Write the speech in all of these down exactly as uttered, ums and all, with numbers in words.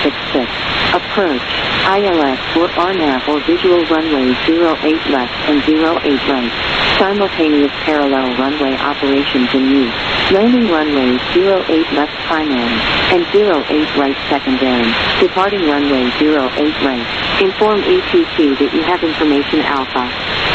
six six. Approach. I L S or R NAV or visual runway zero eight left and zero eight right. Simultaneous parallel runway operations in use. Landing runway zero eight left primary and zero eight right secondary. Departing runway zero eight right. Inform A T C that you have information Alpha.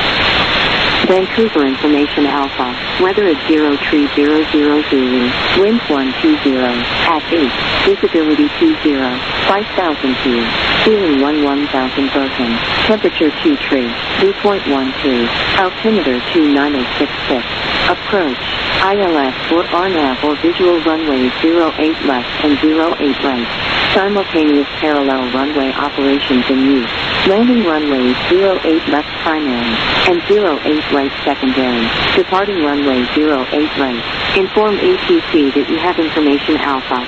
Vancouver Information Alpha. Weather at zero three zero zero Zulu. Wind one two zero. At eight. Visibility two zero. five thousand feet. Ceiling one one thousand broken. Temperature two three. dew point one two. Altimeter two nine zero six six. Approach. I L S or R NAV or visual runway zero eight left and zero eight right. Simultaneous parallel runway operations in use. Landing runway zero eight left primary and zero eight right secondary. Departing runway zero eight right. Inform A T C that you have information Alpha.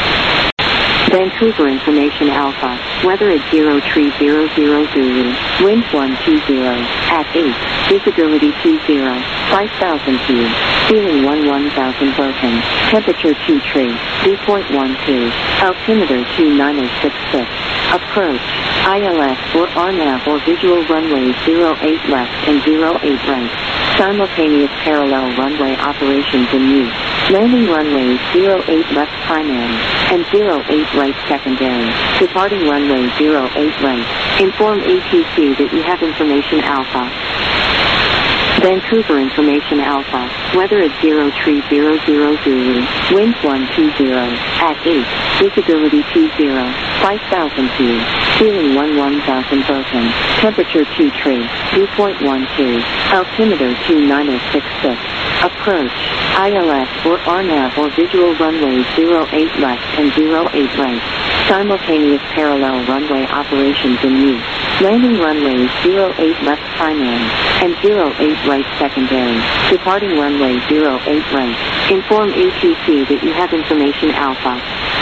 Vancouver Information Alpha. Weather at zero three zero zero Zulu. Wind one two zero. At eight. Visibility two zero. five thousand feet. Ceiling one one thousand broken. Temperature two three. dew point one two. Altimeter two nine zero six six. Approach. I L S or R NAV or visual runway zero eight left and zero eight right. Simultaneous parallel runway operations in use. Landing runway zero eight left primary and zero eight right secondary. Departing runway zero eight right. Inform A T C that you have information Alpha. Vancouver Information Alpha. Weather at zero three zero zero Zulu. Wind one two zero. At eight. Visibility two zero. five thousand feet. Ceiling one one thousand broken. Temperature two three. dew point one two. Altimeter two nine zero six six. Approach. I L S or R NAV or visual runway zero eight left and zero eight right. Simultaneous parallel runway operations in use. Landing runway zero eight left primary and zero eight right secondary. Departing runway zero eight right. Inform A T C that you have information Alpha.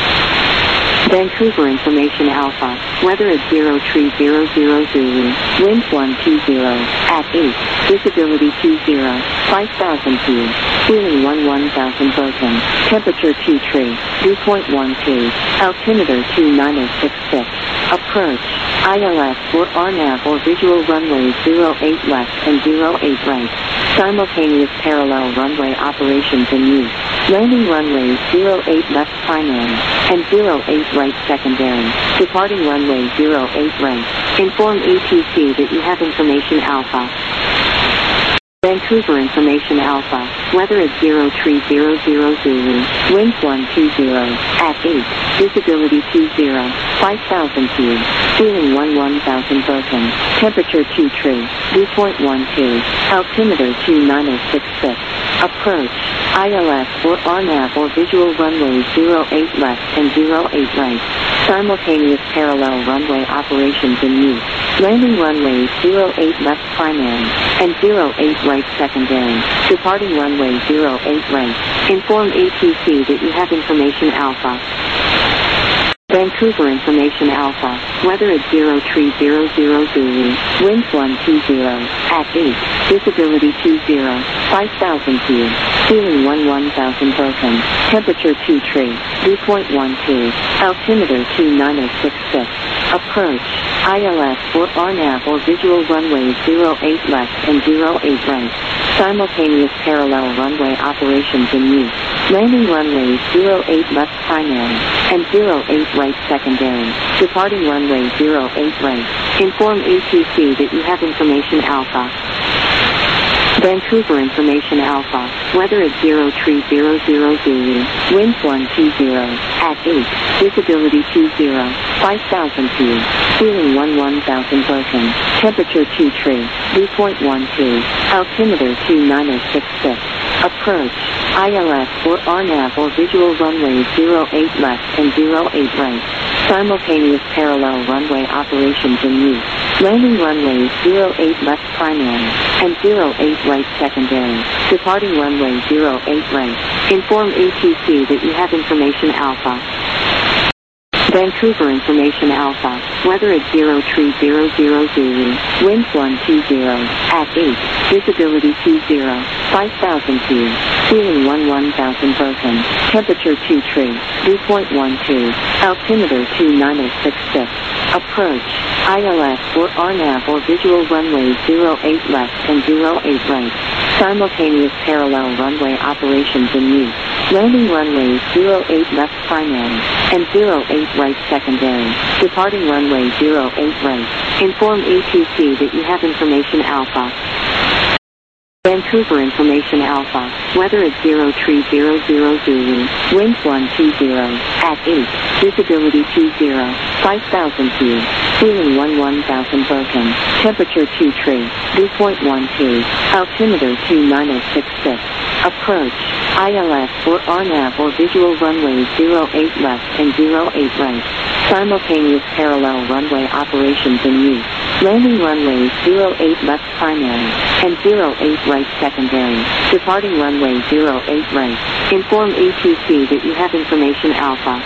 Vancouver Information Alpha. Weather at zero three zero zero Zulu. Wind one two zero. At eight. Visibility two zero. five thousand feet. Ceiling one one thousand broken. Temperature two three. dew point one two. Altimeter two nine zero six six. Approach. I L S or R NAV or visual runway zero eight left and zero eight right. Simultaneous parallel runway operations in use. Landing runway zero eight left primary and zero eight right secondary. Departing runway zero eight right. Inform A T C that you have information Alpha. Vancouver Information Alpha. Weather at zero three zero zero Zulu. Wind one two zero. At eight. Visibility two zero. five thousand feet. Ceiling one one thousand broken. Temperature two three. dew point one two. Altimeter two nine zero six six. Approach. I L S or R NAV or visual runway zero eight left and zero eight right. Simultaneous parallel runway operations in use. Landing runway zero eight left primary and zero eight right secondary. Departing runway zero eight right. Inform A T C that you have information Alpha. Vancouver Information Alpha. Weather at zero three zero zero Zulu. Wind one two zero. At eight. Visibility two zero. five thousand feet. Ceiling one one thousand broken. Temperature two three. dew point one two. Altimeter two nine zero six six. Approach. I L S or R NAV or visual runway zero eight left and zero eight right. Simultaneous parallel runway operations in use. Landing runway zero eight left primary and zero eight right secondary. Departing runway zero eight right. Inform A T C that you have information Alpha. Vancouver Information Alpha. Weather at zero three zero zero Zulu. Wind one two zero. At eight. Visibility two zero. five thousand feet. Ceiling one one thousand broken. Temperature two three. dew point one two. Altimeter two nine zero six six. Approach. I L S or R NAV or visual runway zero eight left and zero eight right. Simultaneous parallel runway operations in use. Landing runway zero eight left primary and zero eight right secondary. Departing runway zero eight right. Inform A T C that you have information Alpha. Vancouver Information Alpha, weather at zero three zero zero Zulu, winds one two zero, at eight, visibility two zero, five thousand feet, ceiling one one thousand broken, temperature two three, dew point one two, altimeter two nine zero six six, approach, I L S or R NAV or visual runway zero eight left and zero eight right, simultaneous parallel runway operations in use. Landing runway zero eight left primary, and zero eight right secondary, departing runway zero eight right. Inform A T C that you have information Alpha. Vancouver Information Alpha, weather at zero three zero zero Zulu, winds one two zero, at eight, visibility two zero, five thousand feet, ceiling one one thousand broken, temperature two three, dew point one two, altimeter two nine zero six six, approach, I L S or R NAV or visual runway zero eight left and zero eight right, simultaneous parallel runway operations in use. Landing runway zero eight left primary, and zero eight right secondary, departing runway zero eight right. Inform A T C that you have information Alpha.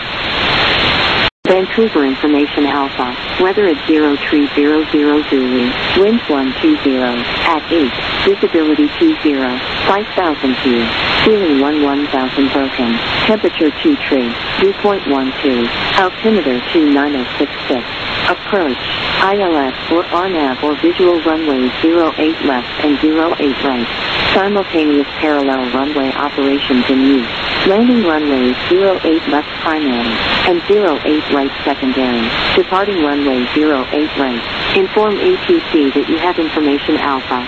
Vancouver Information Alpha, weather at zero three zero zero Zulu, winds one two zero, at eight, visibility two zero, five thousand feet, ceiling one one thousand broken, temperature two three, dew point one two, altimeter two nine zero six six, approach, I L S or R NAV or visual runway zero eight left and zero eight right, simultaneous parallel runway operations in use. Landing runway zero eight left primary, and zero eight right secondary, departing runway zero eight right. Inform A T C that you have information Alpha.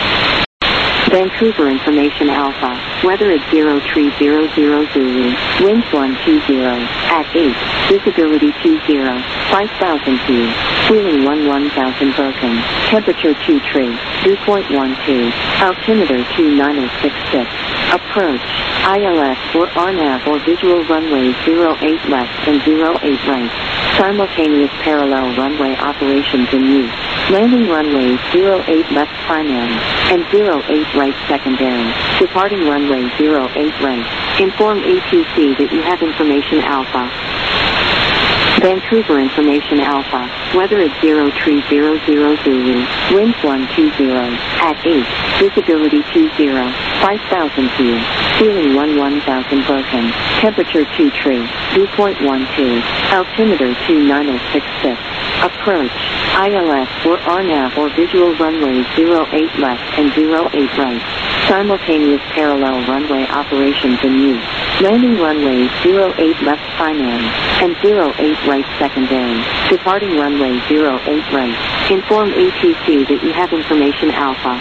Vancouver Information Alpha, weather at zero three zero zero Zulu, winds one two zero, at eight, visibility two zero, five thousand feet, ceiling one one thousand broken, temperature two three, dew point one two, altimeter two nine zero six six, approach, I L S or R NAV or visual runway zero eight left and zero eight right, simultaneous parallel runway operations in use. Landing runway zero eight left primary, and zero eight right secondary, departing runway zero eight right. Inform A T C that you have information Alpha. Vancouver Information Alpha, weather at zero three zero zero Zulu, winds one two zero, at eight, visibility two zero, five thousand feet, ceiling one one thousand broken, temperature two three, dew point one two, altimeter two nine zero six six, approach, I L S or R NAV or visual runway zero eight left and zero eight right, simultaneous parallel runway operations in use. Landing runway zero eight left primary, and zero eight right secondary, departing runway zero eight right. Inform A T C that you have information Alpha.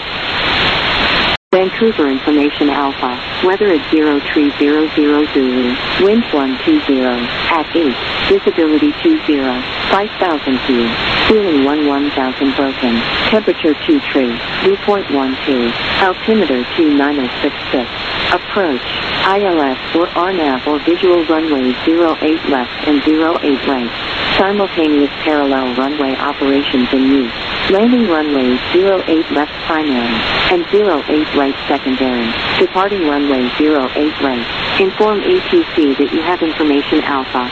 Vancouver Information Alpha, weather at zero three zero zero Zulu, winds one two zero, at eight, visibility two zero, five thousand feet, ceiling one one thousand broken, temperature two three, dew point one two, altimeter two nine zero six six, approach, I L S or R NAV or visual runway zero eight left and zero eight right, simultaneous parallel runway operations in use. Landing runway zero eight left primary, and zero eight right secondary, departing runway zero eight right. Inform A T C that you have information Alpha.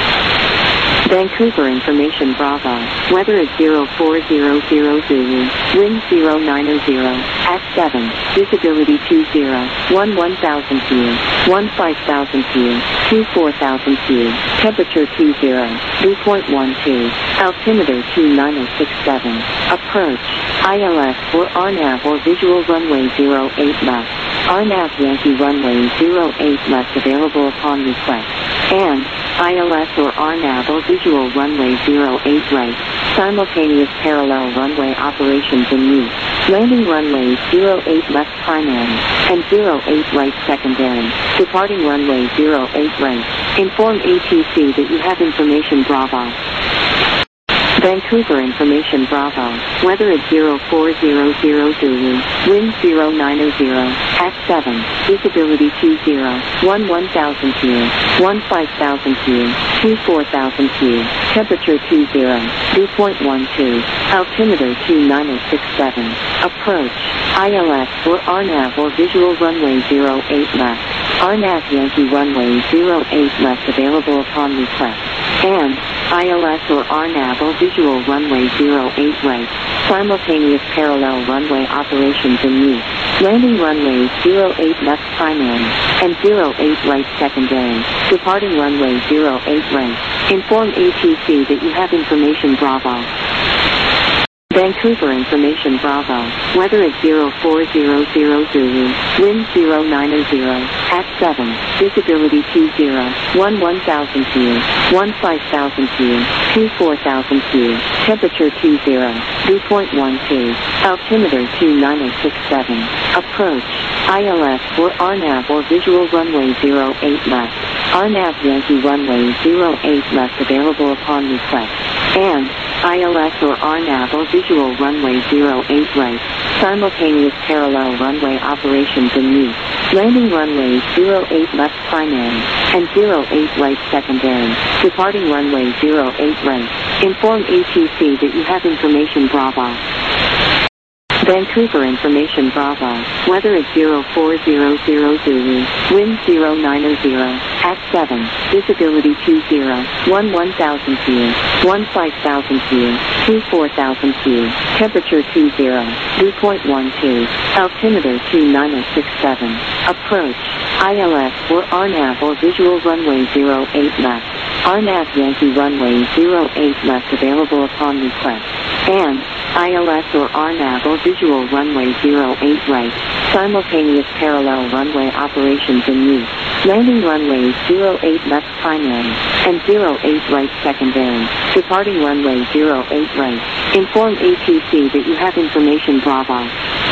Vancouver Information Bravo, weather at zero four zero zero Zulu, wind zero nine zero, at seven, visibility two zero, one one thousand feet, one five thousand feet, two four thousand feet, temperature two zero, dew point one two, altimeter two nine zero six seven, approach, I L S or R NAV or visual runway zero eight left, R NAV Yankee runway zero eight left available upon request, and I L S or R NAV or visual runway zero eight right, simultaneous parallel runway operations in use. Landing runway zero eight left primary, and zero eight right secondary, departing runway zero eight right. Inform A T C that you have information Bravo. Vancouver Information Bravo, weather at zero four zero zero Zulu, wind zero nine zero, at seven, visibility two zero, one one thousand feet, one five thousand feet, two four thousand feet, temperature two zero, dew point one two, altimeter two nine zero six seven, approach, I L S or R NAV or visual runway zero eight left, R NAV Yankee runway zero eight left available upon request, and I L S or R NAV or visual runway zero eight right, simultaneous parallel runway operations in use. Landing runways zero eight left primary, and zero eight right secondary, departing runway zero eight right. Inform A T C that you have information Bravo. Vancouver information Bravo, weather at zero four zero zero Zulu, wind zero nine zero, at seven, visibility two zero, one one thousand view, one five thousand view, two four thousand view, temperature two zero, dew point one two, altimeter two nine zero six seven, approach, I L S or R NAV or visual runway zero eight left, R NAV Yankee runway zero eight left available upon request, and I L S or R NAV or visual runway zero eight right, simultaneous parallel runway operations in use. Landing runways zero eight left primary, and zero eight right secondary, departing runway zero eight right. Inform A T C that you have information Bravo. Vancouver information Bravo, weather at zero four zero zero Zulu, wind zero nine zero, at seven, visibility two zero, one one thousand view, one five thousand view, two four thousand view, temperature two zero, dew point one two, altimeter two nine zero six seven, approach, I L S or R NAV or visual runway zero eight left, R NAV Yankee runway zero eight left available upon request, and I L S or R NAV or visual runway zero eight right, simultaneous parallel runway operations in use. Landing runways zero eight left primary, and zero eight right secondary, departing runway zero eight right. Inform A T C that you have information Bravo.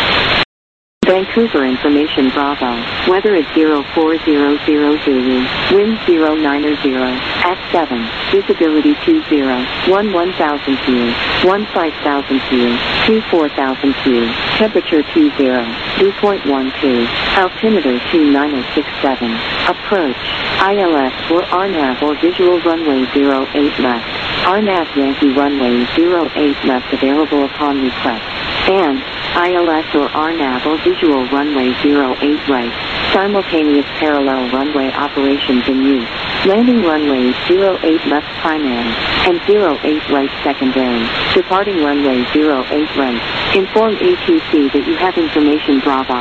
Vancouver information Bravo, weather at zero four zero zero Zulu, wind zero nine zero, at seven, visibility two zero, one one thousand view, one five thousand view, two four thousand view, temperature two zero, dew point one two, altimeter two nine zero six seven, approach, I L S or R NAV or visual runway zero eight left, R NAV Yankee runway zero eight left available upon request, and I L S or R NAV or visual runway zero eight right, simultaneous parallel runway operations in use. Landing runways zero eight left primary, and zero eight right secondary, departing runway zero eight right. Inform A T C that you have information Bravo.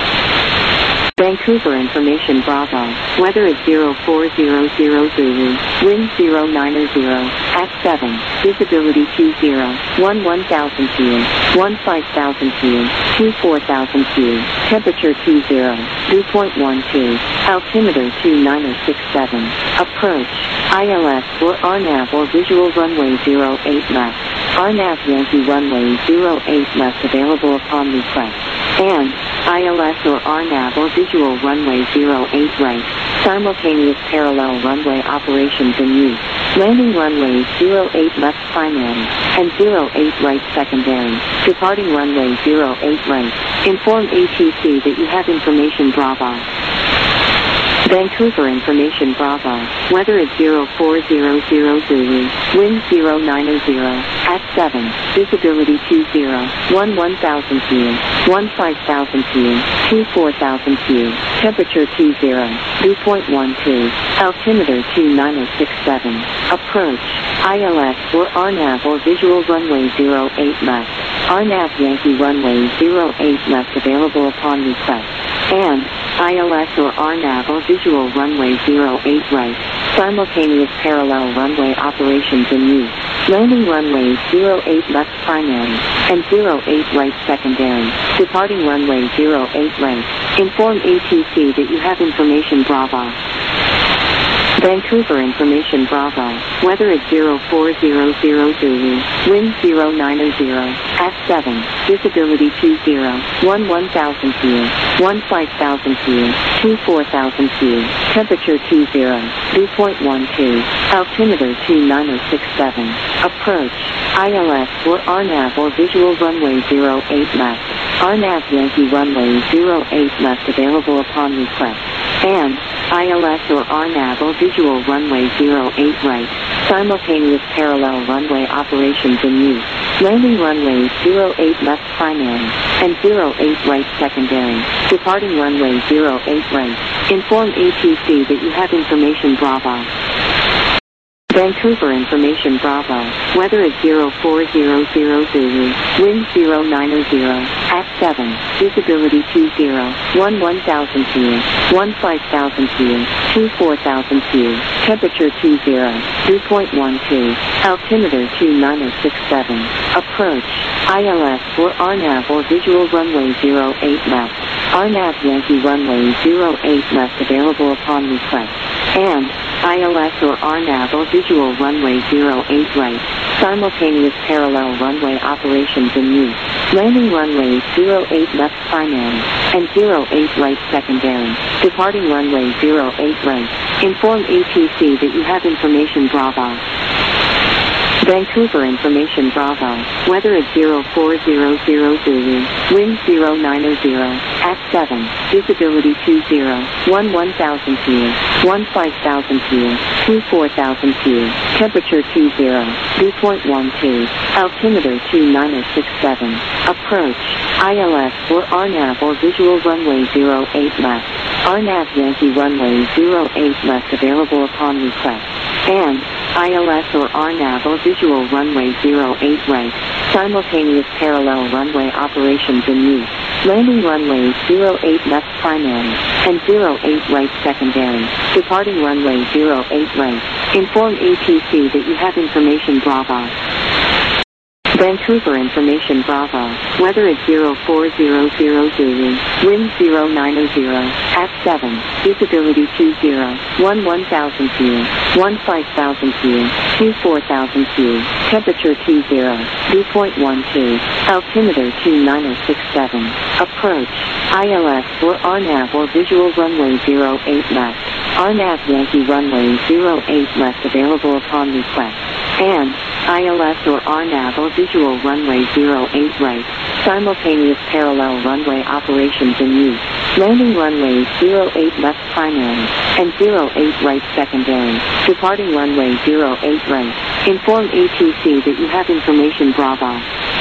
Vancouver information Bravo, weather at zero four zero zero Zulu, wind zero nine zero, at seven, visibility two zero, one one thousand view, one five thousand view, two four thousand view, temperature two zero, dew point one two, altimeter two nine zero six seven, approach, I L S or R NAV or visual runway zero eight left, R NAV Yankee runway zero eight left available upon request, and I L S or R NAV or visual runway zero eight right, simultaneous parallel runway operations in use. Landing runways zero eight left primary, and zero eight right secondary, departing runway zero eight right. Inform A T C that you have information Bravo. Vancouver information Bravo, weather at zero four zero zero Zulu, wind zero nine zero, at seven, visibility two zero, one one thousand view, one five thousand view, two four thousand view, temperature two zero, dew point one two, altimeter two nine zero six seven, approach, I L S or R NAV or visual runway zero eight left, R NAV Yankee runway zero eight left available upon request, and I L S or R NAV or visual runway zero eight right, simultaneous parallel runway operations in use. Landing runways zero eight left primary, and zero eight right secondary, departing runway zero eight right. Inform A T C that you have information Bravo. Vancouver information Bravo, weather at zero four zero zero Zulu, wind zero nine zero, at seven, visibility two zero, one one thousand view, one five thousand view, two four thousand view, temperature two zero, dew point one two, altimeter two nine zero six seven, approach, I L S or R NAV or visual runway zero eight left, R NAV Yankee runway zero eight left available upon request, and I L S or R NAV or visual runway zero eight right, simultaneous parallel runway operations in use. Landing runways zero eight left primary, and zero eight right secondary, departing runway zero eight right. Inform A T C that you have information Bravo. Vancouver Information Bravo, weather at zero four zero zero Zulu, wind zero nine zero, at seven, visibility two zero, one one thousand feet, one five thousand feet, two four thousand feet, temperature two zero, three point one two, altimeter two nine six seven, approach, I L S for R NAV or visual runway zero eight left, R NAV Yankee runway zero eight left available upon request, and I L S or R NAV or visual runway zero eight right, simultaneous parallel runway operations in use, landing runway zero eight left primary, and zero eight right secondary, departing runway zero eight right, inform A T C that you have information Bravo. Vancouver Information Bravo, weather at zero four zero zero Zulu, wind zero nine zero, at seven, visibility two zero, one one thousand feet, one five thousand feet, two four thousand feet, temperature two zero, three point one two, altimeter two nine six seven, approach, I L S or R NAV or visual runway zero eight left, R NAV Yankee runway zero eight left available upon request, and I L S or R NAV or visual runway zero eight right, simultaneous parallel runway operations in use, landing runway zero eight left primary, and zero eight right secondary, departing runway zero eight right, inform A T C that you have information Bravo. Vancouver Information Bravo, weather at zero four zero zero Zulu, wind zero nine zero, at seven, visibility two zero, one one thousand feet, one five thousand feet, two four thousand feet, temperature two zero, three point one two, altimeter two nine six seven, approach, I L S or R NAV or visual runway zero eight left, R NAV Yankee runway zero eight left available upon request, and I L S or R NAV or visual runway zero eight right, simultaneous parallel runway operations in use, landing runway zero eight left primary, and zero eight right secondary, departing runway zero eight right, inform A T C that you have information Bravo.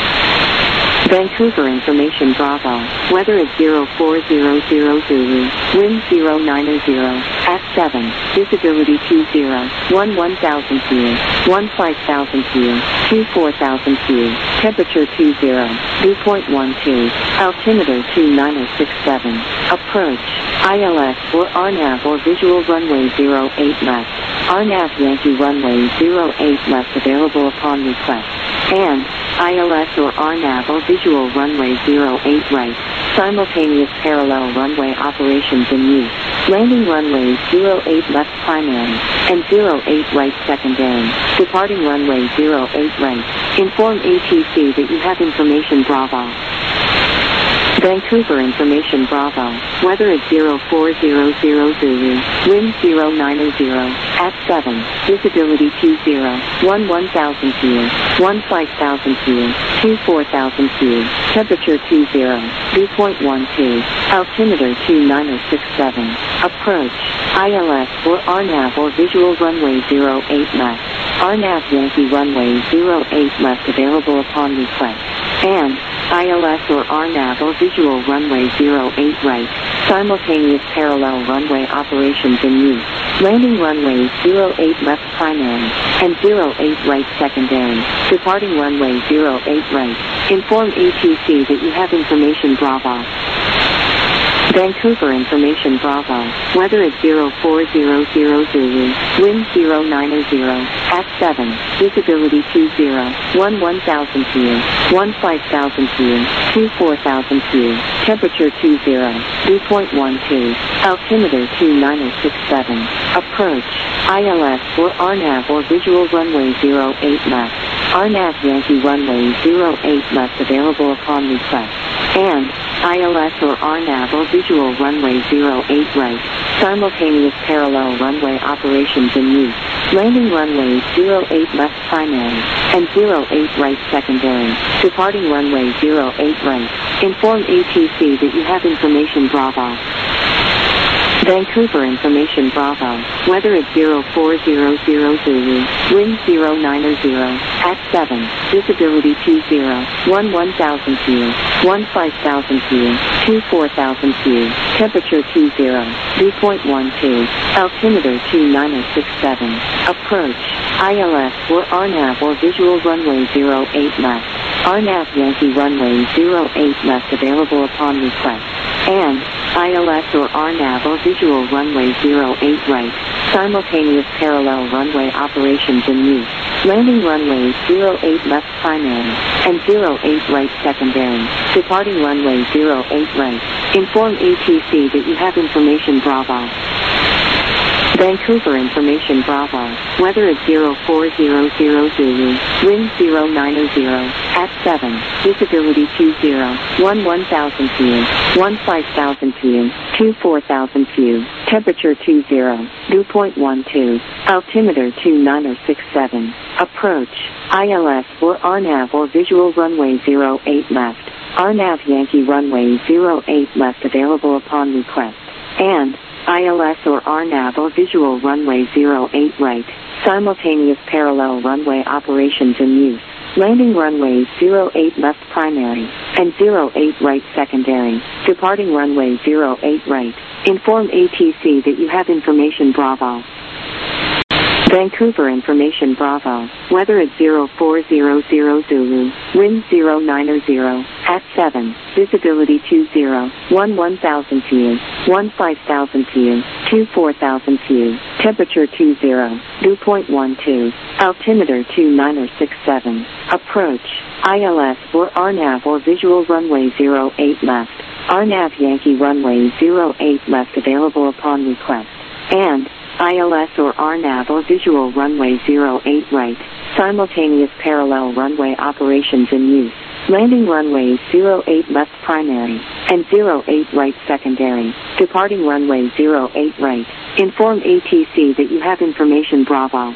Vancouver Information Bravo, weather at zero four zero zero Zulu, wind zero nine zero, at seven, visibility two zero, one one thousand feet, one five thousand feet, two four thousand feet, temperature two zero, three point one two, altimeter two nine six seven, approach, I L S or R NAV or visual runway zero eight left, R NAV Yankee runway zero eight left available upon request, and I L S or R NAV or visual runway zero eight right, simultaneous parallel runway operations in use, landing runway zero eight left primary, and zero eight right secondary, departing runway zero eight right, inform A T C that you have information Bravo. Vancouver Information Bravo, weather at zero four zero zero Zulu, wind zero nine zero, at seven, visibility two zero, one one thousand feet, one five thousand feet, two four thousand feet, temperature two zero, three point one two, altimeter two nine six seven, approach, I L S or R NAV or visual runway zero eight left, R NAV Yankee runway zero eight left available upon request, and I L S or R NAV or visual runway zero eight right, simultaneous parallel runway operations in use, landing runway zero eight left primary, and zero eight right secondary, departing runway zero eight right, inform A T C that you have information Bravo. Vancouver Information Bravo, weather at zero four zero zero Zulu, wind zero nine zero, at seven, visibility two zero, one one thousand feet, one five thousand feet, two four thousand feet, temperature two zero, three point one two, altimeter two nine six seven, approach, I L S or R NAV or visual runway zero eight left, R NAV Yankee runway zero eight left available upon request, and I L S or R NAV or visual runway zero eight right, simultaneous parallel runway operations in use, landing runway zero eight left primary, and zero eight right secondary, departing runway zero eight right, inform A T C that you have information Bravo. Vancouver Information Bravo, weather at zero four zero zero Zulu, wind zero nine zero, at seven, visibility two zero, one one thousand feet, one five thousand feet, two four thousand feet, temperature two zero, three point one two, altimeter two nine six seven, approach, I L S or R NAV or visual runway zero eight left. R NAV Yankee runway zero eight left available upon request. And I L S or R NAV or visual runway zero eight right. Simultaneous parallel runway operations in use. Landing runway zero eight left primary and zero eight right secondary. Departing runway zero eight right. Inform A T C that you have information Bravo. Vancouver information Bravo. Weather at zero four zero zero Zulu. Wind zero nine zero. At seven. Visibility two zero. one one thousand feet. one five thousand feet. two four thousand feet. Temperature two zero. Dew point one two. Altimeter two nine six seven. Approach. I L S or R NAV or visual runway zero eight left. R NAV Yankee runway zero eight left available upon request. And I L S or R NAV or visual runway zero eight right. Simultaneous parallel runway operations in use. Landing runway zero eight left primary and zero eight right secondary. Departing runway zero eight right. Inform A T C that you have information Bravo. Vancouver information Bravo. Weather at zero four zero zero Zulu. Wind zero nine zero. At seven. Visibility two zero. one one thousand feet. one five thousand feet. two four thousand feet. Temperature two zero. Dew point one two. Altimeter two nine six seven. Approach. I L S or R NAV or visual runway zero eight left. R NAV Yankee runway zero eight left available upon request. And I L S or R NAV or visual runway zero eight right. Simultaneous parallel runway operations in use. Landing runway zero eight left primary and zero eight right secondary. Departing runway zero eight right. Inform A T C that you have information Bravo.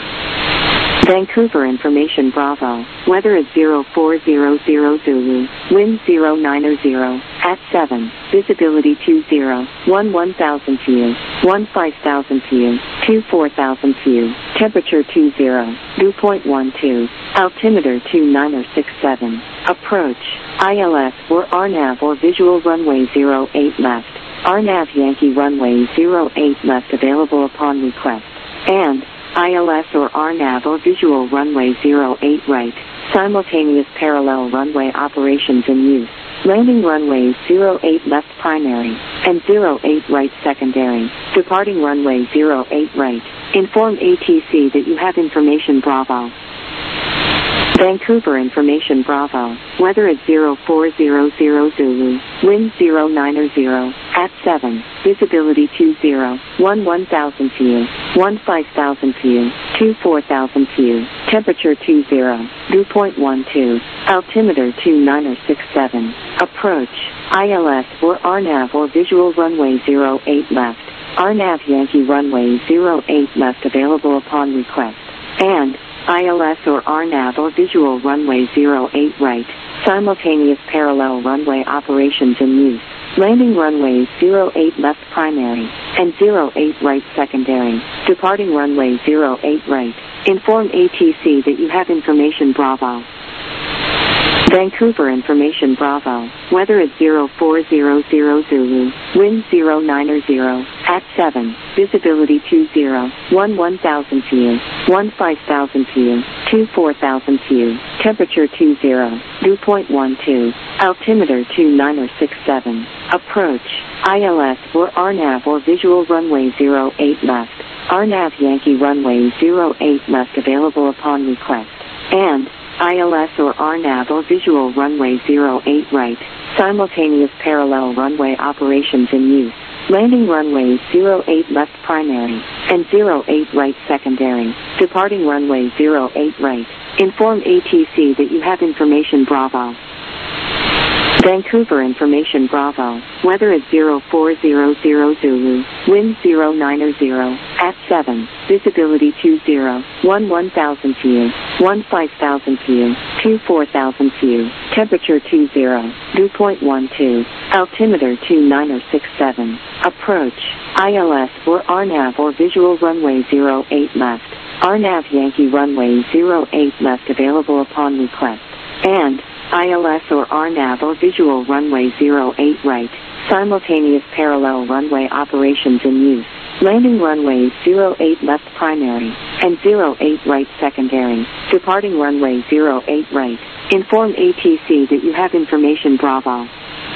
Vancouver information Bravo. Weather at zero four zero zero Zulu. Wind zero nine zero. At seven. Visibility two zero. one one thousand feet. one five thousand feet. two four thousand feet. Temperature two zero. Dew point one two. Altimeter two nine six seven. Approach. I L S or R NAV or visual runway zero eight left. R NAV Yankee runway zero eight left available upon request. And I L S or R NAV or visual runway zero eight right. Simultaneous parallel runway operations in use. Landing runway zero eight left primary and zero eight right secondary. Departing runway zero eight right. Inform A T C that you have information Bravo. Vancouver information Bravo. Weather at zero four zero zero Zulu. Wind zero nine zero. At seven. Visibility two zero. one one thousand feet. one five thousand feet. two four thousand feet. Temperature two zero. Dew point one two. Altimeter two nine six seven. Approach. I L S or R NAV or visual runway zero eight left. R NAV Yankee runway zero eight left available upon request. And I L S or R NAV or visual runway zero eight right. Simultaneous parallel runway operations in use. Landing runway zero eight left primary and zero eight right secondary. Departing runway zero eight right. Inform A T C that you have information Bravo. Vancouver information Bravo. Weather at zero four zero zero Zulu. Wind zero nine zero. At seven. Visibility two zero. one one thousand feet. one five thousand feet. two four thousand feet. Temperature two zero. Dew point one two. Altimeter two nine six seven. Approach. I L S or R NAV or visual runway zero eight left. R NAV Yankee runway zero eight left available upon request. And I L S or R NAV or visual runway zero eight right. Simultaneous parallel runway operations in use. Landing runway zero eight left primary and zero eight right secondary. Departing runway zero eight right. Inform A T C that you have information Bravo. Vancouver information Bravo. Weather at zero four zero zero Zulu. Wind zero nine zero. At seven. Visibility two zero. one one thousand feet. one five thousand feet. two four thousand feet. Temperature two zero. Dew point one two. Altimeter two nine six seven. Approach. I L S or R NAV or visual runway zero eight left. R NAV Yankee runway zero eight left available upon request. And I L S or R NAV or visual runway zero eight right. Simultaneous parallel runway operations in use. Landing runway zero eight left primary, and zero eight right secondary. Departing runway zero eight right. Inform A T C that you have information Bravo.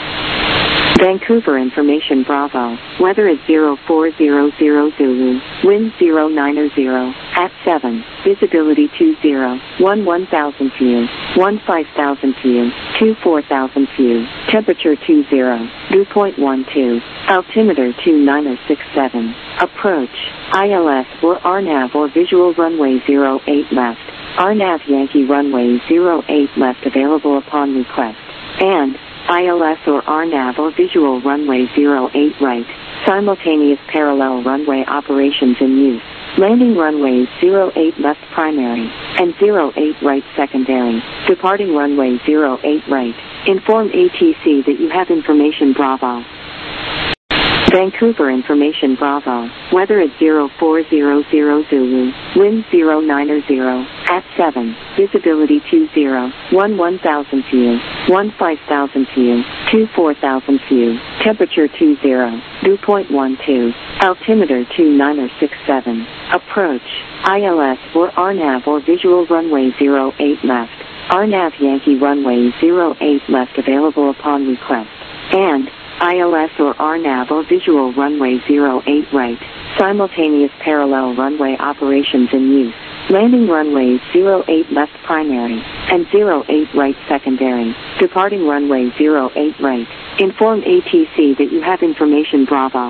Vancouver information Bravo. Weather is zero four zero zero Zulu. Wind zero nine zero. At seven. Visibility two zero. one one thousand view. one five thousand view. two four thousand view. Temperature two zero. Dew point one two. Altimeter two nine six seven. Approach. I L S or R NAV or visual runway zero eight left. R NAV Yankee runway zero eight left available upon request. And I L S or R NAV or visual runway zero eight right. Simultaneous parallel runway operations in use. Landing runways zero eight left primary and zero eight right secondary. Departing runway zero eight right. Inform A T C that you have information Bravo. Vancouver information Bravo. Weather is zero four zero zero Zulu. Wind zero nine zero. At seven. Visibility two zero. one one thousand view. one five thousand view. two four thousand view. Temperature two zero. Dew point one two. Altimeter two nine six seven. Approach. I L S or R NAV or visual runway zero eight left. R NAV Yankee runway zero eight left available upon request. And I L S or R NAV or visual runway zero eight right. Simultaneous parallel runway operations in use. Landing runways zero eight left primary and zero eight right secondary. Departing runway zero eight right. Inform A T C that you have information Bravo.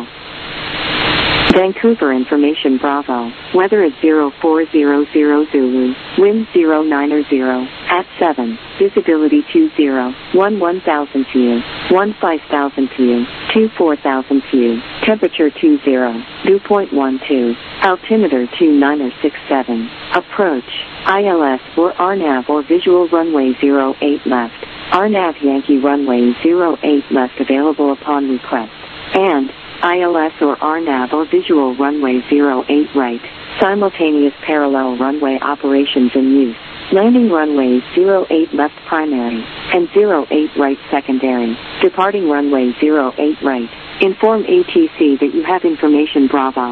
Vancouver information Bravo. Weather is zero four zero zero Zulu. Wind zero nine zero. At seven. Visibility two zero. one one thousand view. one five thousand view. two four thousand view. Temperature two zero. Dew point one two. Altimeter two nine six seven. Approach. I L S or R NAV or visual runway zero eight left. R NAV Yankee runway zero eight left available upon request. And I L S or R NAV or visual runway zero eight right. Simultaneous parallel runway operations in use. Landing runways zero eight left primary and zero eight right secondary. Departing runway zero eight right. Inform A T C that you have information Bravo.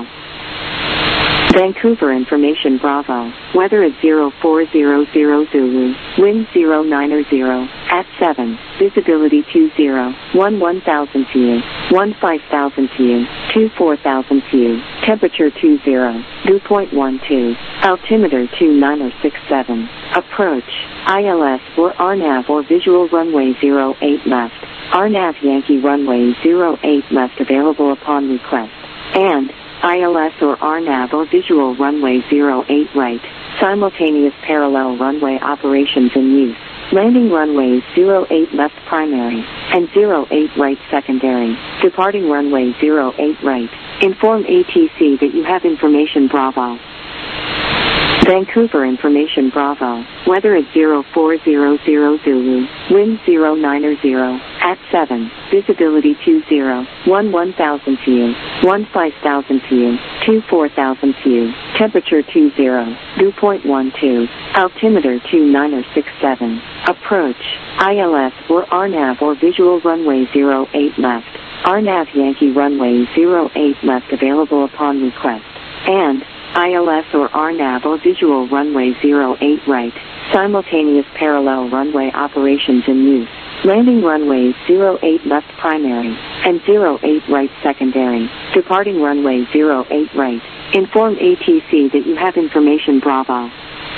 Vancouver information Bravo. Weather is zero four zero zero Zulu. Wind zero nine zero. At seven. Visibility two zero. one one thousand view. one five thousand view. two four thousand view. Temperature two zero. Dew point one two. Altimeter two nine six seven. Approach. I L S or R NAV or visual runway zero eight left. R NAV Yankee runway zero eight left available upon request. And I L S or R NAV or visual runway zero eight right. Simultaneous parallel runway operations in use. Landing runways zero eight left primary and zero eight right secondary. Departing runway zero eight right. Inform A T C that you have information Bravo. Vancouver information Bravo. Weather is zero four zero zero Zulu. Wind zero nine zero. At seven. Visibility two zero. one one thousand view. one five thousand view. two four thousand view. Temperature two zero. Dew point one two. Altimeter two nine six seven. Approach. I L S or R NAV or visual runway zero eight left. R NAV Yankee runway zero eight left available upon request. And I L S or R NAV or visual runway zero eight right. Simultaneous parallel runway operations in use. Landing runways zero eight left primary and zero eight right secondary. Departing runway zero eight right. Inform A T C that you have information Bravo.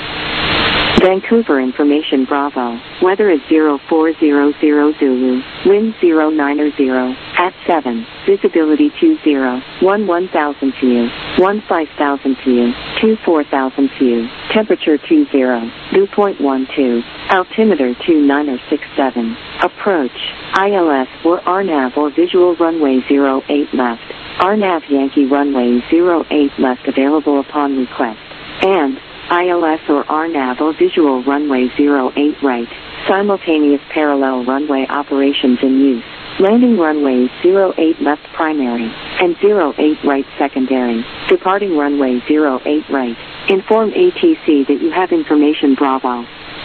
Vancouver information Bravo. Weather is zero four zero zero Zulu. Wind zero nine zero. At seven. Visibility two zero. one one thousand view. one five thousand view. two four thousand view. Temperature two zero. Dew point one two. Altimeter two nine six seven. Approach. I L S or R NAV or visual runway zero eight left. R NAV Yankee runway zero eight left available upon request. And I L S or R NAV or visual runway zero eight right. Simultaneous parallel runway operations in use. Landing runways zero eight left primary and zero eight right secondary. Departing runway zero eight right. Inform A T C that you have information Bravo.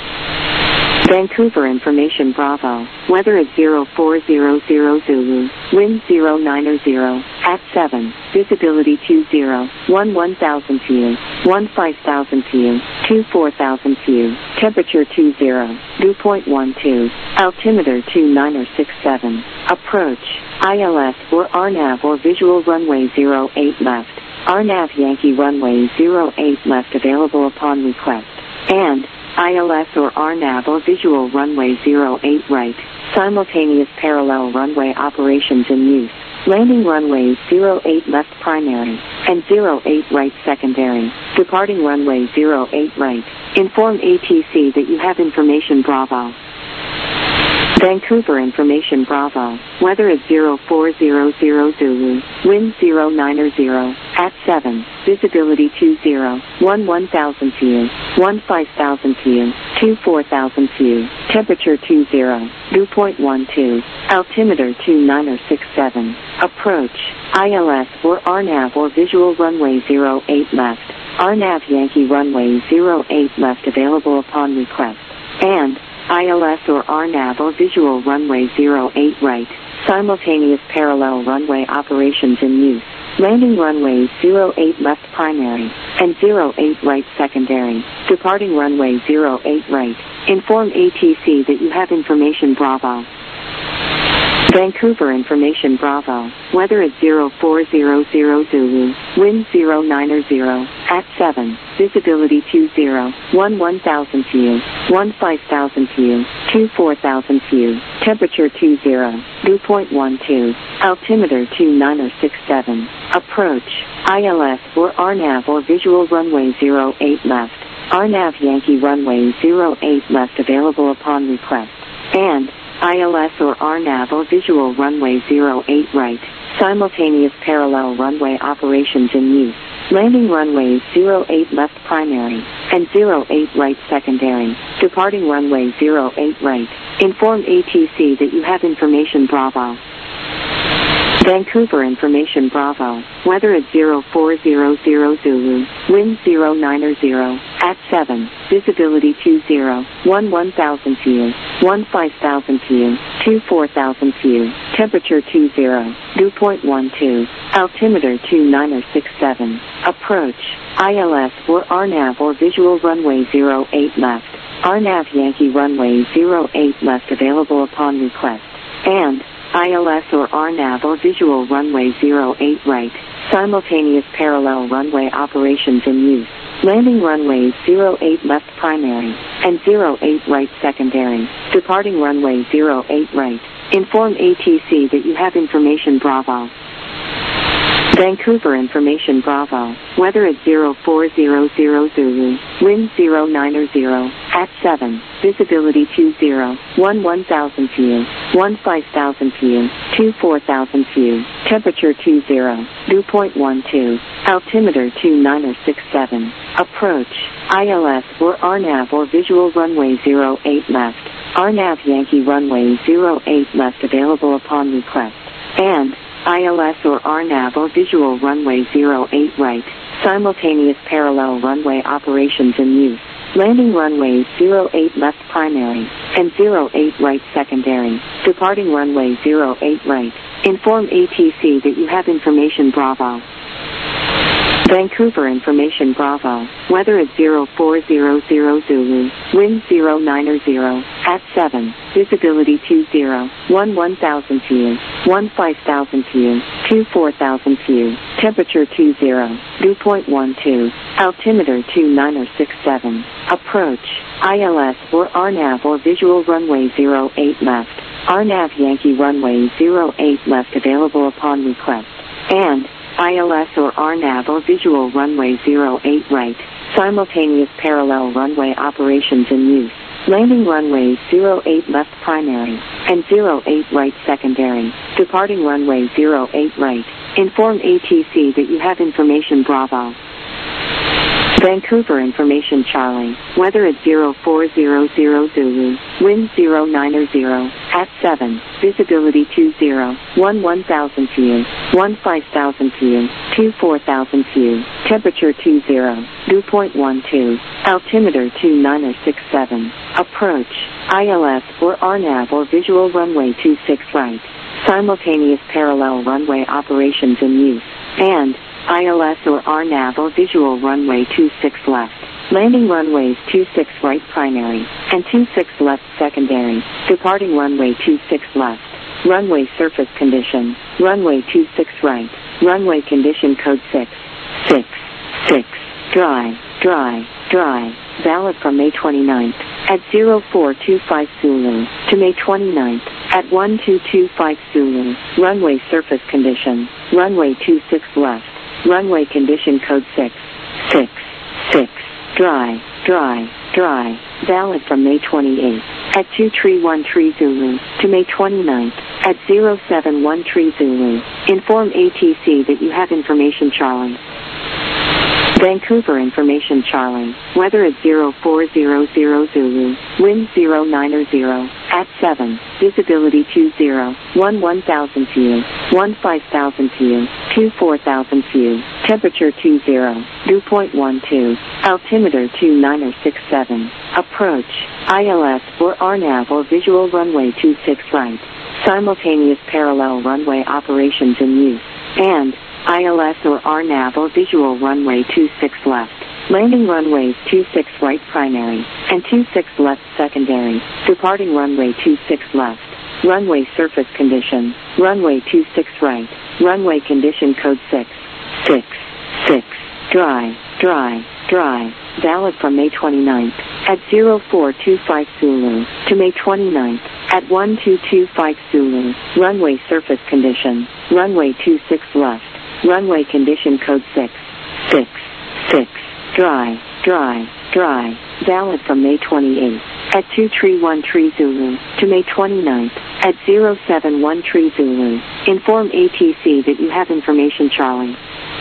Vancouver information Bravo. Weather is zero four zero zero Zulu. Wind zero nine zero. at seven, visibility two zero, one one thousand feet, one five thousand feet, two four thousand feet, temperature two zero, dew point one two, altimeter two niner six seven, approach, I L S or R NAV or visual runway zero eight left, R NAV Yankee runway zero eight left available upon request, and I L S or R NAV or visual runway zero eight right, simultaneous parallel runway operations in use. Landing runways zero eight left primary, and zero eight right secondary, departing runway zero eight right. Inform A T C that you have information Bravo. Vancouver information Bravo, weather is zero four zero zero Zulu, wind zero niner zero, at seven, visibility two zero, one one thousand feet, one five thousand feet, two four thousand feet, temperature two zero, dew point one two, altimeter two niner six seven, approach, I L S or R NAV or visual runway zero eight left, R NAV Yankee runway zero eight left available upon request, and I L S or R NAV or visual runway zero eight right, simultaneous parallel runway operations in use. Landing runways zero eight left primary, and zero eight right secondary, departing runway zero eight right. Inform A T C that you have information Bravo. Vancouver information Bravo, weather is zero four zero zero Zulu, wind zero niner zero, at seven, visibility two zero, one one thousand feet, one five thousand feet, two four thousand feet, temperature two zero, dew point one two, altimeter two niner six seven, approach, I L S or R NAV or visual runway zero eight left, R NAV Yankee runway zero eight left available upon request, and I L S or R NAV or visual runway zero eight right, simultaneous parallel runway operations in use. Landing runways zero eight left primary, and zero eight right secondary, departing runway zero eight right. Inform A T C that you have information Bravo. Vancouver information Bravo, weather is zero four zero zero Zulu, wind zero niner zero, at seven, visibility two zero, one one thousand feet, one five thousand feet, two four thousand feet, temperature two zero, dew point one two, altimeter two niner six seven, approach, I L S or R NAV or visual runway zero eight left, R NAV Yankee runway zero eight left available upon request, and I L S or R NAV or visual runway zero eight right, simultaneous parallel runway operations in use. Landing runways zero eight left primary, and zero eight right secondary, departing runway zero eight right. Inform A T C that you have information Bravo. Vancouver information Bravo, weather is zero four zero zero Zulu, wind zero niner zero, at seven, visibility two zero, one one thousand feet, one five thousand feet, two four thousand feet, temperature two zero, dew point one two, altimeter two niner six seven, approach, I L S or R NAV or visual runway zero eight left, R NAV Yankee runway zero eight left available upon request, and I L S or R NAV or visual runway zero eight right, simultaneous parallel runway operations in use. Landing runways zero eight left primary, and zero eight right secondary, departing runway zero eight right. Inform A T C that you have information Bravo. Vancouver information Bravo, weather is zero four zero zero Zulu, wind zero niner zero, at seven, visibility two zero, one one thousand feet, one five thousand feet, two four thousand feet, temperature two zero, dew point one two, altimeter two niner six seven, approach, I L S or R NAV or visual runway zero eight left, R NAV Yankee runway zero eight left available upon request, and I L S or R NAV or visual runway zero eight right, simultaneous parallel runway operations in use. Landing runways zero eight left primary, and zero eight right secondary, departing runway zero eight right. Inform A T C that you have information Bravo. Vancouver information Charlie, weather is zero four zero zero Zulu, wind zero niner zero, at seven, visibility two zero, one one thousand feet, one five thousand feet, two four thousand feet, temperature two zero, dew point one two, altimeter two niner six seven, approach, I L S or R NAV or visual runway two six right, Simultaneous parallel runway operations in use. And I L S or R NAV or visual runway two six left. Landing runways two six right primary and two six left secondary. Departing runway two six left. Runway surface condition. Runway two six right. Runway condition code six six six. Dry, dry, dry. Valid from May twenty-ninth at zero four two five Zulu to May twenty-ninth at one two two five Zulu. Runway surface condition. Runway two six left. Runway condition code six six six. Dry, dry, dry. Valid from May twenty-eighth at two three one three Zulu to May twenty-ninth at zero seven one three Zulu. Inform A T C that you have information Charlie. Vancouver information Charlie. Weather at zero four zero zero Zulu. Wind zero nine zero. At seven. Visibility two zero. one one thousand view. one five thousand view. two four thousand view. Temperature two zero. Dew point one two. Altimeter two nine six seven. Approach. I L S or R NAV or visual runway two six right. Simultaneous parallel runway operations in use. And I L S or R NAV or visual runway two six left. Landing runways two six right primary and two six left secondary. Departing runway two six left. Runway surface condition. Runway two six right. Runway condition code six six six. Dry, dry, dry. Valid from May twenty-ninth at zero four two five Zulu to May twenty-ninth at one two two five Zulu. Runway surface condition. Runway two six left. Runway condition code six six six. Dry, dry, dry. Valid from May twenty-eighth at two three one three Zulu to May twenty-ninth at zero seven one three Zulu. Inform A T C that you have information Charlie.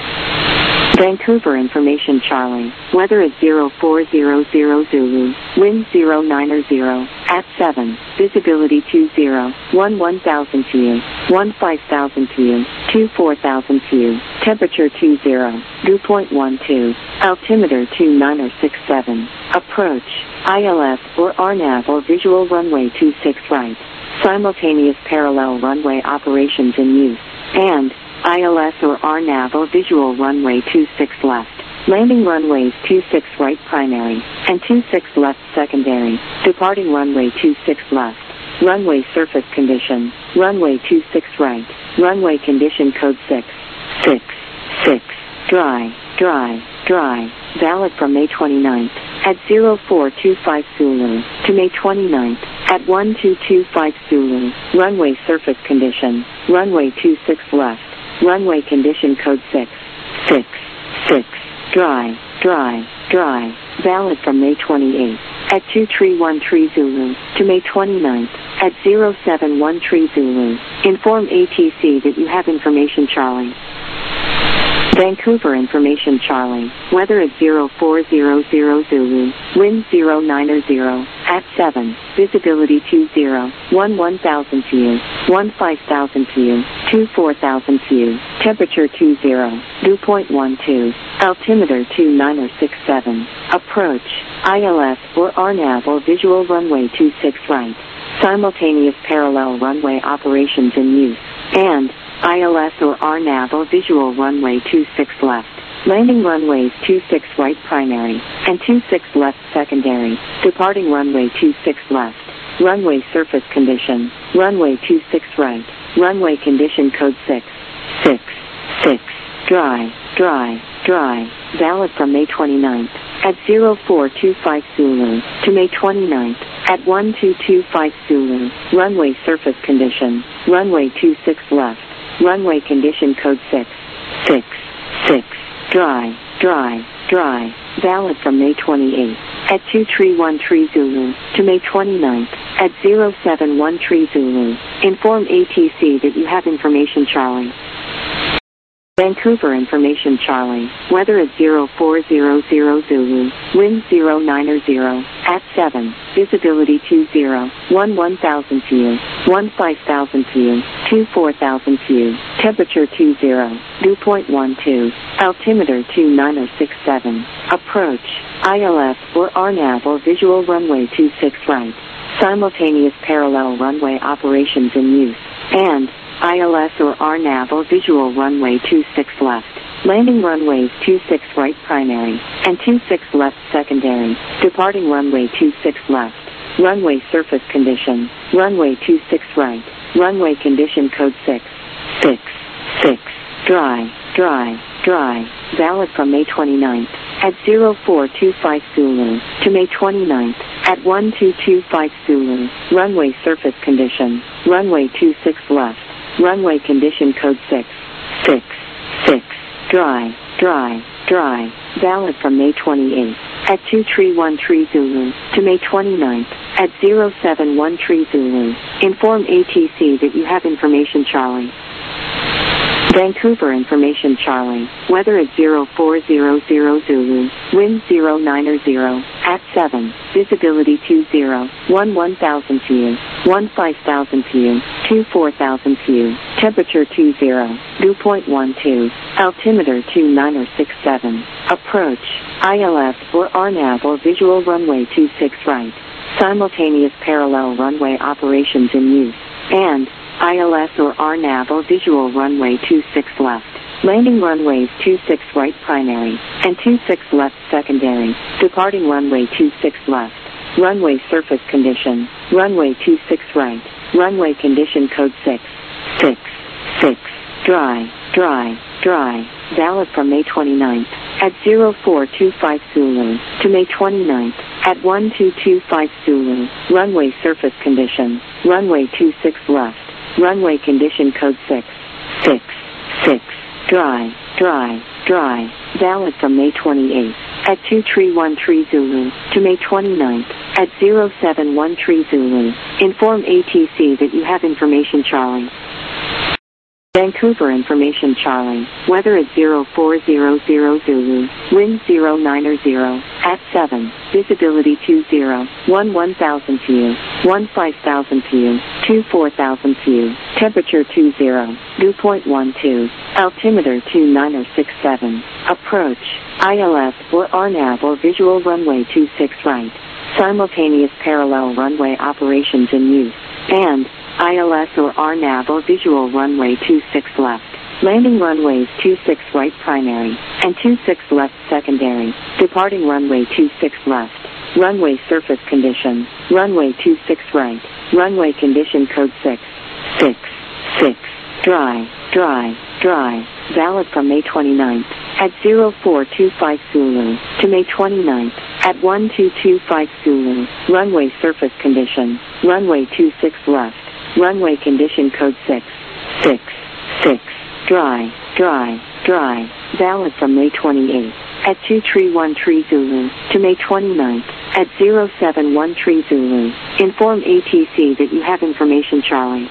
Vancouver information Charlie. Weather at zero four zero zero Zulu. Wind zero nine zero. At seven. Visibility two zero. one one thousand view. one five thousand view. two four thousand view. Temperature two zero. Dew point one two. Altimeter two nine six seven. Approach. I L S or R NAV or visual runway two six right. Simultaneous parallel runway operations in use. And I L S or R NAV or visual runway two six left. Landing runways two six right primary and two six left secondary. Departing runway two six left. Runway surface condition. Runway two six right. Runway condition code six six six. Dry, dry, dry. Valid from May twenty-ninth at zero four two five Zulu to May twenty-ninth at one two two five Zulu. Runway surface condition. Runway two six left. Runway condition code six six six. Dry, dry, dry. Valid from May twenty-eighth at two three one three Zulu to May twenty-ninth at zero seven one three Zulu. Inform A T C that you have information Charlie. Vancouver information Charlie. Weather at zero four zero zero Zulu. Wind zero nine zero. At seven. Visibility two zero. one one thousand view. one five thousand view. two four thousand view. Temperature two zero. Dew point one two. Altimeter two nine six seven. Approach. I L S or R NAV or visual runway two six right. Simultaneous parallel runway operations in use. And I L S or R NAV or visual runway two six left. Landing runways two six right primary and two six left secondary. Departing runway two six left. Runway surface condition. Runway two six right. Runway condition code six six six. Dry, dry, dry. Valid from May twenty-ninth at zero four two five Zulu to May twenty-ninth at one two two five Zulu. Runway surface condition. Runway two six left. Runway condition code six six six. Dry, dry, dry. Valid from May twenty-eighth at two three one three Zulu to May twenty-ninth at zero seven one three Zulu. Inform A T C that you have information Charlie. Vancouver information Charlie. Weather at zero four zero zero Zulu. Wind zero nine zero. At seven. Visibility two zero. one one thousand view. one five thousand view. two four thousand view. Temperature two zero. Dew point one two. Altimeter two nine six seven. Approach. I L S or R NAV or visual runway two six right. Simultaneous parallel runway operations in use. And I L S or R NAV or visual runway two six left. Landing runways two six right primary and two six left secondary. Departing runway two six left. Runway surface condition. Runway two six right. Runway condition code six six six. Dry, dry, dry. Valid from May twenty-ninth at zero four two five Zulu to May twenty-ninth at one two two five Zulu. Runway surface condition. Runway two six left. Runway condition code six six six. Dry, dry, dry. Valid from May twenty-eighth at two three one three Zulu to May twenty-ninth at zero seven one three Zulu. Inform A T C that you have information Charlie. Vancouver information Charlie. Weather at zero four zero zero Zulu. Wind zero nine zero at seven. Visibility two zero. one one thousand feet. one five thousand feet. two four thousand feet. Temperature two zero. Dew point one two. Altimeter two nine six seven. Approach. I L S or R NAV or visual runway two six right. Simultaneous parallel runway operations in use. And I L S or R NAV or visual runway two six left. Landing runways two six right primary and two six left secondary. Departing runway two six left. Runway surface condition. Runway two six right. Runway condition code six six six. Dry, dry, dry. Valid from May twenty-ninth at zero four two five Zulu to May twenty-ninth at one two two five Zulu. Runway surface condition. Runway two six left. Runway condition code six six six. Dry, dry, dry. Valid from May twenty-eighth at two three one three Zulu to May twenty-ninth at zero seven one three Zulu. Inform A T C that you have information Charlie. Vancouver information Charlie. Weather at zero four zero zero Zulu. Wind zero nine zero at seven. Visibility two zero. one one thousand feet. one five thousand feet. two four thousand feet. Temperature two zero. Dew point one two. Altimeter two nine six seven. Approach. I L S or R NAV or visual runway two six right. Simultaneous parallel runway operations in use. And I L S or R NAV or visual runway two six left. Landing runways two six right primary and two six left secondary. Departing runway two six left. Runway surface condition. Runway two six right. Runway condition code six six six. Dry, dry, dry. Valid from May twenty-ninth at zero four two five Zulu to May twenty-ninth at one two two five Zulu. Runway surface condition. Runway two six left. Runway condition code six six six. Dry, dry, dry. Valid from May twenty-eighth at two three one three Zulu to May twenty-ninth at zero seven one three Zulu. Inform A T C that you have information Charlie.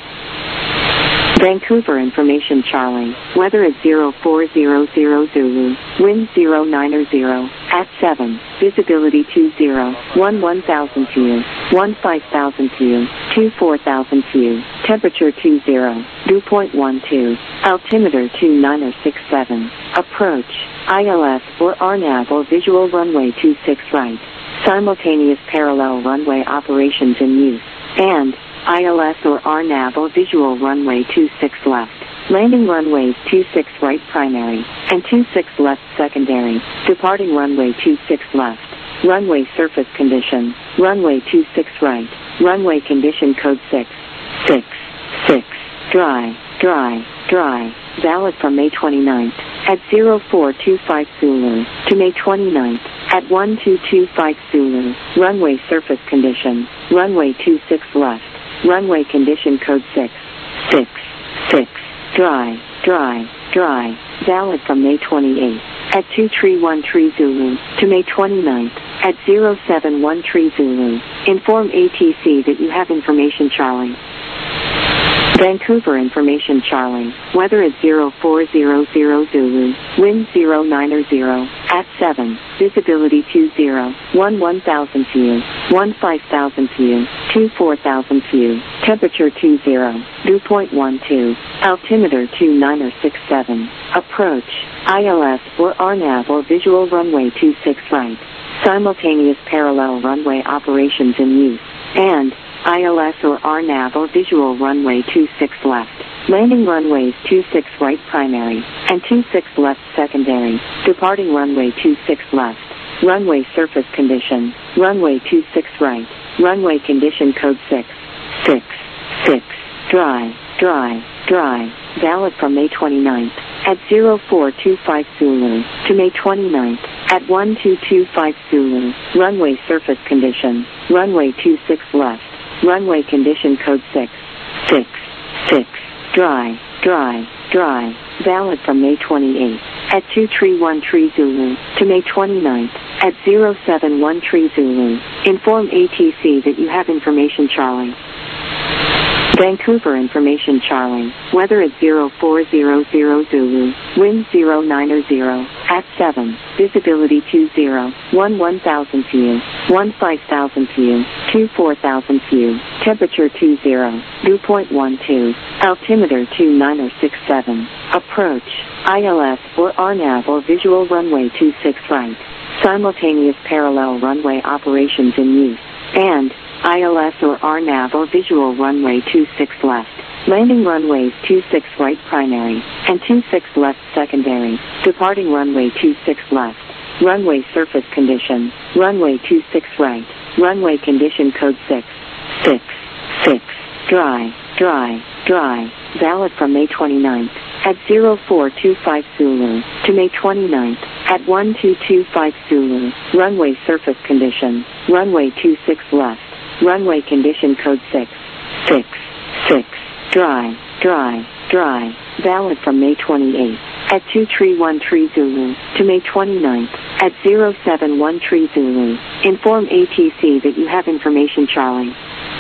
Vancouver information Charlie. Weather at zero four zero zero Zulu. Wind zero nine zero at seven. Visibility two zero. one one thousand feet. one five thousand feet. two four thousand feet. Temperature two zero. Dew point one two. Altimeter two nine six seven. Approach. I L S or R NAV or visual runway two six right. Simultaneous parallel runway operations in use. And I L S or R NAV or visual runway two six left. Landing runways two six right primary and two six left secondary. Departing runway two six left. Runway surface condition. Runway two six right. Runway condition code six six six. Dry, dry, dry. Valid from May twenty-ninth at zero four two five Zulu to May twenty-ninth at one two two five Zulu. Runway surface condition. Runway two six left. Runway condition code six six six. Dry, dry, dry. Valid from May twenty-eighth at two three one three Zulu to May twenty-ninth at zero seven one three Zulu. Inform A T C that you have information Charlie. Vancouver information Charlie. Weather at zero four zero zero Zulu. Wind zero nine zero at seven. Visibility two zero. one one thousand feet. one five thousand feet. two four thousand feet. Temperature two zero. Dew point one two. Altimeter two nine six seven. Approach. I L S or R NAV or visual runway two six right. Simultaneous parallel runway operations in use. And I L S or R NAV or visual runway two six left. Landing runways two six right primary and two six left secondary. Departing runway two six left. Runway surface condition. Runway two six right. Runway condition code six six six. Dry, dry, dry. Valid from May twenty-ninth at zero four two five Zulu to May twenty-ninth at one two two five Zulu. Runway surface condition. Runway two six left. Runway condition code six six six. Dry, dry, dry. Valid from May twenty-eighth at two three one three Zulu to May twenty-ninth at zero seven one three Zulu. Inform A T C that you have information Charlie. Vancouver information Charlie. Weather at zero four zero zero Zulu. Wind zero nine zero. At seven. Visibility two zero. one one thousand view. one five thousand view. two four thousand view. Temperature two zero. Dew point one two. Altimeter two nine six seven. Approach. I L S or R NAV or visual runway two six right. Simultaneous parallel runway operations in use. And I L S or R NAV or visual runway two six left. Landing runways two six right primary and two six left secondary. Departing runway two six left. Runway surface condition. Runway two six right. Runway condition code six six six. Dry, dry, dry. Valid from May twenty-ninth at zero four two five Zulu to May twenty-ninth at one two two five Zulu. Runway surface condition. Runway two six left. Runway condition code six six six. Dry, dry, dry. Valid from May twenty-eighth at two three one three Zulu to May twenty-ninth at zero seven one three Zulu. Inform A T C that you have information Charlie.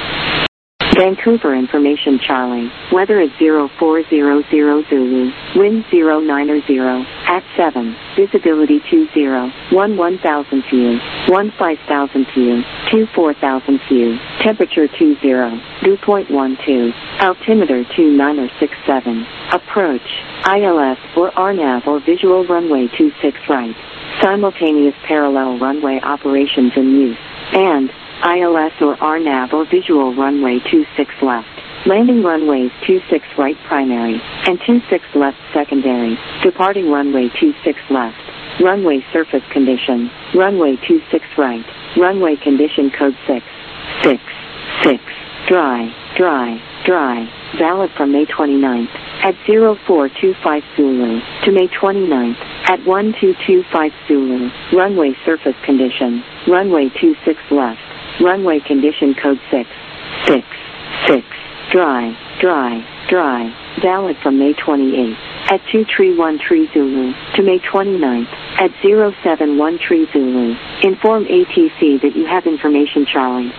Vancouver information Charlie. Weather at zero four zero zero Zulu. Wind zero nine zero. At seven. Visibility two zero. one one thousand view. one five thousand view. two four thousand view. Temperature two zero. Dew point one two. Altimeter two nine six seven. Approach. I L S or R NAV or visual runway two six right. Simultaneous parallel runway operations in use. And I L S or R NAV or visual runway two six left. Landing runways two six right primary and two six left secondary. Departing runway two six left. Runway surface condition. Runway two six right. Runway condition code six six six. Dry, dry, dry. Valid from May twenty-ninth at zero four two five Zulu to May twenty-ninth at one two two five Zulu. Runway surface condition. Runway two six left. Runway condition code six six six. Dry, dry, dry. Valid from May twenty-eighth at two three one three Zulu to May twenty-ninth at zero seven one three Zulu. Inform A T C that you have information Charlie.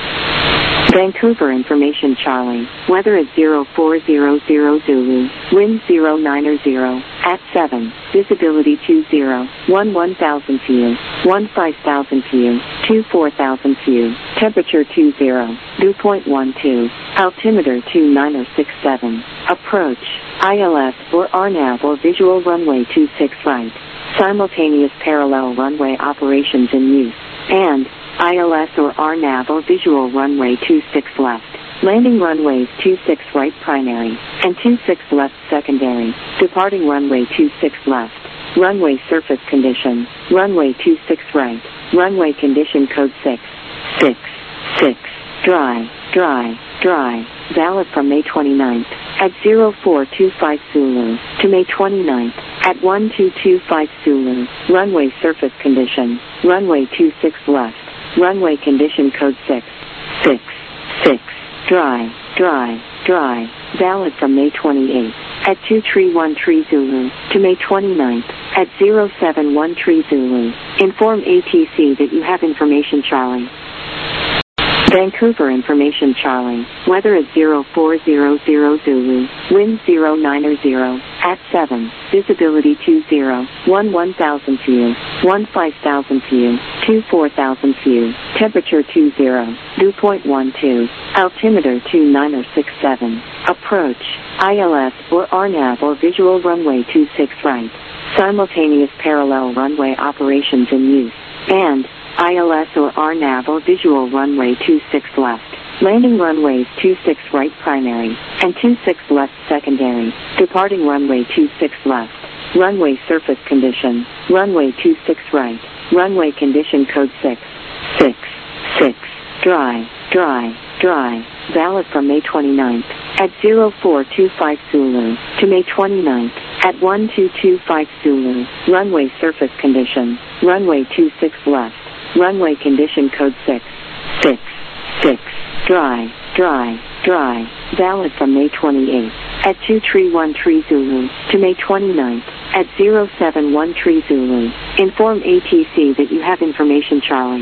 Vancouver information Charlie. Weather at zero four zero zero Zulu. Wind zero nine zero. At seven. Visibility two zero. one one thousand view. one five thousand view. two four thousand view. Temperature two zero. Dew point one two. Altimeter two nine six seven. Approach. I L S or R NAV or visual runway two six right. Simultaneous parallel runway operations in use. And I L S or R NAV or visual runway two six left. Landing runways two six right primary and two six left secondary. Departing runway two six left. Runway surface condition. Runway two six right. Runway condition code six six six. Dry, dry, dry. Valid from May twenty-ninth at zero four two five Zulu to May twenty-ninth at one two two five Zulu. Runway surface condition. Runway two six left. Runway condition code six six six. Dry, dry, dry. Valid from May twenty-eighth at two three one three Zulu to May twenty-ninth at zero seven one three Zulu. Inform A T C that you have information Charlie. Vancouver information Charlie. Weather at zero four zero zero Zulu. Wind zero nine zero. At seven. Visibility two zero. one one thousand view. one five thousand view. two four thousand view. Temperature two zero. Dew point one two. Altimeter two nine six seven. Approach. I L S or R NAV or visual runway two six right. Simultaneous parallel runway operations in use. And I L S or R NAV or visual runway two six left. Landing runways two six right primary and two six left secondary. Departing runway two six left. Runway surface condition. Runway two six right. Runway condition code six six six. Dry, dry, dry. Valid from May twenty-ninth at zero four two five Zulu to May twenty-ninth at one two two five Zulu. Runway surface condition. Runway two six left. Runway condition code six six six. Dry, dry, dry. Valid from May twenty-eighth at two three one three Zulu to May twenty-ninth at zero seven one three Zulu. Inform A T C that you have information Charlie.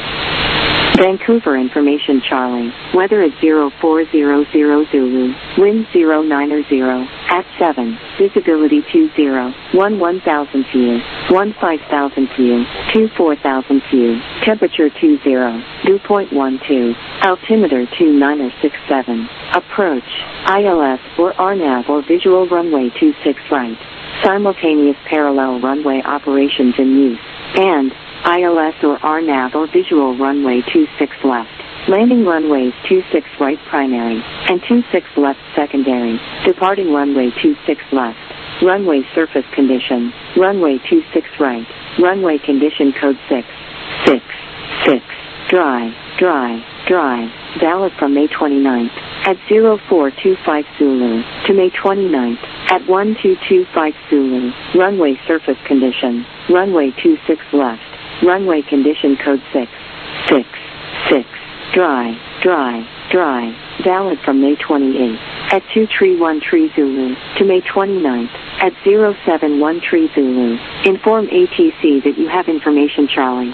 Vancouver information Charlie. Weather at zero four zero zero Zulu. Wind zero nine zero. At seven. Visibility two zero. one one thousand feet. one five thousand feet. two four thousand feet. Temperature two zero. Dew point one two. Altimeter two nine six seven. Approach. I L S or R NAV or visual runway two six right. Simultaneous parallel runway operations in use. And I L S or R NAV or visual runway two six left. Landing runways two six right primary and two six left secondary. Departing runway two six left. Runway surface condition. Runway two six right. Runway condition code six six six. Dry, dry, dry. Valid from May twenty-ninth at zero four two five Zulu to May twenty-ninth at one two two five Zulu. Runway surface condition. Runway two six left. Runway condition code six six six. Dry, dry, dry. Valid from May twenty-eighth at two three one three Zulu to May twenty-ninth at zero seven one three Zulu. Inform A T C that you have information Charlie.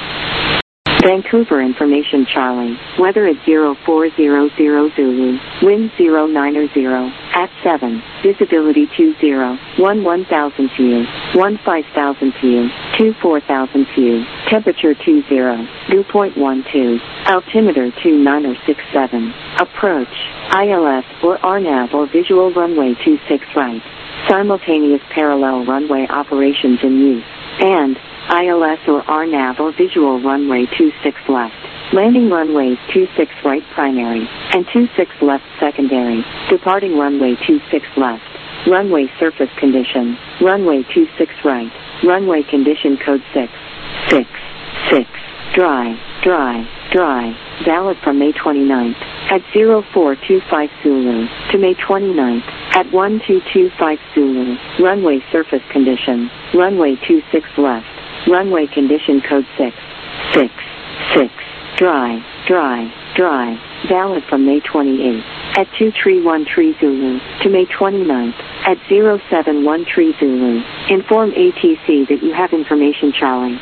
Vancouver information Charlie. Weather at zero four zero zero Zulu. Wind zero nine zero. At seven. Visibility two zero. one one thousand feet. one five thousand feet. two four thousand feet. Temperature two zero. Dew point one two. Altimeter two nine six seven. Approach. I L S or R NAV or visual runway two six right. Simultaneous parallel runway operations in use. And I L S or R NAV or visual runway two six left. Landing runways two six right primary and two six left secondary. Departing runway two six left. Runway surface condition. Runway two six right. Runway condition code six six six. Dry, dry, dry. Valid from May twenty-ninth at zero four two five Zulu to May twenty-ninth at one two two five Zulu. Runway surface condition. Runway two six left. Runway condition code six six six. Dry, dry, dry. Valid from May twenty-eighth at two three one three Zulu to May twenty-ninth at zero seven one three Zulu. Inform A T C that you have information Charlie.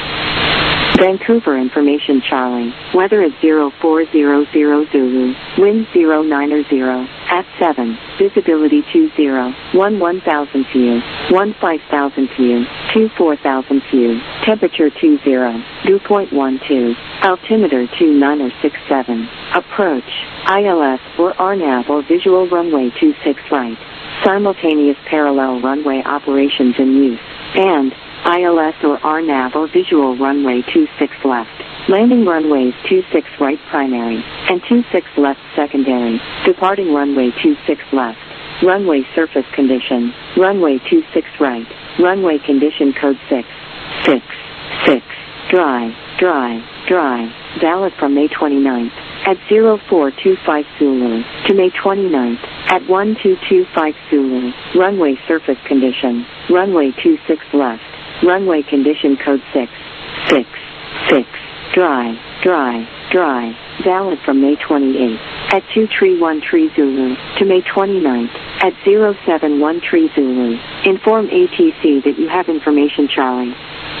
Vancouver information Charlie. Weather at zero four zero zero Zulu. Wind zero nine zero. At seven. Visibility two zero. one one thousand feet. one five thousand feet. two four thousand feet. Temperature two zero. Dew point one two. Altimeter two nine six seven. Approach. I L S or R NAV or visual runway two six right. Simultaneous parallel runway operations in use. And I L S or R NAV or visual runway two six left. Landing runways two six right primary and two six left secondary. Departing runway two six left. Runway surface condition. Runway two six right. Runway condition code six six six. Dry, dry, dry. Valid from May twenty-ninth at zero four two five Zulu to May twenty-ninth at one two two five Zulu. Runway surface condition. Runway two six left. Runway condition code six six six. Dry, dry, dry. Valid from May twenty-eighth at two three one three Zulu to May twenty-ninth at zero seven one three Zulu. Inform A T C that you have information Charlie.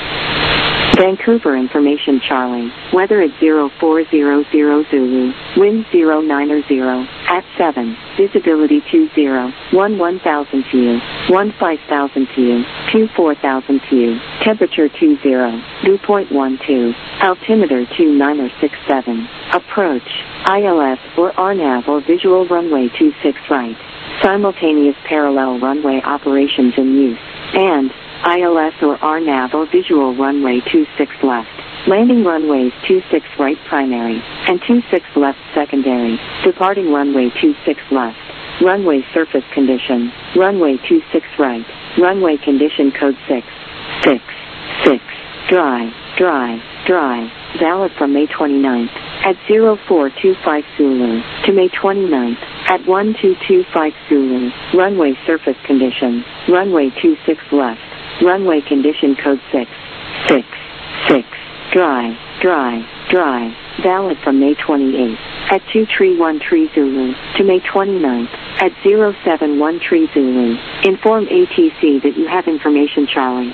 Vancouver information Charlie. Weather at zero four zero zero Zulu. Wind zero nine zero. At seven. Visibility two zero. one one thousand feet. one five thousand feet. two four thousand feet. Temperature two zero. Dew point one two. Altimeter two nine six seven. Approach. I L S or R NAV or visual runway two six right. Simultaneous parallel runway operations in use. And I L S or R NAV or visual runway two six left. Landing runways two six right primary and two six left secondary. Departing runway two six left. Runway surface condition. Runway two six right. Runway condition code six six six. Dry, dry, dry. Valid from May twenty-ninth at zero four two five Zulu to May twenty-ninth at one two two five Zulu. Runway surface condition. Runway two six left. Runway condition code six six six. Dry, dry, dry. Valid from May twenty-eighth at two three one three Zulu to May twenty-ninth at zero seven one three Zulu. Inform A T C that you have information Charlie.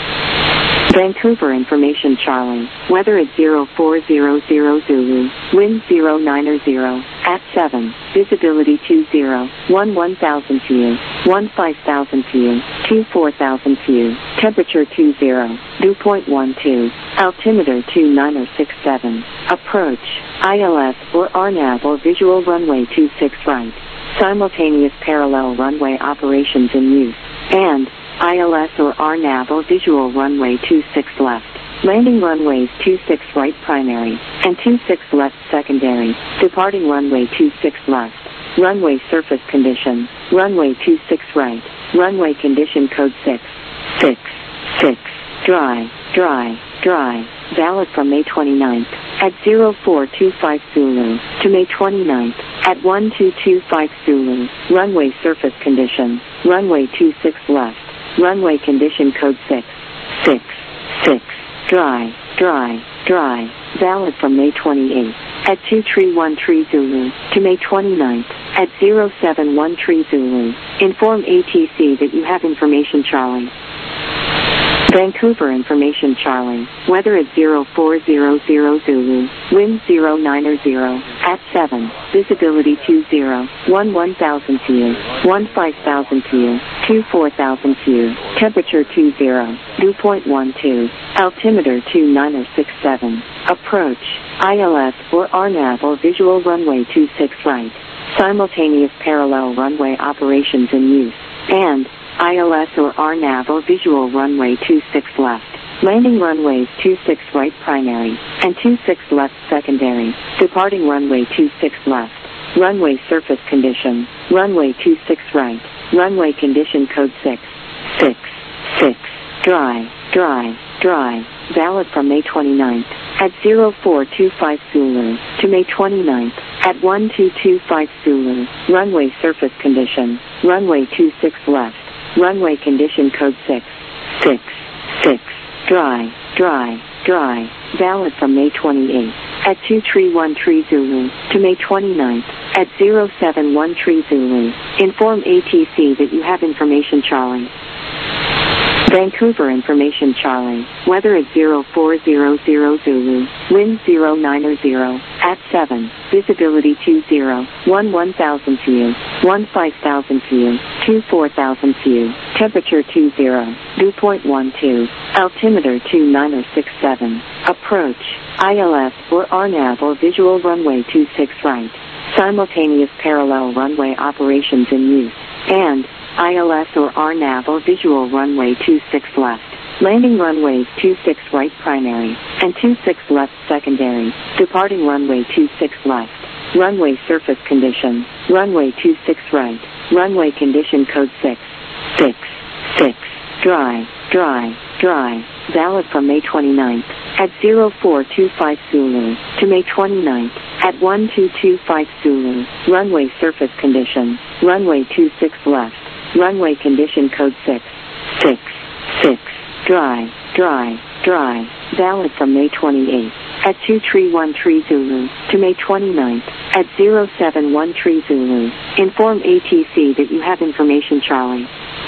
Vancouver information Charlie. Weather at zero four zero zero Zulu. Wind zero nine zero. At seven. Visibility two zero. one one thousand feet. one five thousand feet. two four thousand feet. Temperature two zero. Dew point one two. Altimeter two nine six seven. Approach. I L S or R NAV or visual runway two six right. Simultaneous parallel runway operations in use. And I L S or R NAV or visual runway two six left. Landing runways two six right primary and two six left secondary. Departing runway two six left. Runway surface condition. Runway two six right. Runway condition code six six six. Dry, dry, dry. Valid from May twenty-ninth at zero four two five Zulu to May twenty-ninth at one two two five Zulu. Runway surface condition. Runway two six left. Runway condition code six six six. Dry, dry, dry. Valid from May twenty-eighth at two three one three Zulu to May twenty-ninth at zero seven one three Zulu. Inform A T C that you have information Charlie. Vancouver information Charlie. Weather at zero four zero zero Zulu. Wind zero nine zero. At seven. Visibility two zero. one one thousand feet. one five thousand feet. two four thousand feet. Temperature two zero. Dew point one two. Altimeter two nine six seven. Approach. I L S or R NAV or visual runway two six right. Simultaneous parallel runway operations in use. And I L S or R NAV or visual runway two six left. Landing runways two six right primary and two six left secondary. Departing runway two six left. Runway surface condition. Runway two six right. Runway condition code six six six. Dry, dry, dry. Valid from May twenty-ninth at zero four two five Zulu to May twenty-ninth at one two two five Zulu. Runway surface condition. Runway two six left. Runway condition code six six six. Dry, dry, dry. Valid from May twenty-eighth at two three one three Zulu to May twenty-ninth at zero seven one three Zulu. Inform A T C that you have information Charlie. Vancouver information Charlie. Weather at zero four zero zero Zulu. Wind zero nine zero. At seven. Visibility two zero. one one thousand feet. one five thousand feet. two four thousand feet. Temperature two zero. Dew point one two. Altimeter two nine six seven. Approach. I L S or R NAV or visual runway two six right. Simultaneous parallel runway operations in use. And I L S or R NAV or visual runway two six left. Landing runways two six right primary and two six left secondary. Departing runway two six left. Runway surface condition. Runway two six right. Runway condition code six six six. Dry, dry, dry. Valid from May twenty-ninth at zero four two five Zulu to May twenty-ninth at one two two five Zulu. Runway surface condition. Runway two six left. Runway condition code six six six. Dry, dry, dry. Valid from May twenty-eighth at two three one three Zulu to May twenty-ninth at zero seven one three Zulu. Inform A T C that you have information Charlie.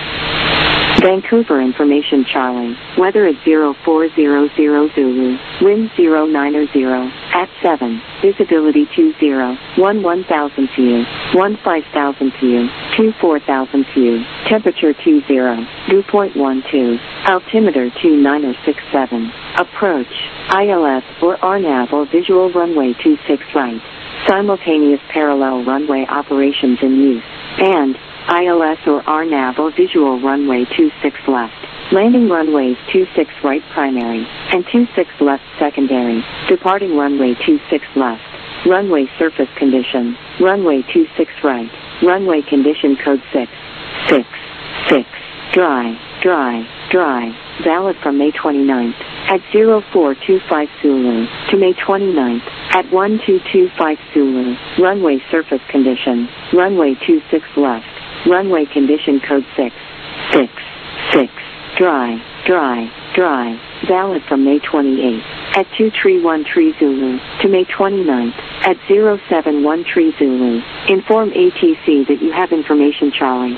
Vancouver information Charlie. Weather at zero four zero zero Zulu. Wind zero nine zero. At seven. Visibility two zero. one one thousand feet. one five thousand feet. two four thousand feet. Temperature two zero. Dew point one two. Altimeter two nine six seven. Approach. I L S or R NAV or visual runway two six right. Simultaneous parallel runway operations in use. And I L S or R NAV or visual runway two six left. Landing runways two six right primary and two six left secondary. Departing runway two six left. Runway surface condition. Runway two six right. Runway condition code six six six. Dry, dry, dry. Valid from May twenty-ninth at zero four two five Zulu to May twenty-ninth at one two two five Zulu. Runway surface condition. Runway two six left. Runway condition code six six six. Dry, dry, dry. Valid from May twenty-eighth at two three one three Zulu to May twenty-ninth at zero seven one three Zulu. Inform A T C that you have information Charlie.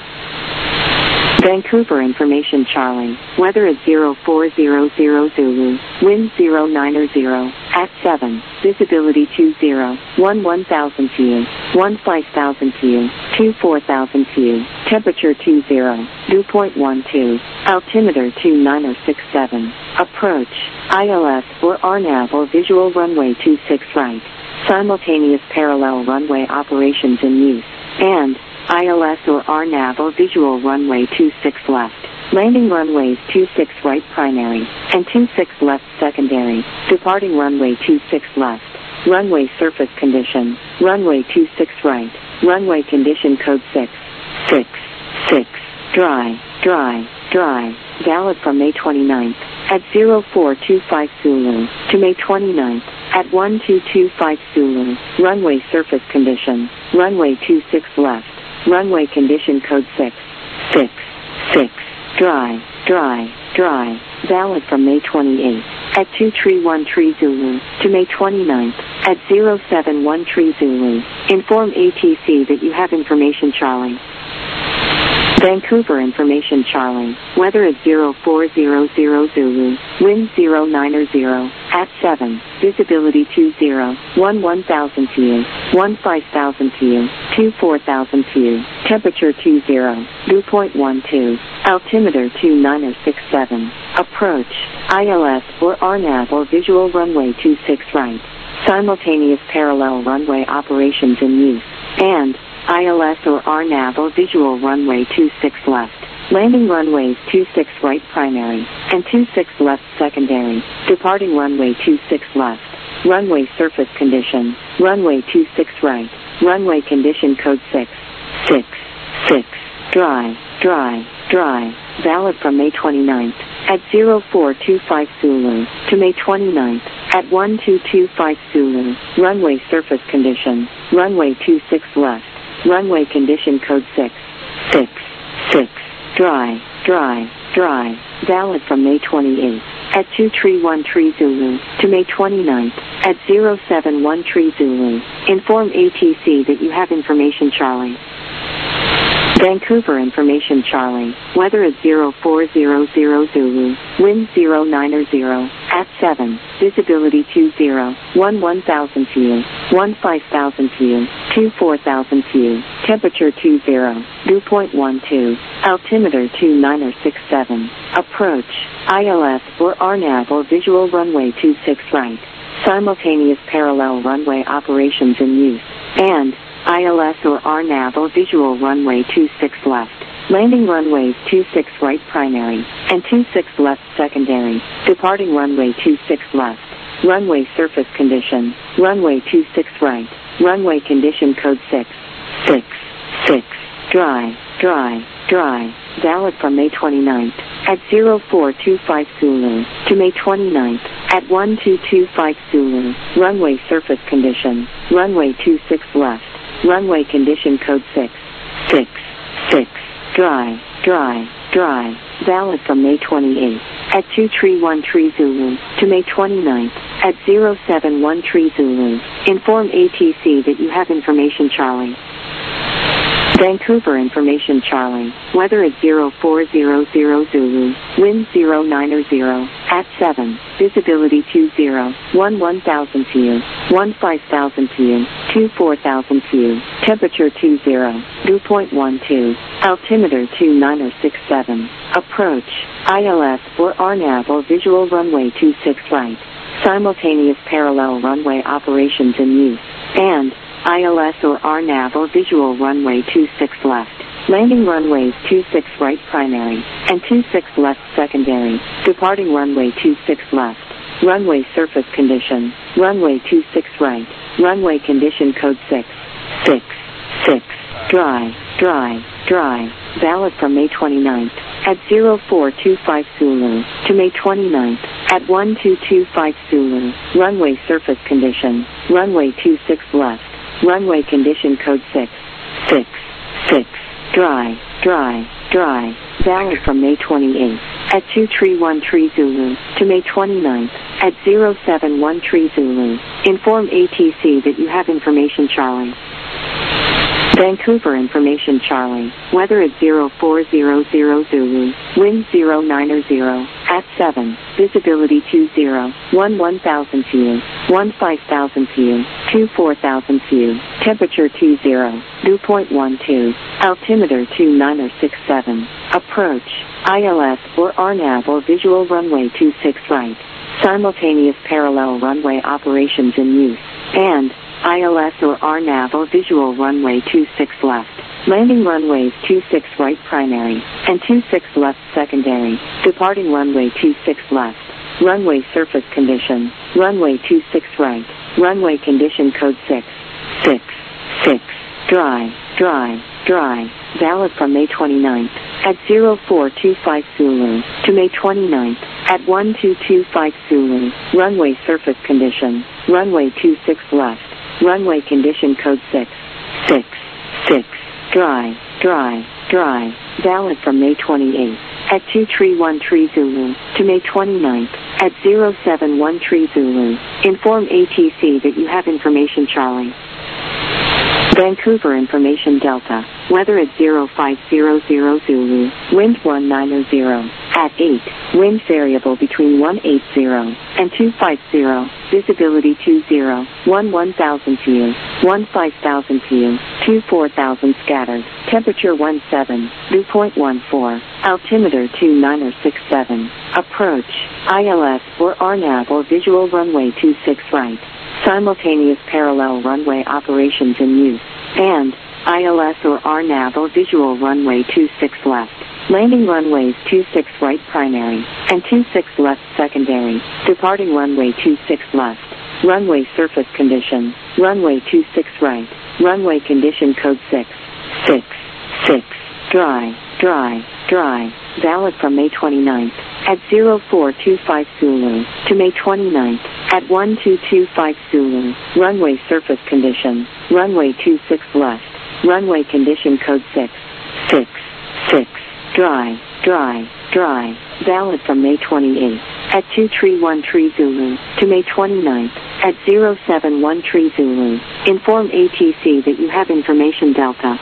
Vancouver information Charlie. Weather is zero four zero zero Zulu. Wind zero nine zero at seven. Visibility two zero. one one thousand feet. one five thousand feet. two four thousand feet. Temperature two zero. Dew point one two. Altimeter two nine six seven. Approach. I L S or R NAV or visual runway two six right. Simultaneous parallel runway operations in use. And I L S or R NAV or visual runway two six left. Landing runways two six right primary and two six left secondary. Departing runway two six left. Runway surface condition. Runway two six right. Runway condition code six six six. Dry, dry, dry. Valid from May twenty-ninth at zero four two five Zulu to May twenty-ninth at one two two five Zulu. Runway surface condition. Runway two six left. Runway condition code six six six. Dry, dry, dry. Valid from May twenty-eighth at two three one three Zulu to May twenty-ninth at zero seven one three Zulu. Inform A T C that you have information Charlie. Vancouver information Charlie. Weather is zero four zero zero Zulu. Wind zero nine zero at seven. Visibility two zero. one one thousand feet. one five thousand feet. two four thousand feet. Temperature two zero. Dew point one two. Altimeter two nine six seven. Approach. I L S or R NAV or visual runway two six right. Simultaneous parallel runway operations in use. And I L S or R NAV or visual runway two six left. Landing runways two six right primary and two six left secondary. Departing runway two six left. Runway surface condition. Runway two six right. Runway condition code six six six. Dry, dry, dry. Valid from May twenty-ninth at zero four two five Zulu to May twenty-ninth at one two two five Zulu. Runway surface condition. Runway two six left. Runway condition code six six six. Dry, dry, dry. Valid from May twenty-eighth at two three one three Zulu to May twenty-ninth at zero seven one three Zulu. Inform A T C that you have information Charlie. Vancouver information Charlie. Weather is zero four zero zero Zulu. Wind zero nine zero at seven. Visibility two zero. one one thousand feet. one five thousand feet. two four thousand feet. Temperature two zero. Dew point one two. Altimeter two nine six seven. Approach. I L S or R NAV or visual runway two six right. Simultaneous parallel runway operations in use. And I L S or R NAV or visual runway two six left. Landing runways two six right primary and two six left secondary. Departing runway two six left. Runway surface condition. Runway two six right. Runway condition code six six six. Dry, dry, dry. Valid from May twenty-ninth at zero four two five Zulu to May twenty-ninth at one two two five Zulu. Runway surface condition. Runway two six left. Runway condition code six six six. Dry, dry, dry. Valid from May twenty-eighth at two three one three Zulu to May twenty-ninth at zero seven one three Zulu. Inform A T C that you have information Charlie. Vancouver information Charlie. Weather is zero four zero zero Zulu. Wind zero nine zero at seven. Visibility two zero. one one thousand feet. one five thousand feet. two four thousand feet. Temperature two zero. Dew point one two. Altimeter two nine six seven. Approach. I L S or R NAV or visual runway two six right. Simultaneous parallel runway operations in use. And I L S or R NAV or visual runway two six left. Landing runways two six right primary, and two six left secondary, departing runway two six left. Runway surface condition, runway two six right, runway condition code six six six, dry, dry, dry, valid from May twenty-ninth, at zero four two five Zulu, to May twenty-ninth, at one two two five Zulu, runway surface condition, runway two six left, runway condition code six six six, dry, dry, dry, valid from May twenty-eighth, at two three one three Zulu, to May twenty-ninth, at zero seven one three Zulu, inform A T C that you have information Charlie. Vancouver information Charlie, weather at zero four zero zero Zulu, wind zero nine zero, at seven, visibility two zero, one one thousand feet, one five thousand feet, two four thousand feet, temperature two zero, dew point one two, altimeter two nine six seven, approach, I L S or R NAV or visual runway two six right, simultaneous parallel runway operations in use, and I L S or R NAV or visual runway two six left, landing runways two six right primary, and two six left secondary, departing runway two six left, runway surface condition, runway two six right, runway condition code six six six, dry, dry, dry, valid from May twenty-ninth, at zero four two five Zulu, to May twenty-ninth, at one two two five Zulu, runway surface condition, runway two six left, runway condition code six six six, dry, dry, dry, valid from May twenty-eighth, at two three one three Zulu, to May twenty-ninth, at zero seven one three Zulu, inform A T C that you have information Charlie. Vancouver information Delta, weather at zero five zero zero Zulu, wind one nine zero, at eight, wind variable between one eight zero and two five zero, visibility two zero, one one thousand feet, one five thousand feet, two four thousand scattered, temperature one seven, dew point one four, altimeter two nine six seven, approach, I L S or R NAV or visual runway two six right, simultaneous parallel runway operations in use, and I L S or R NAV or visual runway two six left, landing runways two six right primary, and two six left secondary, departing runway two six left, runway surface condition, runway two six right, runway condition code six six six, dry, dry, dry, valid from May twenty-ninth, at zero four two five Zulu, to May twenty-ninth, at one two two five Zulu, runway surface condition, runway two six left, runway condition code six six six, dry, dry, dry, valid from May twenty-eighth, at two three one three Zulu, to May twenty-ninth, at zero seven one three Zulu, inform A T C that you have information Delta.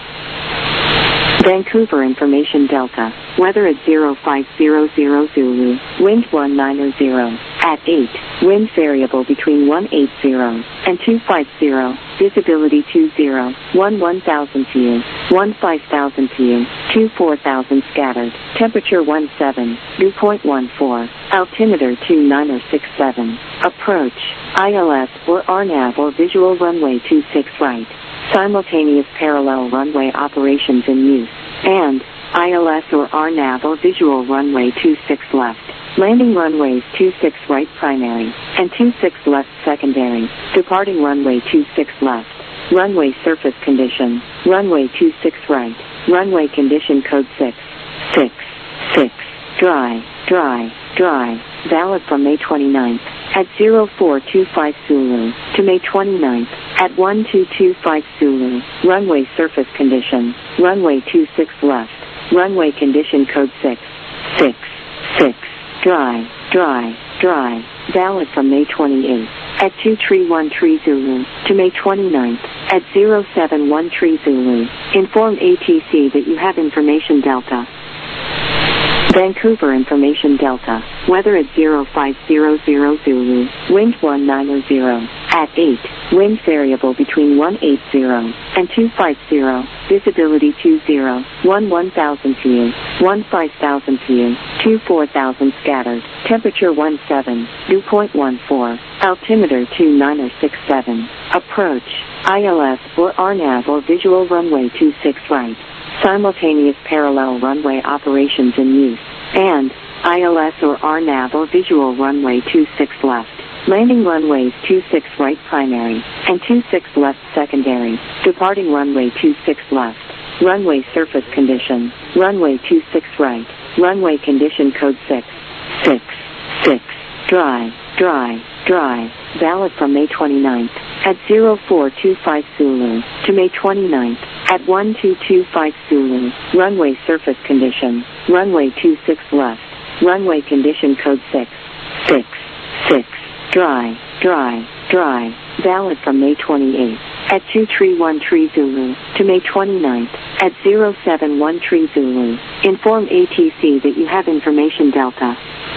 Vancouver information Delta, weather at zero five zero zero Zulu, wind one nine zero, at eight, wind variable between one eight zero and two five zero, visibility two zero, one one thousand feet, one five thousand feet, two four thousand scattered, temperature one seven, dew point one four, altimeter two nine six seven, approach, I L S or R NAV or visual runway two six right, simultaneous parallel runway operations in use, and I L S or R NAV or visual runway two six left, landing runways two six right primary, and two six left secondary, departing runway two six left, runway surface condition, runway two six right, runway condition code six six six, dry, dry, dry, valid from May twenty-ninth, at zero four two five Zulu, to May twenty-ninth, at one two two five Zulu, runway surface condition, runway two six left, runway condition code six six six, dry, dry, dry, valid from May twenty-eighth, at two three one three Zulu, to May twenty-ninth, at zero seven one three Zulu, inform A T C that you have information Delta. Vancouver information Delta, weather at zero five zero zero Zulu, wind one nine zero, at eight, wind variable between one eight zero and two five zero, visibility two zero, one one thousand feet, one five thousand feet, two four thousand scattered, temperature one seven, dew point one four, altimeter two nine six seven, approach, I L S or R NAV or visual runway two six right, simultaneous parallel runway operations in use, and I L S or R NAV or visual runway two six left. Landing runways two six right primary and two six left secondary. Departing runway two six left. Runway surface condition. Runway two six right. Runway condition code six. six. six. Dry. Dry. Dry. Valid from May twenty-ninth at zero four two five Zulu to May twenty-ninth at one two two five Zulu. Runway surface condition. Runway two six left. Runway condition code six. six. six. Dry. Dry. Dry. Valid from May twenty-eighth at two three one three Zulu to May twenty-ninth at zero seven one three Zulu. Inform A T C that you have information Delta.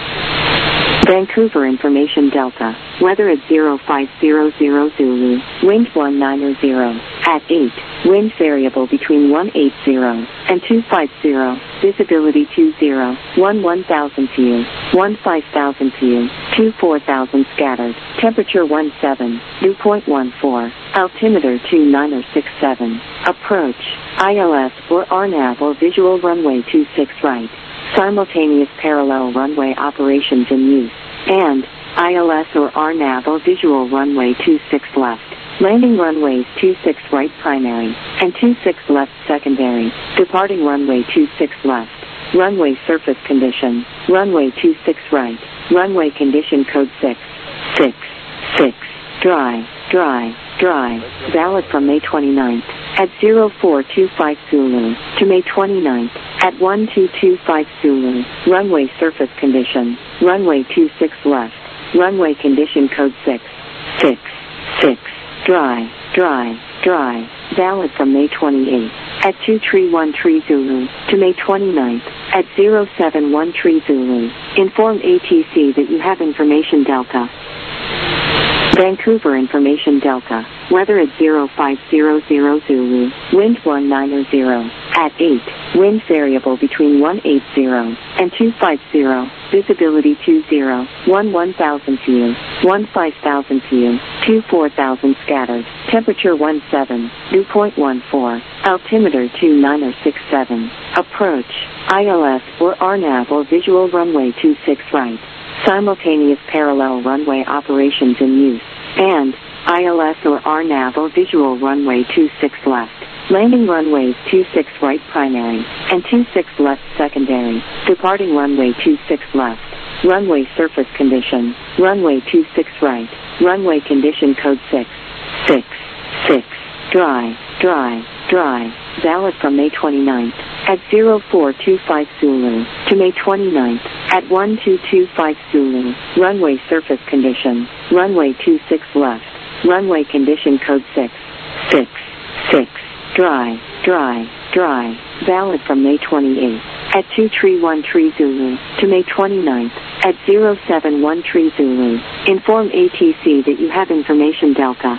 Vancouver information Delta. Weather at zero five zero zero Zulu. Wind one nine zero. At eight. Wind variable between one eight zero and two five zero. Visibility two zero. one one thousand view. one five thousand view. two four thousand scattered. Temperature one seven. Dew point one four. Altimeter two nine six seven. Approach. I L S or R NAV or visual runway two six right. Simultaneous parallel runway operations in use, and I L S or R NAV or visual runway two six left. Landing runways two six right primary and two six left secondary. Departing runway two six left. Runway surface condition. Runway two six right. Runway condition code six. six. six. Dry. Dry. Dry. Valid from May twenty-ninth at zero four two five Zulu to May twenty-ninth at one two two five Zulu. Runway surface condition. Runway two six left. Runway condition code six. six. six. Dry. Dry. Dry. Valid from May twenty-eighth at two three one three Zulu to May twenty-ninth at zero seven one three Zulu. Inform A T C that you have information Delta. Vancouver information Delta. Weather at zero five zero zero Zulu. Wind one nine zero. At eight. Wind variable between one eight zero and two five zero. Visibility two zero. one one thousand view. one five thousand view. two four thousand scattered. Temperature one seven. Dew point one four. Altimeter two nine six seven. Approach. I L S or R NAV or visual runway two six right. Simultaneous parallel runway operations in use, and I L S or R NAV or visual runway two six left. Landing runways two six right primary and two six left secondary. Departing runway two six left. Runway surface condition. Runway two six right. Runway condition code six. six. six. Dry. Dry. Dry. Valid from May twenty-ninth at zero four two five Zulu to May twenty-ninth at one two two five Zulu. Runway surface condition. Runway two six left. Runway condition code six. six. six. Dry. Dry. Dry. Valid from May twenty-eighth at two three one three Zulu to May twenty-ninth at zero seven one three Zulu. Inform A T C that you have information Delta.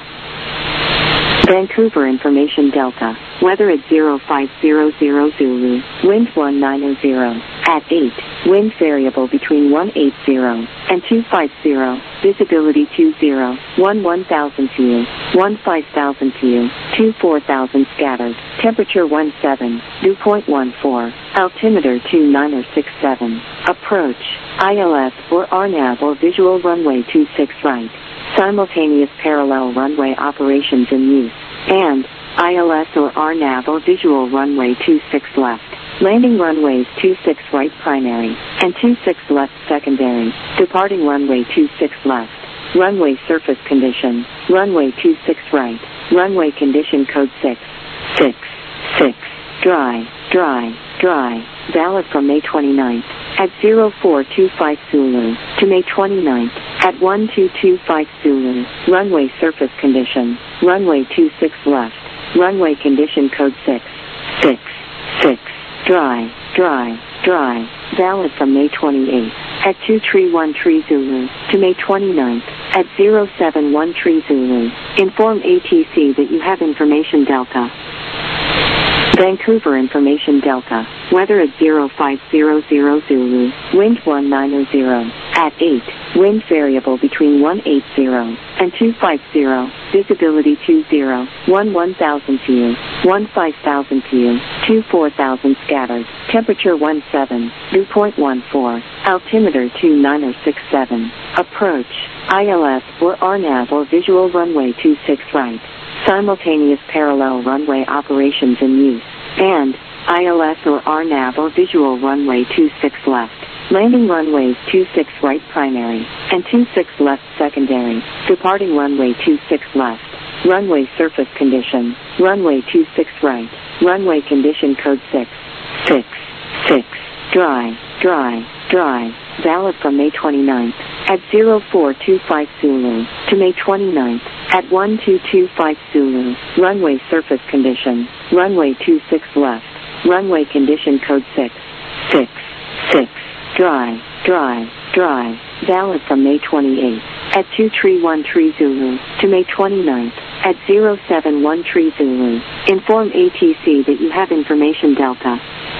Vancouver information Delta. Weather at zero five zero zero Zulu. Wind one nine zero. At eight. Wind variable between one eight zero and two five zero. Visibility two zero. one one thousand view. one five thousand view. two four thousand scattered. Temperature one seven. Dew point one four. Altimeter two nine six seven. Approach. I L S or R NAV or visual runway two six right. Simultaneous parallel runway operations in use, and I L S or R NAV or visual runway two six left. Landing runways two six right primary and two six left secondary. Departing runway two six left. Runway surface condition. Runway two six right. Runway condition code six. six. six. Dry. Dry. Dry. Valid from May twenty-ninth at zero four two five Zulu to May twenty-ninth at one two two five Zulu. Runway surface condition. Runway two six left. Runway condition code six. six. six. Dry. Dry. Dry. Valid from May twenty-eighth at two three one three Zulu to May twenty-ninth at zero seven one three Zulu. Inform A T C that you have information Delta. Vancouver information Delta. Weather at zero five zero zero Zulu. Wind one nine zero. At eight. Wind variable between one eighty and two fifty. Visibility two zero, one one thousand view, one five thousand view, two four thousand scattered. Temperature one seven, dew point one four. Altimeter two nine six seven. Approach, I L S or R NAV or visual runway two six right. Simultaneous parallel runway operations in use. And I L S or R NAV or visual runway two six left. Landing runways two six right primary and two six left secondary. Departing runway two six left. Runway surface condition. Runway two six right. Runway condition code six six six. Dry, dry, dry. Valid from May twenty-ninth at zero four two five Zulu to May twenty-ninth at one two two five Zulu. Runway surface condition. Runway two six left. Runway condition code six six six. Dry, dry, dry. Valid from May twenty-eighth at two three one three Zulu to May twenty-ninth at zero seven one three Zulu. Inform A T C that you have information Delta.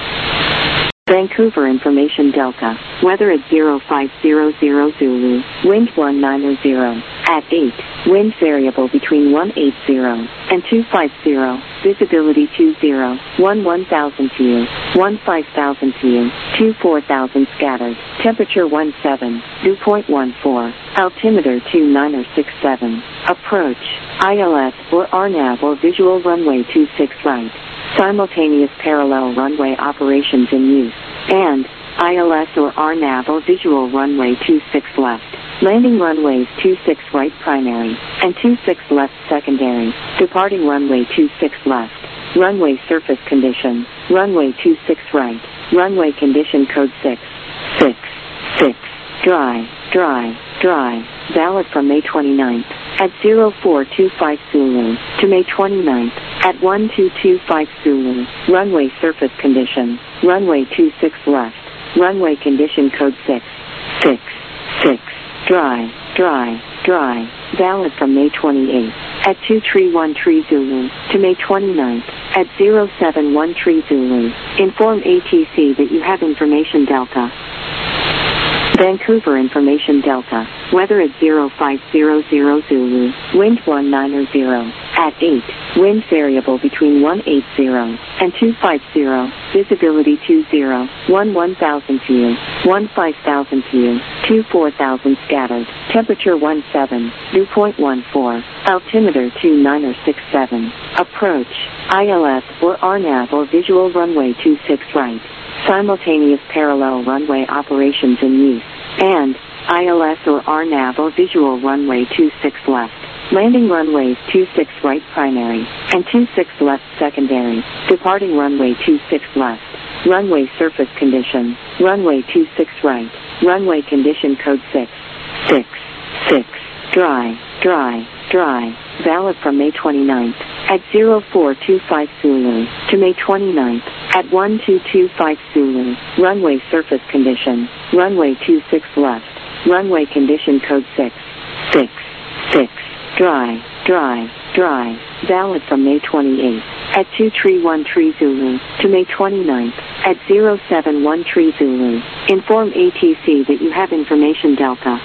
Vancouver Information Delta. Weather at zero five zero zero Zulu. Wind one nine zero. At eight. Wind variable between one eighty and two fifty. Visibility two zero, one one thousand view, one five thousand view, two four thousand scattered. Temperature one seven, dew point one four. Altimeter two nine six seven. Approach, I L S or R NAV or visual runway two six right. Simultaneous parallel runway operations in use. And I L S or R NAV or visual runway two six left. Landing runways two six right primary and two six left secondary. Departing runway two six left. Runway surface condition. Runway two six right. Runway condition code six six six. Dry, dry, dry. Valid from May twenty-ninth at zero four two five Zulu to May twenty-ninth at one two two five Zulu. Runway surface condition. Runway two six left. Runway condition code six six six. Dry, dry, dry. Valid from May twenty-eighth at two three one three Zulu to May twenty-ninth at zero seven one three Zulu. Inform A T C that you have information Delta. Vancouver Information Delta. Weather at zero five zero zero Zulu. Wind one nine zero. At eight. Wind variable between one eighty and two fifty. Visibility two zero, one one thousand view, one five thousand view, two four thousand scattered. Temperature one seven, dew point one four. Altimeter two nine six seven. Approach, I L S or R NAV or visual runway two six right. Simultaneous parallel runway operations in use. And I L S or R NAV or visual runway two six left. Landing runways two six right primary and two six left secondary. Departing runway two six left. Runway surface condition. Runway two six right. Runway condition code six six six. Dry, dry, dry. Valid from May twenty-ninth at zero four two five Zulu to May twenty-ninth at one two two five Zulu. Runway surface condition. Runway two six left. Runway condition code six six six. Dry, dry, dry. Valid from May twenty-eighth at two three one three Zulu to May twenty-ninth at zero seven one three Zulu. Inform A T C that you have information Delta.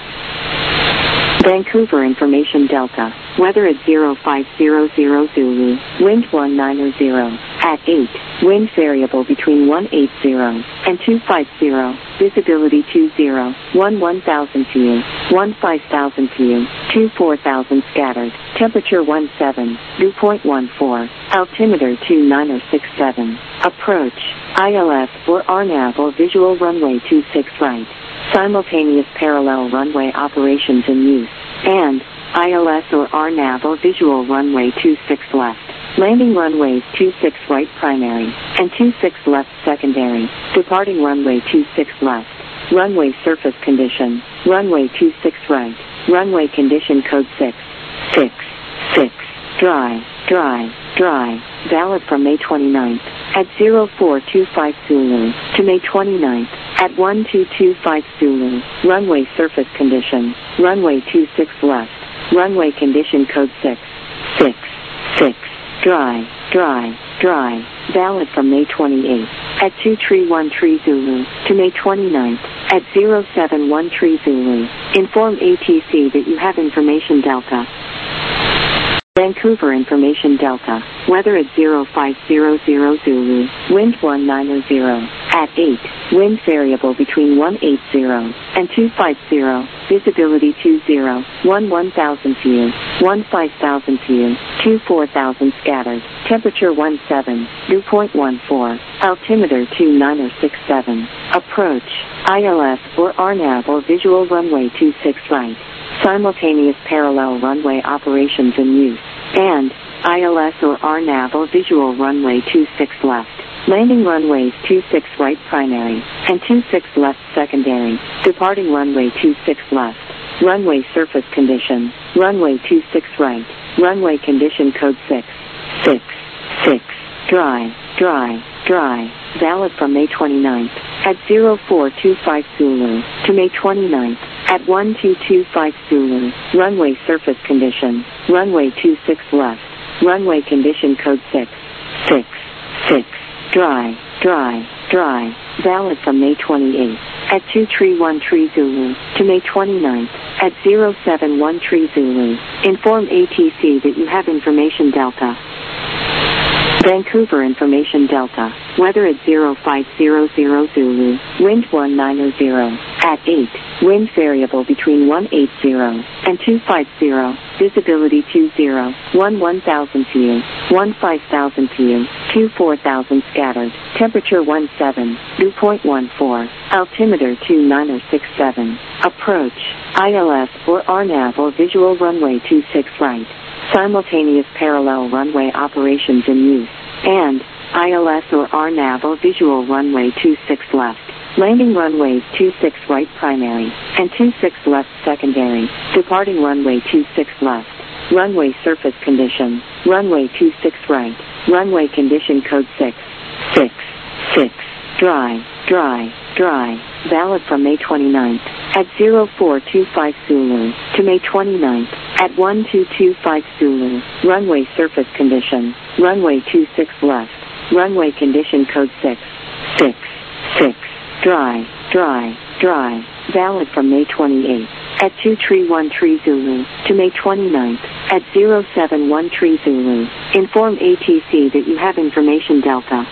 Vancouver Information Delta. Weather at zero five zero zero Zulu. Wind one nine zero. At eight. Wind variable between one eighty and two fifty. Visibility two zero, one one thousand view, one five thousand view, two four thousand scattered. Temperature one seven, dew point one four. Altimeter two nine six seven. Approach, I L S or R NAV or visual runway two six right. Simultaneous parallel runway operations in use. And I L S or R NAV or visual runway two six left. Landing runways two six right primary and two six left secondary. Departing runway two six left. Runway surface condition. Runway two six right. Runway condition code six six six. Dry, dry, dry. Valid from May twenty-ninth at zero four two five Zulu to May twenty-ninth at one two two five Zulu. Runway surface condition. Runway two six left. Runway condition code six six six. dry, dry, dry. Valid from May twenty-eighth at two three one three Zulu to May twenty-ninth at zero seven one three Zulu. Inform A T C that you have information Delta. Vancouver Information Delta. Weather at zero five zero zero Zulu. Wind one nine zero. At eight. Wind variable between one eighty and two fifty. Visibility two zero. one one thousand view. one five thousand view. two four thousand scattered. Temperature one seven. Dew point one four. Altimeter two nine six seven. Approach. I L S or R NAV or visual runway two six right. Simultaneous parallel runway operations in use. And I L S or R NAV or visual runway two six left. Landing runways two six right primary and two six left secondary. Departing runway two six left. Runway surface condition. Runway two six right. Runway condition code six. six. six. Dry, dry, dry. Valid from May twenty-ninth at zero four two five Zulu to May twenty-ninth at one two two five Zulu. Runway surface condition. Runway two six left. Runway condition code six. six. six. Dry, dry, dry. Valid from May twenty-eighth at two three one three Zulu to May twenty-ninth at zero seven one three Zulu. Inform A T C that you have information Delta. Vancouver Information Delta. Weather at zero five zero zero Zulu. Wind one nine zero. At eight. Wind variable between one eighty and two fifty. Visibility two zero. one one thousand view. one five thousand view. two four thousand scattered. Temperature one seven. Dew point one four. Altimeter two nine six seven. Approach. I L S or R NAV or visual runway two six right. Simultaneous parallel runway operations in use. And I L S or R NAV or visual runway two six left. Landing runways two six right primary and two six left secondary. Departing runway two six left. Runway surface condition. Runway two six right. Runway condition code six. six. six. Dry, dry, dry. Valid from May twenty-ninth at zero four two five Zulu to May twenty-ninth at one two two five Zulu. Runway surface condition. Runway two six left. Runway condition code six. six. six. Dry, dry, dry. Valid from May twenty-eighth at two three one three Zulu to May twenty-ninth at zero seven one three Zulu. Inform A T C that you have information Delta.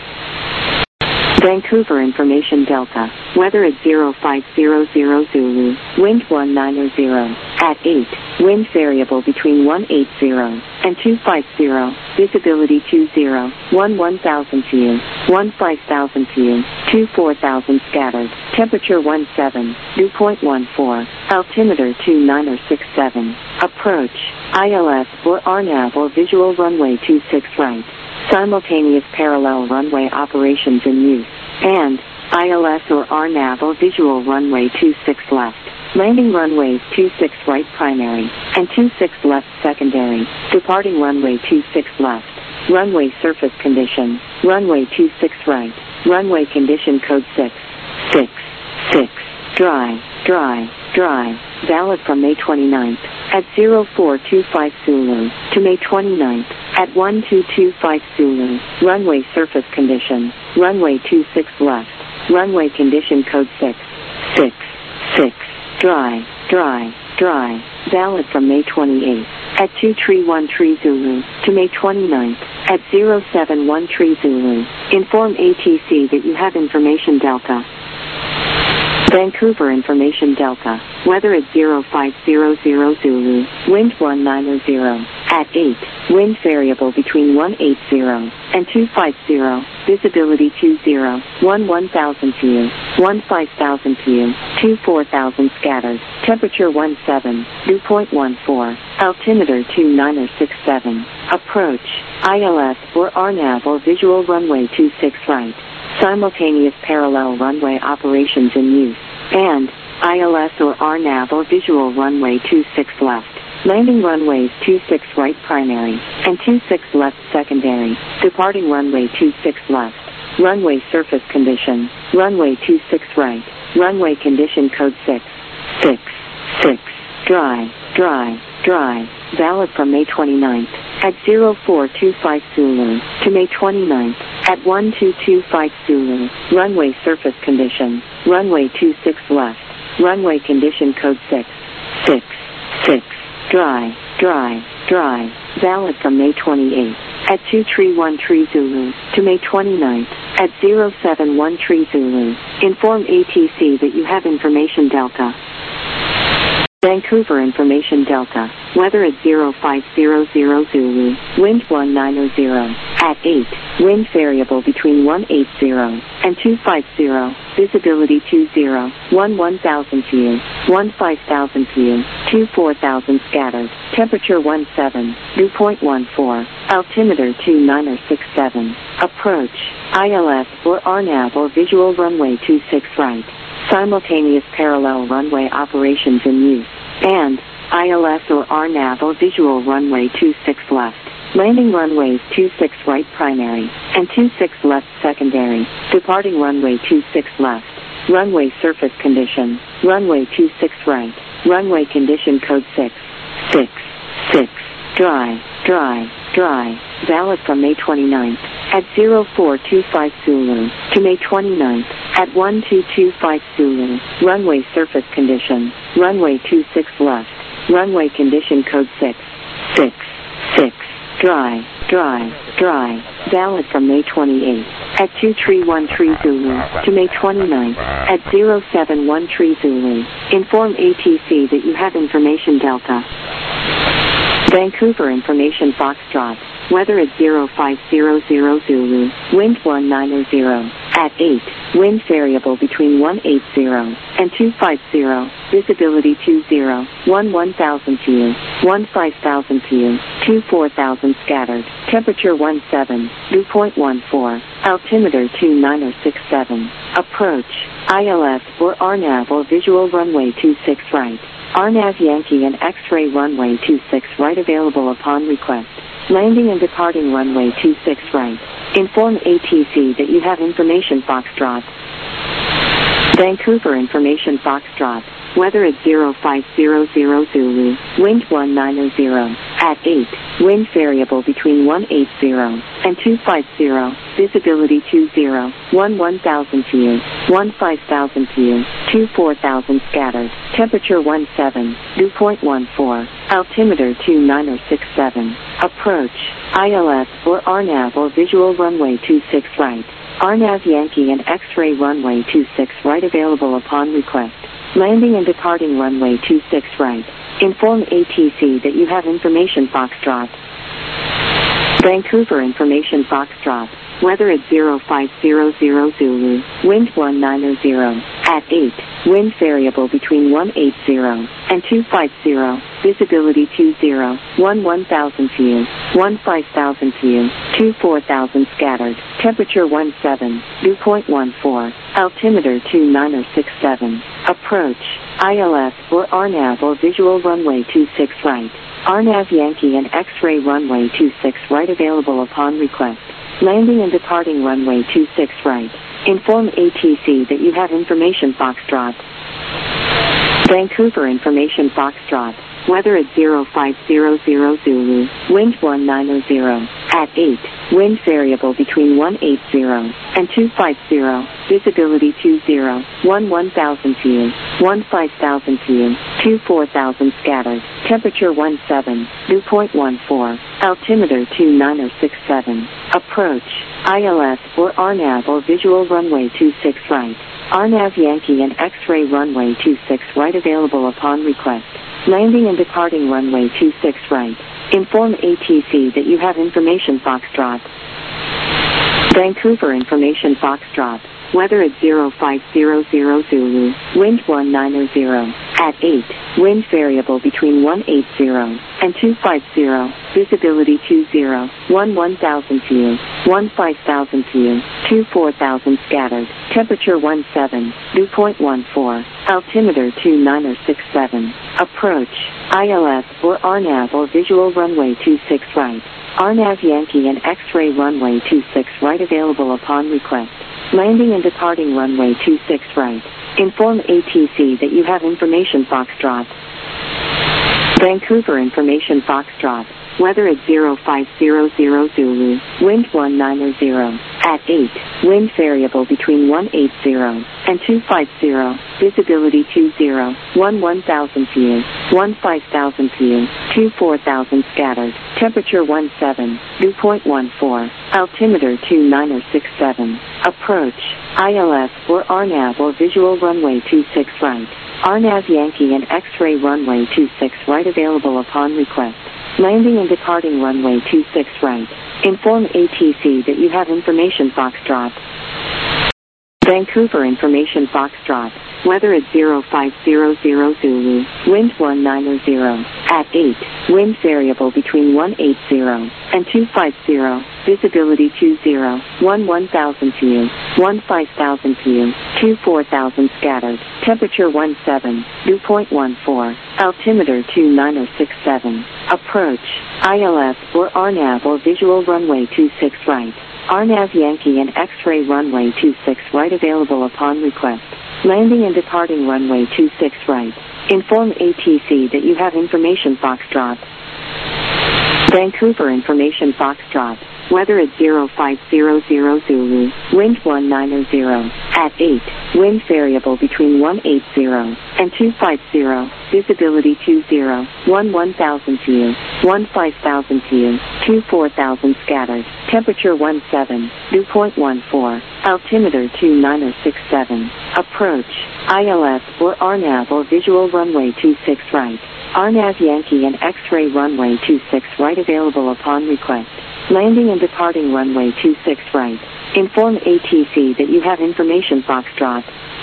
Vancouver Information Delta. Weather at zero five zero zero Zulu. Wind one nine zero. At eight. Wind variable between one eighty and two fifty. Visibility two zero. one one thousand view. one five thousand view. two four thousand scattered. Temperature one seven. Dew point one four. Altimeter two nine six seven. Approach. I L S or R NAV or visual runway two six right. Simultaneous parallel runway operations in use. And I L S or R NAV or visual runway two six left. Landing runways two six right primary and two six left secondary. Departing runway two six left. Runway surface condition. Runway two six right. Runway condition code six. six. six. Dry, dry, dry. Valid from May twenty-ninth at zero four two five Zulu to May twenty-ninth at one two two five Zulu. Runway surface condition. Runway two six left. Runway condition code six. six. six. Dry, dry, dry. Valid from May twenty-eighth at two three one three Zulu to May twenty-ninth at zero seven one three Zulu. Inform A T C that you have information Delta. Vancouver Information Delta. Weather at zero five zero zero Zulu. Wind one nine zero. At eight. Wind variable between one eighty and two fifty. Visibility two zero. one one thousand view. one five thousand view. two four thousand scattered. Temperature one seven. Dew point one four. Altimeter two nine six seven. Approach. I L S or R NAV or visual runway two six right. Simultaneous parallel runway operations in use. And I L S or R NAV or visual runway two six left. Landing runways two six right primary and two six left secondary. Departing runway two six left. Runway surface condition. Runway two six right. Runway condition code six. six. six. Dry, dry, dry. Valid from May twenty-ninth at zero four two five Zulu, to May twenty-ninth, at one two two five Zulu, runway surface condition, runway two six left, runway condition code six six six, dry, dry, dry, valid from May twenty-eighth, at two three one three Zulu, to May twenty-ninth, at zero seven one three Zulu, inform A T C that you have information Delta. Vancouver Information Delta, weather at zero five zero zero Zulu, wind one nine zero, at eight, wind variable between one eight zero and two five zero, visibility two zero, one one thousand view, one five thousand view, two four thousand scattered, temperature one seven, dew point one four, altimeter two nine six seven, approach, I L S or R NAV or visual runway two six right. Simultaneous parallel runway operations in use, and I L S or R NAV or visual runway two six left. Landing runways two six right primary, and two six left secondary, departing runway two six left. Runway surface condition, runway two six right, runway condition code six six six, dry, dry, dry, valid from May twenty-ninth, at zero four two five Zulu, to May twenty-ninth, at one two two five Zulu, runway surface condition, runway two six left, runway condition code six six six, dry, dry, dry, valid from May twenty-eighth, at two three one three Zulu, to May twenty-ninth, at zero seven one three Zulu, inform A T C that you have information Delta. Vancouver Information Foxtrot, weather at zero five zero zero Zulu, wind one nine zero, at eight, wind variable between one eight zero and two five zero, visibility two zero, one one thousand view, one five thousand view, two four thousand scattered, temperature one seven, dew point one four, altimeter two nine six seven, approach, I L S or R NAV or visual runway two six right. R NAV Yankee and X-ray runway two six right available upon request. Landing and departing runway two six right. Inform A T C that you have information Foxtrot. Vancouver Information Foxtrot, weather at zero five zero zero Zulu, wind one nine zero, at eight, wind variable between one eight zero and two five zero, visibility two zero, one one thousand view, one five thousand view, two four thousand scattered, temperature one seven, dew point one four, altimeter two nine six seven, approach, I L S or R NAV or visual runway two six right. R NAV Yankee and X-ray runway two six right available upon request. Landing and departing runway two six right. Inform A T C that you have information Foxtrot. Vancouver Information Foxtrot, weather at zero five zero zero Zulu, wind one nine zero, at eight, wind variable between one eight zero and two five zero, visibility two zero, one one thousand view, one five thousand view, two four thousand scattered, temperature one seven, dew point one four, altimeter two nine six seven, approach, I L S or R NAV or visual runway two six right. R NAV Yankee and X-ray runway two six right available upon request. Landing and departing runway two six right. Inform A T C that you have information Foxtrot. Vancouver Information Foxtrot, weather at zero five zero zero Zulu, wind one nine zero, at eight, wind variable between one eight zero and two five zero, visibility two zero, one one thousand view, one five thousand view, two four thousand scattered, temperature one seven, dew point one four, altimeter two nine six seven, approach, I L S or R NAV or visual runway two six right. R NAV Yankee and X-ray runway two six right available upon request. Landing and departing runway two six right. Inform A T C that you have information Foxtrot. Vancouver Information Foxtrot, weather at zero five zero zero Zulu, wind one nine zero, at eight, wind variable between one eight zero and two five zero, visibility two zero, one one thousand view, one five thousand view, two four thousand scattered, temperature one seven, dew point one four, altimeter two nine six seven, approach, I L S or R NAV or visual runway two six right. R NAV Yankee and X-ray runway two six right available upon request. Landing and departing runway two six right. Inform A T C that you have information Foxtrot. Vancouver Information Foxtrot, weather at zero five zero zero Zulu, wind one nine zero, at eight, wind variable between one eight zero and two five zero, visibility two zero, one one thousand view, one five thousand view, two four thousand scattered, temperature one seven, dew point one four, altimeter two nine six seven, approach, I L S or R NAV or visual runway two six right, R NAV Yankee and X-ray runway two six right available upon request, landing and departing runway two six right, inform A T C that you have information Foxtrot. Vancouver information Foxtrot, weather at zero five zero zero Zulu, wind one nine zero, at eight, wind variable between one eight zero and two five zero, visibility two zero, one one thousand view, one five thousand view, two four thousand scattered, temperature one seven, dew point one four, altimeter two nine six seven, approach, I L S or R NAV or visual runway two six right, R NAV Yankee and X-ray runway two six right available upon request, landing and departing runway two six right, inform A T C that you have information Foxtrot. Vancouver information Foxtrot, weather at zero five zero zero Zulu, wind one nine zero, at eight, wind variable between one eight zero and two five zero, visibility two zero, one one thousand view, one five thousand view, two four thousand scattered, temperature one seven, dew point one four, altimeter two nine six seven, approach, I L S or R NAV or visual runway two six right, R NAV Yankee and X-ray runway two six right available upon request, landing and departing runway two six right, inform A T C that you have information Foxtrot.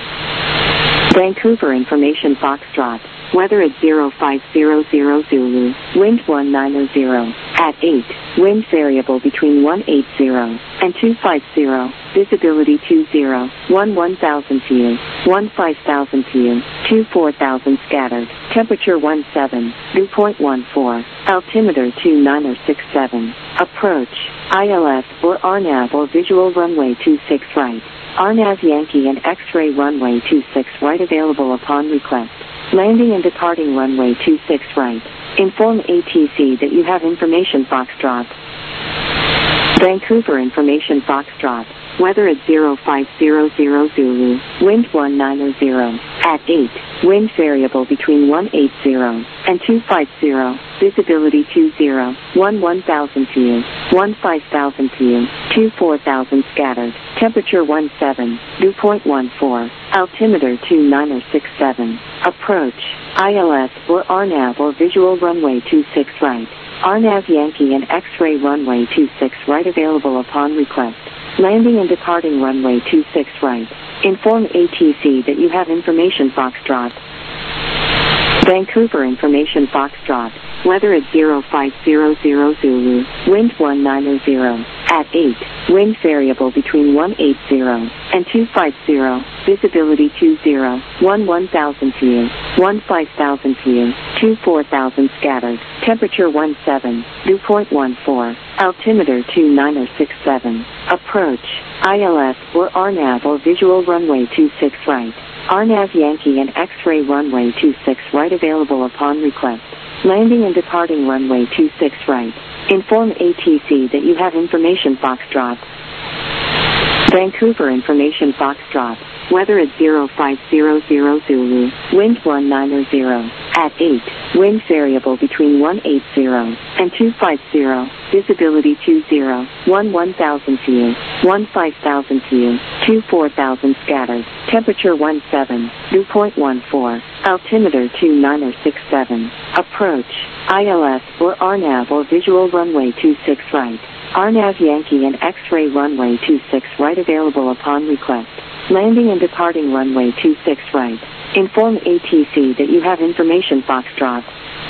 Vancouver information Foxtrot, weather at zero five zero zero Zulu, wind one nine zero, at eight, wind variable between one eight zero and two five zero, visibility two zero, one one thousand view, one five thousand view, two four thousand scattered, temperature one seven, dew point one four, altimeter two nine six seven, approach, I L S or R NAV or visual runway two six right, R NAV Yankee and X-ray runway two six right available upon request, landing and departing runway two six right, inform A T C that you have information Foxtrot. Vancouver information Foxtrot, weather at zero five zero zero Zulu, wind one nine zero, at eight, wind variable between one eight zero and two five zero, visibility two zero, one one thousand view, one five thousand view, two four thousand scattered, temperature one seven, dew point one four, altimeter two nine six seven, approach, I L S or R NAV or visual runway two six right, R NAV Yankee and X-ray runway two six right available upon request, landing and departing runway two six right, inform A T C that you have information Foxtrot. Vancouver information Foxtrot, weather at zero five zero zero Zulu, wind one nine zero, at eight, wind variable between one eight zero and two five zero, visibility two zero, one one thousand view, one five thousand view, two four thousand scattered, temperature one seven, dew point one four, altimeter two nine six seven, approach, I L S or R NAV or visual runway two six right, R NAV Yankee and X-ray runway two six right available upon request, landing and departing runway two six right, inform A T C that you have information Foxtrot. Vancouver information Foxtrot, weather at zero five zero zero Zulu, wind one nine zero, at eight, wind variable between one eight zero and two five zero, visibility two zero, one one thousand view, one five thousand view, two four thousand scattered, temperature one seven, dew point one four, altimeter two nine six seven, approach, I L S or R NAV or visual runway two six right, R NAV Yankee and X-ray runway two six right available upon request, landing and departing runway two six right, inform A T C that you have information Foxtrot.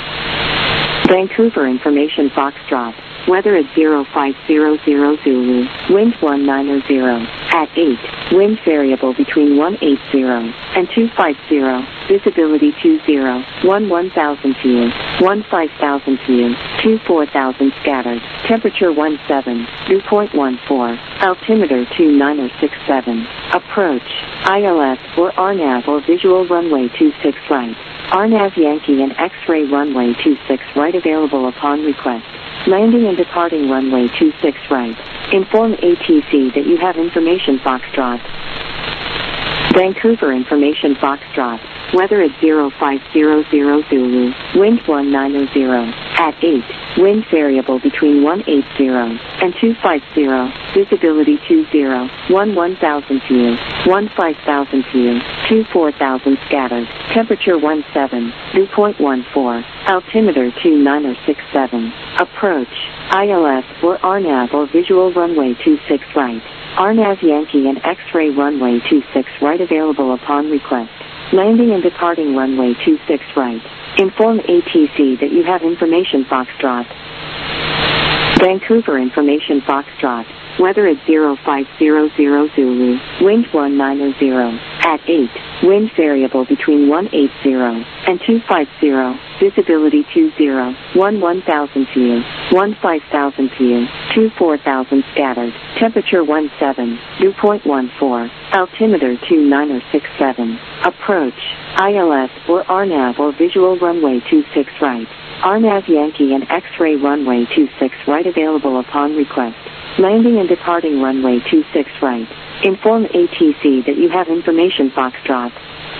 Vancouver information Foxtrot, weather at zero five zero zero Zulu, wind one nine zero, at eight, wind variable between one eight zero and two five zero, visibility two zero, one one thousand view, one five thousand view, two four thousand scattered, temperature one seven, dew point one four, altimeter two nine six seven, approach, I L S or R NAV or visual runway two six right, R NAV Yankee and X-ray runway two six right available upon request, Landing and departing runway two six right. Inform A T C that you have information Foxtrot. Vancouver information Foxtrot. Weather at zero five zero zero Zulu. Wind one nine zero. At eight. Wind variable between one eight zero and two five zero. Visibility two zero. one one thousand view. one five thousand view. two four thousand scattered. Temperature one seven. Dew point one four. Altimeter two nine six seven. Approach. I L S or R NAV or visual runway two six right. R NAV Yankee and X-ray runway two six right available upon request. Landing and departing runway two six right. Inform A T C that you have information Foxtrot. Vancouver information Foxtrot. Weather at zero five zero zero Zulu. Wind one nine zero. At eight. Wind variable between one eight zero and two five zero. Visibility two zero. one one thousand view. one five thousand view. two four thousand scattered. Temperature one seven. Dew point one four. Altimeter two nine six seven. Approach. I L S or R NAV or visual runway two six right. R NAV Yankee and X-ray runway two six right available upon request. Landing and departing runway two six right. Inform A T C that you have information Foxtrot.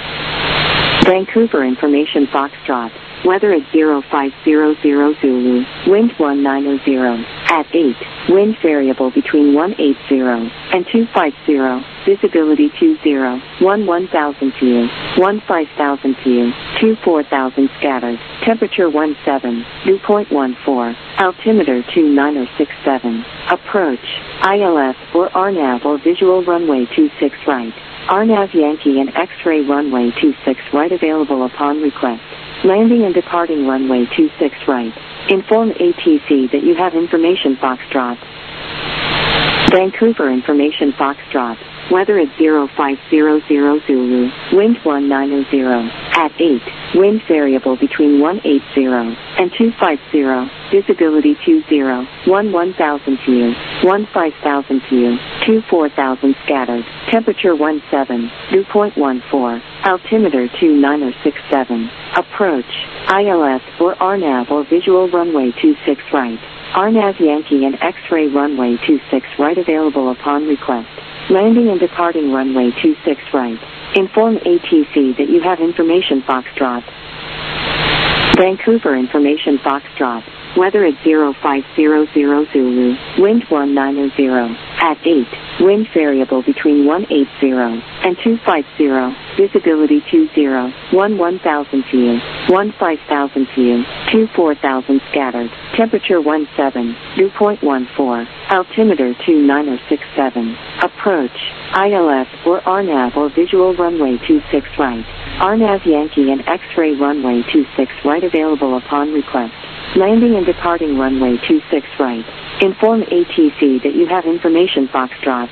Vancouver information Foxtrot. Weather at zero five zero zero Zulu. Wind one nine zero. At eight. Wind variable between one eight zero and two five zero. Visibility two zero. one one thousand view. one five thousand view. two four thousand scattered. Temperature one seven. Dew point one four. Altimeter two nine six seven. Approach. I L S or R NAV or visual runway two six right. R NAV Yankee and X-ray runway two six right available upon request. Landing and departing runway two six right. Inform A T C that you have information Foxtrot. Vancouver information Foxtrot. Weather at zero five zero zero Zulu. Wind one nine zero. At eight. Wind variable between one eight zero and two five zero. Visibility two zero. one one thousand view. one five thousand view. two four thousand scattered. Temperature one seven. Dew point one four. Altimeter two nine six seven. Approach. I L S or R NAV or visual runway two six right. R NAV Yankee and X-ray runway two six right available upon request. Landing and departing runway two six right. Inform A T C that you have information Foxtrot. Vancouver information Foxtrot. Weather at zero five zero zero Zulu. Wind one nine zero. At eight. Wind variable between one eight zero and two five zero. Visibility two zero. one one thousand view. one five thousand view. two four thousand scattered. Temperature one seven. Dew point one four. Altimeter two nine six seven. Approach. I L S or R NAV or visual runway two six right. R NAV Yankee and X-ray runway two six right available upon request. Landing and departing runway two six right. Inform A T C that you have information Foxtrot.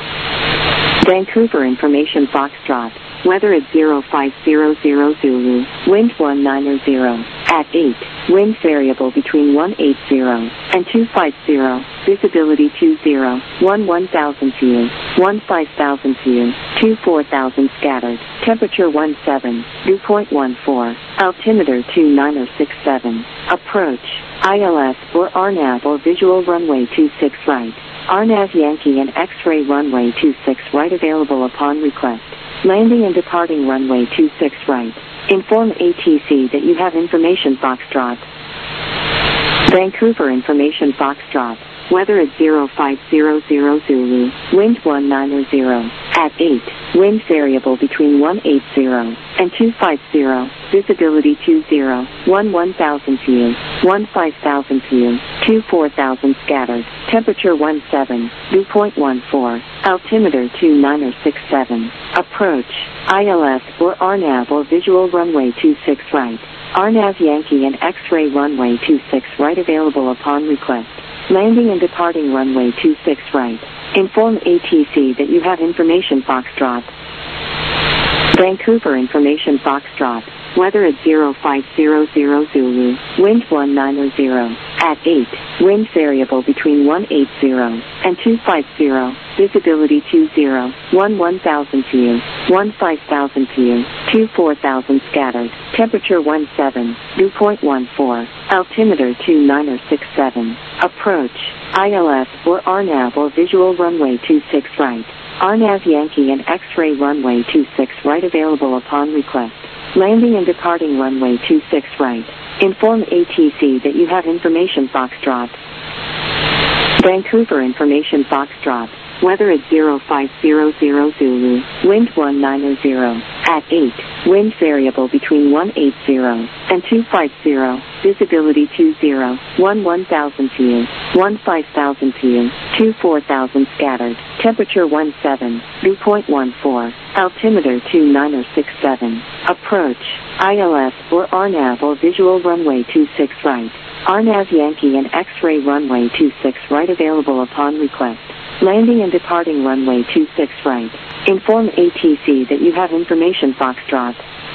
Vancouver information Foxtrot. Weather at zero five zero zero Zulu. Wind one nine zero. At eight. Wind variable between one eight zero and two five zero. Visibility two zero. one one thousand view. one five thousand view. two four thousand scattered. Temperature one seven. Dew point one four. Altimeter two nine six seven. Approach. I L S or R NAV or visual runway two six right. R NAV Yankee and X-ray runway two six right available upon request. Landing and departing runway two six right. Inform A T C that you have information Foxtrot. Vancouver information Foxtrot. Weather at zero five zero zero Zulu. Wind one nine zero. At eight. Wind variable between one eight zero and two five zero. Visibility two zero. one one thousand view. one five thousand view. two four thousand scattered. Temperature one seven. Dew point one four. Altimeter two nine six seven. Approach. I L S or R NAV or visual runway two six right. R NAV Yankee and X-ray runway two six right available upon request. Landing and departing runway two six right. Inform A T C that you have information Foxtrot. Vancouver information Foxtrot. Weather at zero five zero zero Zulu. Wind one nine zero. at eight, wind variable between one eighty and two fifty, visibility two zero, one one thousand view, one five thousand view, two four thousand scattered, temperature one seven, dew point one four, altimeter two nine six seven, approach, I L S or R NAV or visual runway two six right, R NAV Yankee and X-ray runway two six right available upon request, landing and departing runway two six right. Inform A T C that you have information Foxtrot. Vancouver information Foxtrot. Weather at zero five zero zero Zulu. Wind one nine zero. At eight. Wind variable between one eighty and two fifty. Visibility two zero. one one thousand view. one five thousand view. two four thousand scattered. Temperature one seven. Dew point one four. Altimeter two nine six seven. Approach. I L S or R NAV or visual runway two six right. R NAV Yankee and X-ray runway two six right available upon request. Landing and departing runway two six right. Inform A T C that you have information Foxtrot.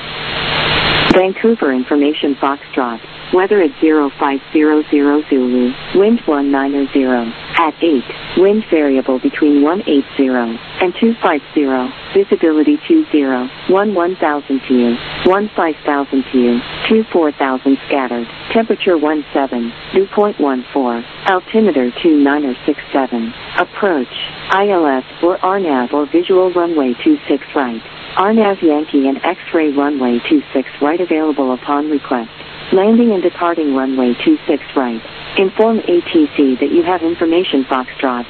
Vancouver information Foxtrot. Weather at zero five zero zero Zulu. Wind one nine zero. At eight. Wind variable between one eighty and two fifty. Visibility two zero. one one thousand view. one five thousand view. two four thousand scattered. Temperature one seven. Dew point one four. Altimeter two nine six seven. Approach. I L S or R NAV or visual runway two six right. R NAV Yankee and X-ray runway two six right available upon request. Landing and departing runway two six right. Inform A T C that you have information Foxtrot.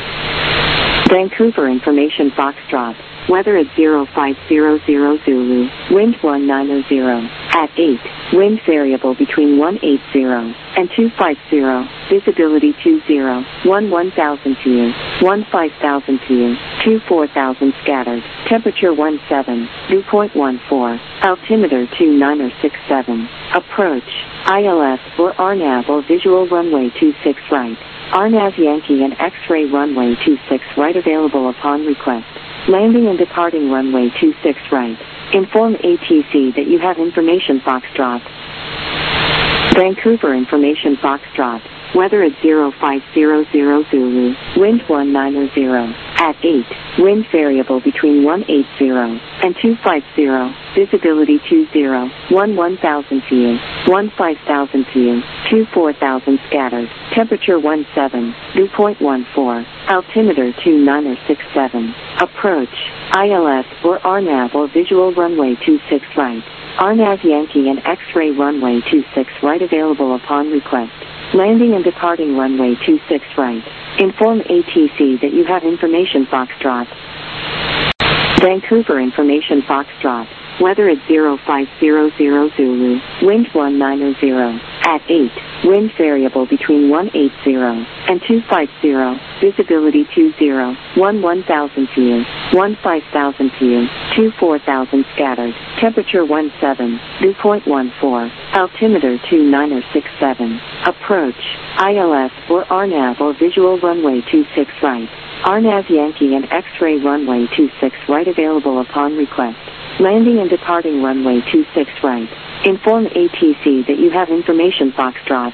Vancouver information Foxtrot. Weather at zero five zero zero Zulu. Wind one nine zero. At eight. Wind variable between one eighty and two fifty. Visibility two zero. one one thousand view. one five thousand view. two four thousand scattered. Temperature one seven. Dew point one four. Altimeter two nine six seven. Approach. I L S or R NAV or visual runway two six right. R NAV Yankee and X-ray runway two six right available upon request. Landing and departing runway two six right. Inform A T C that you have information Foxtrot. Vancouver information Foxtrot. Weather at zero five zero zero Zulu. Wind one nine zero. At eight. Wind variable between one eighty and two fifty. Visibility two zero. one one thousand view. one five thousand view. two four thousand scattered. Temperature one seven. Dew point one four. Altimeter two nine six seven. Approach. I L S or R NAV or visual runway two six right. R NAV Yankee and X-ray runway two six right available upon request. Landing and departing runway two six right. Inform A T C that you have information Foxtrot. Vancouver information Foxtrot. Weather at zero five zero zero Zulu. Wind one nine zero. At eight. Wind variable between one eighty and two fifty. Visibility two zero. one one thousand view. one five thousand view. two four thousand scattered. Temperature one seven. Dew point one four. Altimeter two nine six seven. Approach. I L S or R NAV or visual runway two six right. R NAV Yankee and X-ray runway two six right available upon request. Landing and departing runway two six right. Inform A T C that you have information Foxtrot.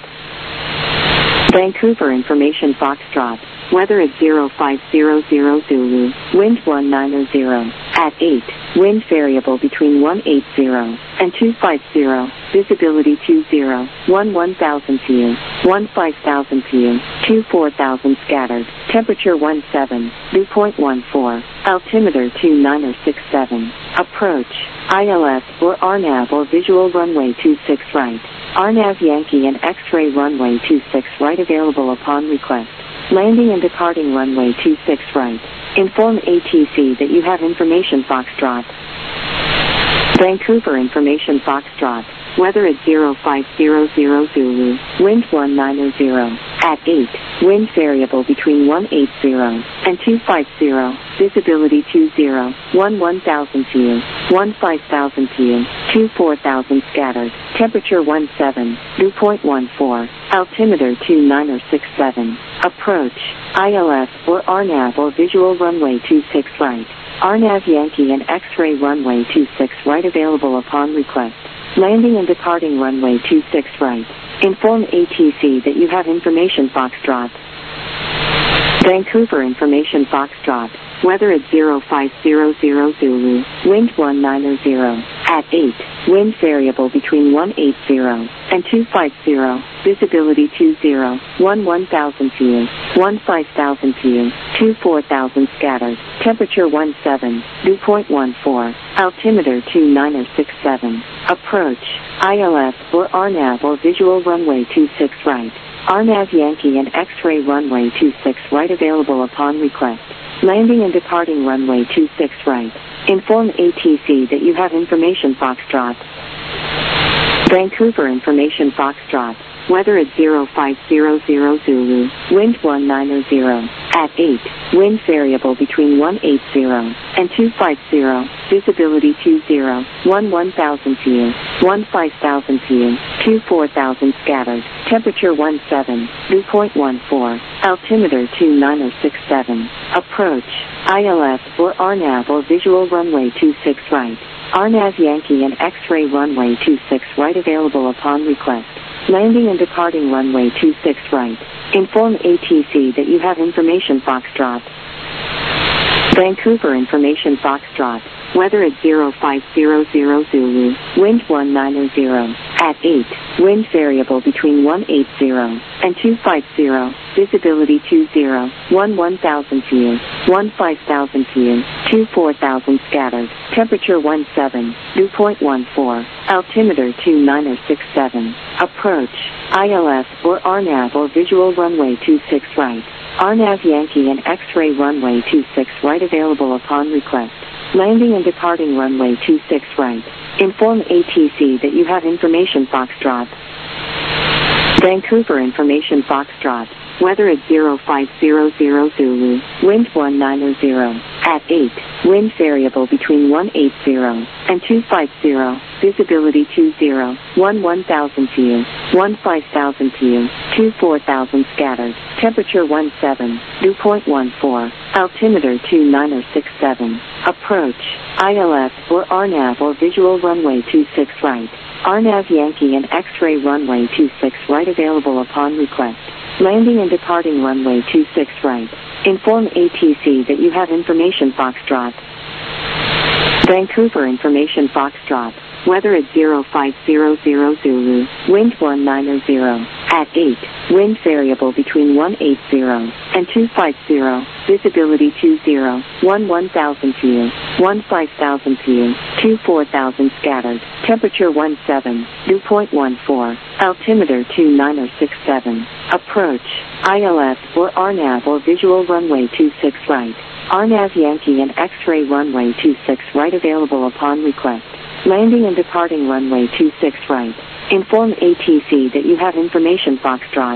Vancouver information Foxtrot. Weather at zero five zero zero Zulu. Wind one nine zero. At eight. Wind variable between one eighty and two fifty. Visibility two zero. one one thousand view. one five thousand view. two four thousand scattered. Temperature one seven. Dew point one four. Altimeter two nine six seven. Approach. I L S or R NAV or visual runway two six right. R NAV Yankee and X-ray runway two six right available upon request. Landing and departing runway two six right. Inform A T C that you have information Foxtrot. Vancouver information Foxtrot. Weather at zero five zero zero Zulu. Wind one nine zero. At eight. Wind variable between one eighty and two fifty. Visibility two zero. one one thousand view. one five thousand view. two four thousand scattered. Temperature one seven. Dew point one four. Altimeter two nine six seven. Approach. I L S or R NAV or visual runway two six right. R NAV Yankee and X-ray runway two six right available upon request. Landing and departing runway two six right. Inform A T C that you have information Foxtrot. Vancouver information Foxtrot. Weather at zero five zero zero Zulu, wind one nine zero, at eight, wind variable between one eighty and two fifty, visibility two zero, one one thousand view, one five thousand view, two four thousand scattered, temperature one seven, dew point one four, altimeter two nine six seven, approach, I L S or R NAV or visual runway two six right, R NAV Yankee and X-ray runway two six right available upon request. Landing and departing runway two six right. Inform A T C that you have information Foxtrot. Vancouver information Foxtrot. Weather at zero five zero zero Zulu, wind one nine zero, at eight, wind variable between one eighty and two fifty, visibility two zero, one one thousand view, one five thousand view, two four thousand scattered, temperature one seven, dew point one four, altimeter two nine six seven, approach, I L S or R NAV or visual runway two six right, R NAV Yankee and X-ray runway two six right available upon request. Landing and departing runway two six right. Inform A T C that you have information Foxtrot. Vancouver information Foxtrot. Weather at zero five zero zero Zulu, wind one nine zero, at eight, wind variable between one eighty and two fifty, visibility two zero, one one thousand view, one five thousand view, two four thousand scattered, temperature one seven, dew point one four, altimeter two nine six seven, approach, I L S or R NAV or visual runway two six right, R NAV Yankee and X-ray runway two six right available upon request. Landing and departing runway two six right. Inform A T C that you have information Foxtrot. Vancouver information Foxtrot. Weather at zero five zero zero Zulu, wind one nine zero, at eight, wind variable between one eighty and two fifty, visibility two zero, one one thousand view, one five thousand view, two four thousand scattered, temperature one seven, dew point one four, altimeter two nine six seven, approach, I L S or R NAV or visual runway two six right, R NAV Yankee and X-ray runway two six right available upon request. Landing and departing runway two six right. Inform A T C that you have information Foxtrot. Vancouver information Foxtrot. Weather at zero five zero zero Zulu, wind one nine zero, at eight, wind variable between one eighty and two fifty, visibility two zero, one one thousand view, one five thousand view, two four thousand scattered, temperature one seven, dew point one four, altimeter two nine six seven, approach, I L S or R NAV or visual runway two six right, R NAV Yankee and X-ray runway two six right available upon request. Landing and departing runway two six right. Inform A T C that you have information Foxtrot.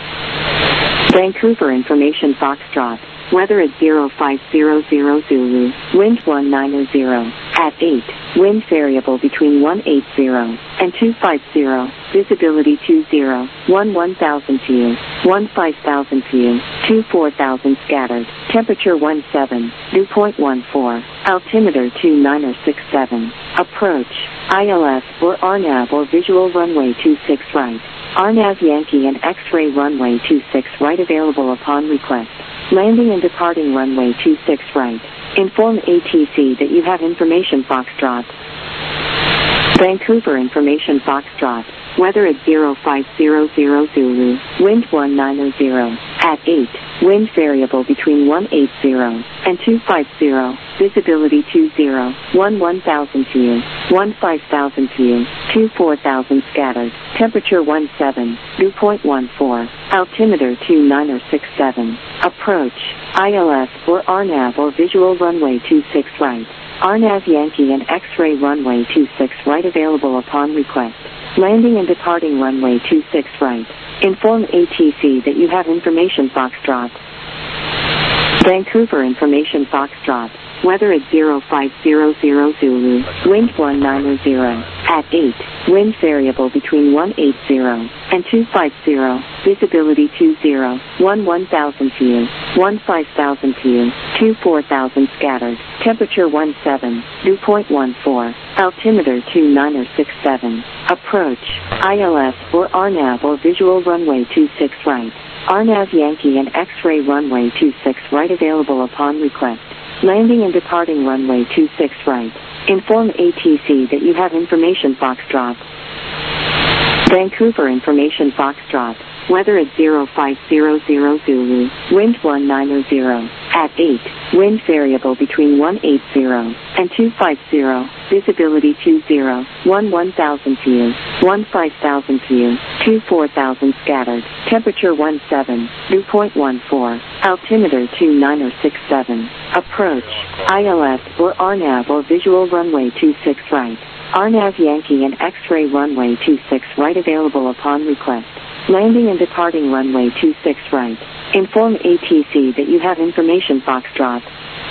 Vancouver information Foxtrot. Weather at zero five zero zero Zulu, wind one nine zero, at eight, wind variable between one eighty and two fifty, visibility two zero, one one thousand view, one five thousand view, two four thousand scattered, temperature one seven, dew point one four, altimeter two nine six seven, approach, I L S or R NAV or visual runway two six right, R NAV Yankee and X-ray runway two six right available upon request. Landing and departing runway two six right. Inform A T C that you have information Foxtrot. Vancouver information Foxtrot. Weather at zero five zero zero Zulu, wind one nine zero, at eight, wind variable between one eighty and two fifty, visibility two zero, one one thousand view, one five thousand view, two four thousand scattered, temperature one seven, dew point one four, altimeter two nine six seven, approach, I L S or R NAV or visual runway two six right, R NAV Yankee and X-ray runway two six right available upon request. Landing and departing runway two six right. Inform A T C that you have information Foxtrot. Vancouver Information Foxtrot. Weather at zero five zero zero Zulu. Wind one nine zero. At eight. Wind variable between one eighty and two fifty. Visibility two zero. one one thousand view. one five thousand view. two four thousand scattered. Temperature one seven. Dew point one four. Altimeter two nine six seven. Approach. I L S or R N A V or visual runway two six right. R N A V Yankee and X-ray runway two six right available upon request. Landing and departing runway two six right. Inform A T C that you have information Foxtrot. Vancouver Information Foxtrot. Weather at zero five zero zero Zulu. Wind one nine zero. At eight. Wind variable between one eighty and two fifty. Visibility two zero. one one thousand view. one five thousand view. two four thousand scattered. Temperature one seven. Dew point one four. Altimeter two nine six seven. Approach. I L S or R N A V or visual runway two six right. R N A V Yankee and X-ray runway two six right available upon request. Landing and departing runway two six right. Inform A T C that you have information Foxtrot.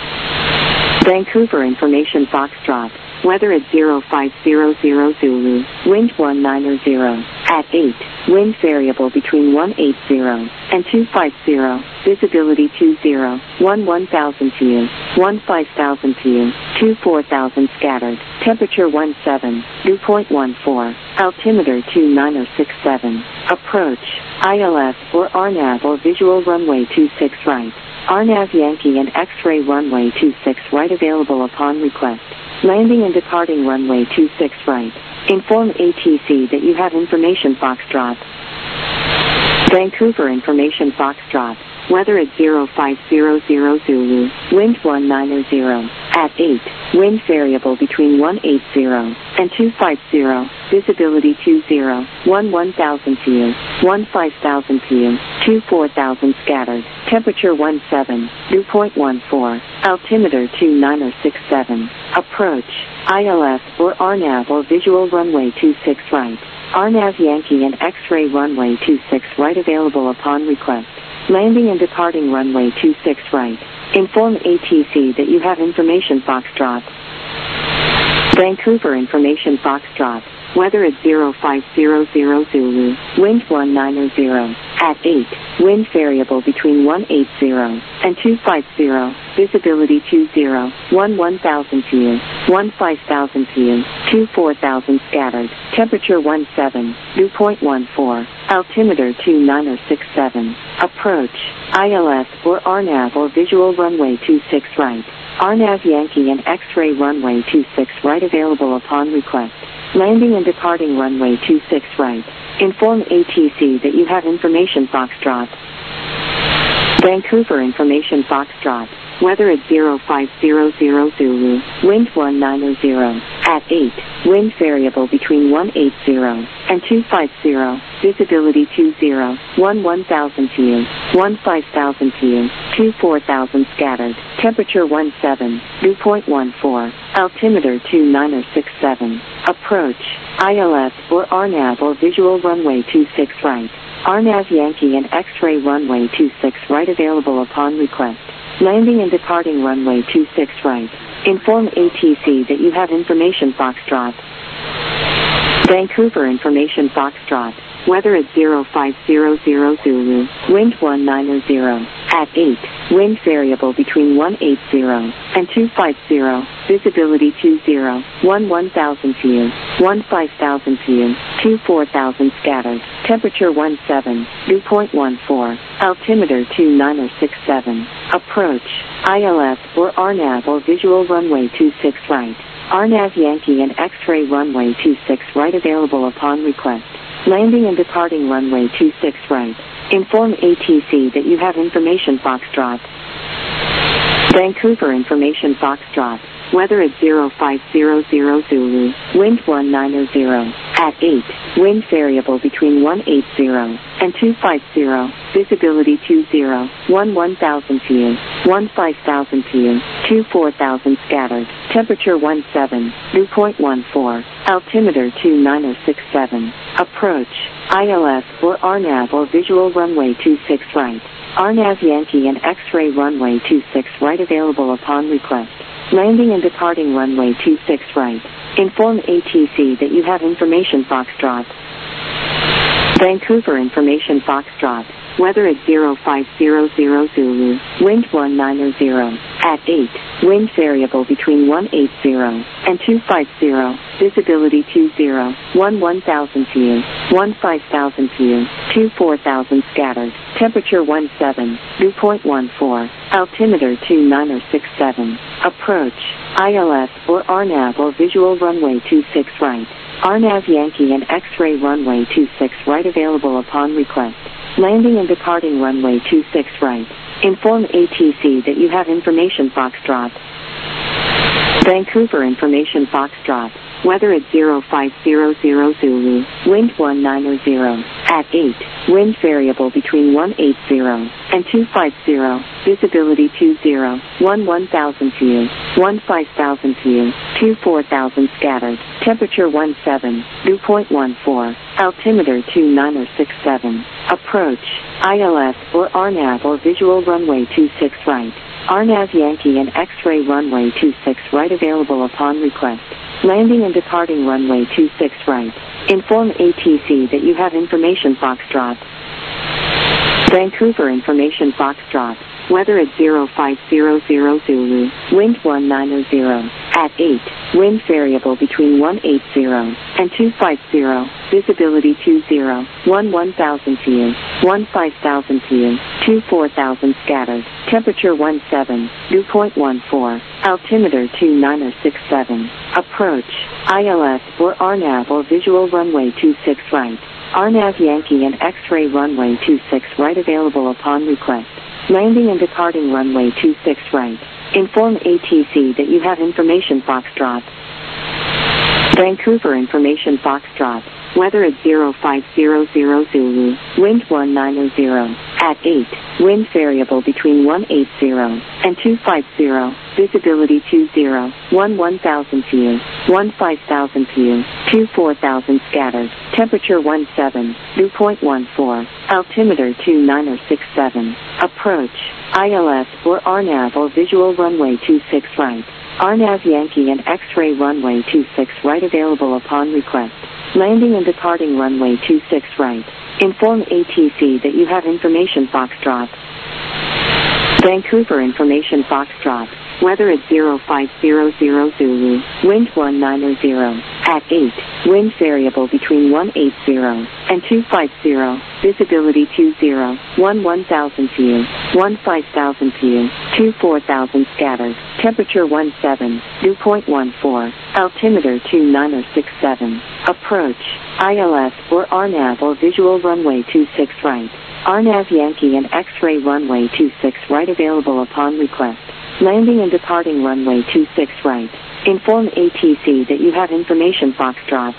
Vancouver Information Foxtrot. Weather at zero five zero zero Zulu. Wind one nine zero. At eight. Wind variable between one eighty and two fifty. Visibility two zero. one one thousand view. one five thousand view. two four thousand scattered. Temperature one seven. Dew point one four. Altimeter two nine six seven. Approach. I L S or R N A V or visual runway two six right. R N A V Yankee and X-ray runway two six right available upon request. Landing and departing runway two six right. Inform A T C that you have information Foxtrot. Vancouver Information Foxtrot. Weather at zero five zero zero Zulu. Wind one nine zero. At eight. Wind variable between one eighty and two fifty. Visibility two zero. one one thousand view. one five thousand view. two four thousand scattered. Temperature one seven. Dew point one four. Altimeter two nine six seven. Approach. I L S or R N A V or visual runway two six right. R N A V Yankee and X-ray runway two six right available upon request. Landing and departing runway two six right. Inform A T C that you have information Foxtrot. Vancouver Information Foxtrot. Weather at zero five zero zero Zulu. Wind one nine zero. At eight. Wind variable between one eighty and two fifty. Visibility two zero. one one thousand view. one five thousand view. two four thousand scattered. Temperature one seven. Dew point one four. Altimeter two nine six seven. Approach. I L S or R N A V or visual runway two six right. R N A V Yankee and X-ray runway two six right available upon request. Landing and departing runway two six right. Inform A T C that you have information Foxtrot. Vancouver Information Foxtrot. Weather at zero five zero zero Zulu. Wind one nine zero. At eight. Wind variable between one eighty and two fifty. Visibility two zero. one one thousand view. one five thousand view. two four thousand scattered. Temperature one seven. Dew point one four. Altimeter two nine six seven. Approach. I L S or R N A V or visual runway two six right. R N A V Yankee and X-ray runway two six right available upon request. Landing and departing runway two six right. Inform A T C that you have information Foxtrot. Vancouver Information Foxtrot. Weather at zero five zero zero Zulu. Wind one nine zero. At eight. Wind variable between one eighty and two fifty. Visibility two zero. one one thousand view. one five thousand view. two four thousand scattered. Temperature one seven. Dew point one four. Altimeter two nine six seven. Approach. I L S or R N A V or visual runway two six right. R N A V Yankee and X-ray runway two six right available upon request. Landing and departing runway two six right. Inform A T C that you have information Foxtrot. Vancouver Information Foxtrot. Weather at zero five zero zero Zulu. Wind one nine zero. At eight. Wind variable between one eighty and two fifty. Visibility two zero. one one thousand view. one five thousand view. two four thousand scattered. Temperature one seven. Dew point one four. Altimeter two nine six seven. Approach. I L S or R N A V or visual runway two six right. R N A V Yankee and X-ray runway two six right available upon request. Landing and departing runway two six right. Inform A T C that you have information Foxtrot. Vancouver information Foxtrot. Weather at zero five zero zero Zulu. Wind one nine zero. At eight. Wind variable between one eight zero and two five zero. Visibility two zero. one one thousand view. one five thousand view. two four thousand scattered. Temperature one seven. Dew point one four. Altimeter two nine six seven. Approach. I L S or R N A V or visual runway two six right. R N A V Yankee and X-ray runway two six right available upon request. Landing and departing runway two six right. Inform A T C that you have information Foxtrot. Vancouver information Foxtrot. Weather at zero five zero zero Zulu. Wind one nine zero. At eight. Wind variable between one eight zero and two five zero. Visibility two zero. one one thousand view. one five thousand view. two four thousand scattered. Temperature one seven. Dew point one four. Altimeter two nine six seven. Approach. I L S or R N A V or visual runway two six right. R N A V Yankee and X-ray runway two six right available upon request. Landing and departing runway two six right. Inform A T C that you have information Foxtrot. Vancouver information Foxtrot. Weather at zero five zero zero Zulu. Wind one nine zero. At eight. Wind variable between one eight zero and two five zero. Visibility two zero. one one thousand view. one five thousand view. two four thousand scattered. Temperature one seven. Dew point one four. Altimeter two nine six seven. Approach. I L S or R N A V or visual runway two six right. R N A V Yankee and X-ray runway two six right available upon request. Landing and departing runway two six right. Inform A T C that you have information Foxtrot. Vancouver information Foxtrot. Weather at zero five zero zero Zulu. Wind one nine zero. At eight. Wind variable between one eight zero and two five zero. Visibility two zero. one one thousand view. one five thousand view. two four thousand scattered. Temperature one seven. Dew point one four. Altimeter two nine six seven. Approach. I L S or R N A V or visual runway two six right. R N A V Yankee and X-ray runway two six right available upon request. Landing and departing runway two six right. Inform A T C that you have information Foxtrot. Vancouver information Foxtrot. Weather at zero five zero zero Zulu. Wind one nine zero. At eight. Wind variable between one eight zero and two five zero. Visibility two zero. one one thousand view. one five thousand view. two four thousand scattered. Temperature one seven. Dew point one four. Altimeter two nine six seven. Approach. I L S or R N A V or visual runway two six right. R N A V Yankee and X-ray runway two six right available upon request. Landing and departing runway two six right. Inform A T C that you have information Foxtrot.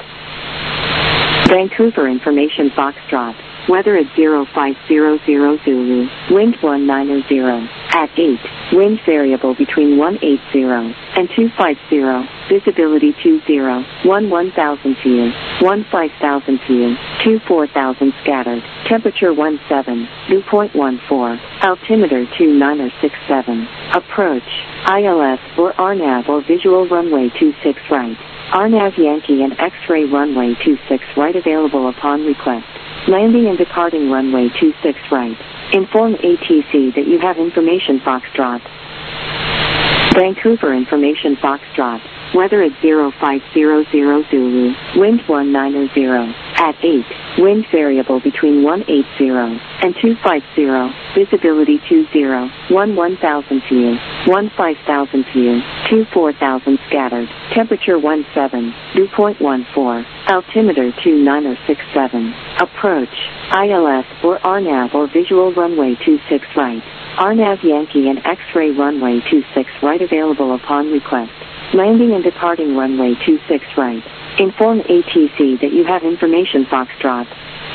Vancouver information Foxtrot. Weather at zero five zero zero Zulu. Wind one nine zero. At eight. Wind variable between one eight zero and two five zero. Visibility two zero. one one thousand view. one five thousand view. two four thousand scattered. Temperature one seven. Dew point one four. Altimeter two nine six seven. Approach. I L S or R N A V or visual runway two six right. R N A V Yankee and X-ray runway two six right available upon request. Landing and departing runway two six right. Inform A T C that you have information Foxtrot. Vancouver information Foxtrot. Weather at zero five zero zero Zulu. Wind one nine zero. At eight. Wind variable between one eight zero and two five zero. Visibility two zero. one one thousand view. one five thousand view. two four thousand scattered. Temperature one seven. Dew point one four. Altimeter two nine six seven. Approach. I L S or R N A V or visual runway two six right. R N A V Yankee and X-ray runway two six right available upon request. Landing and departing runway two six right. Inform A T C that you have information Foxtrot.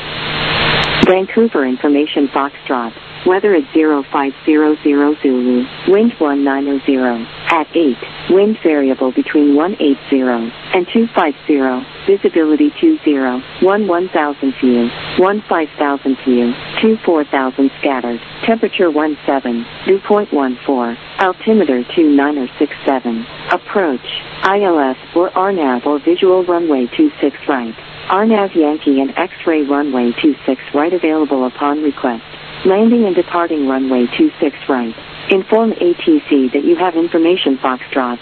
Vancouver information Foxtrot. Weather at zero five zero zero Zulu. Wind one nine zero. At eight. Wind variable between one eight zero and two five zero. Visibility two zero. one one thousand view. one five thousand view. two four thousand scattered, temperature one seven, dew point one four, altimeter two nine six seven, approach, I L S or R NAV or visual runway two six right, R NAV Yankee and X-ray runway two six right available upon request, landing and departing runway two six right, inform A T C that you have information Foxtrot.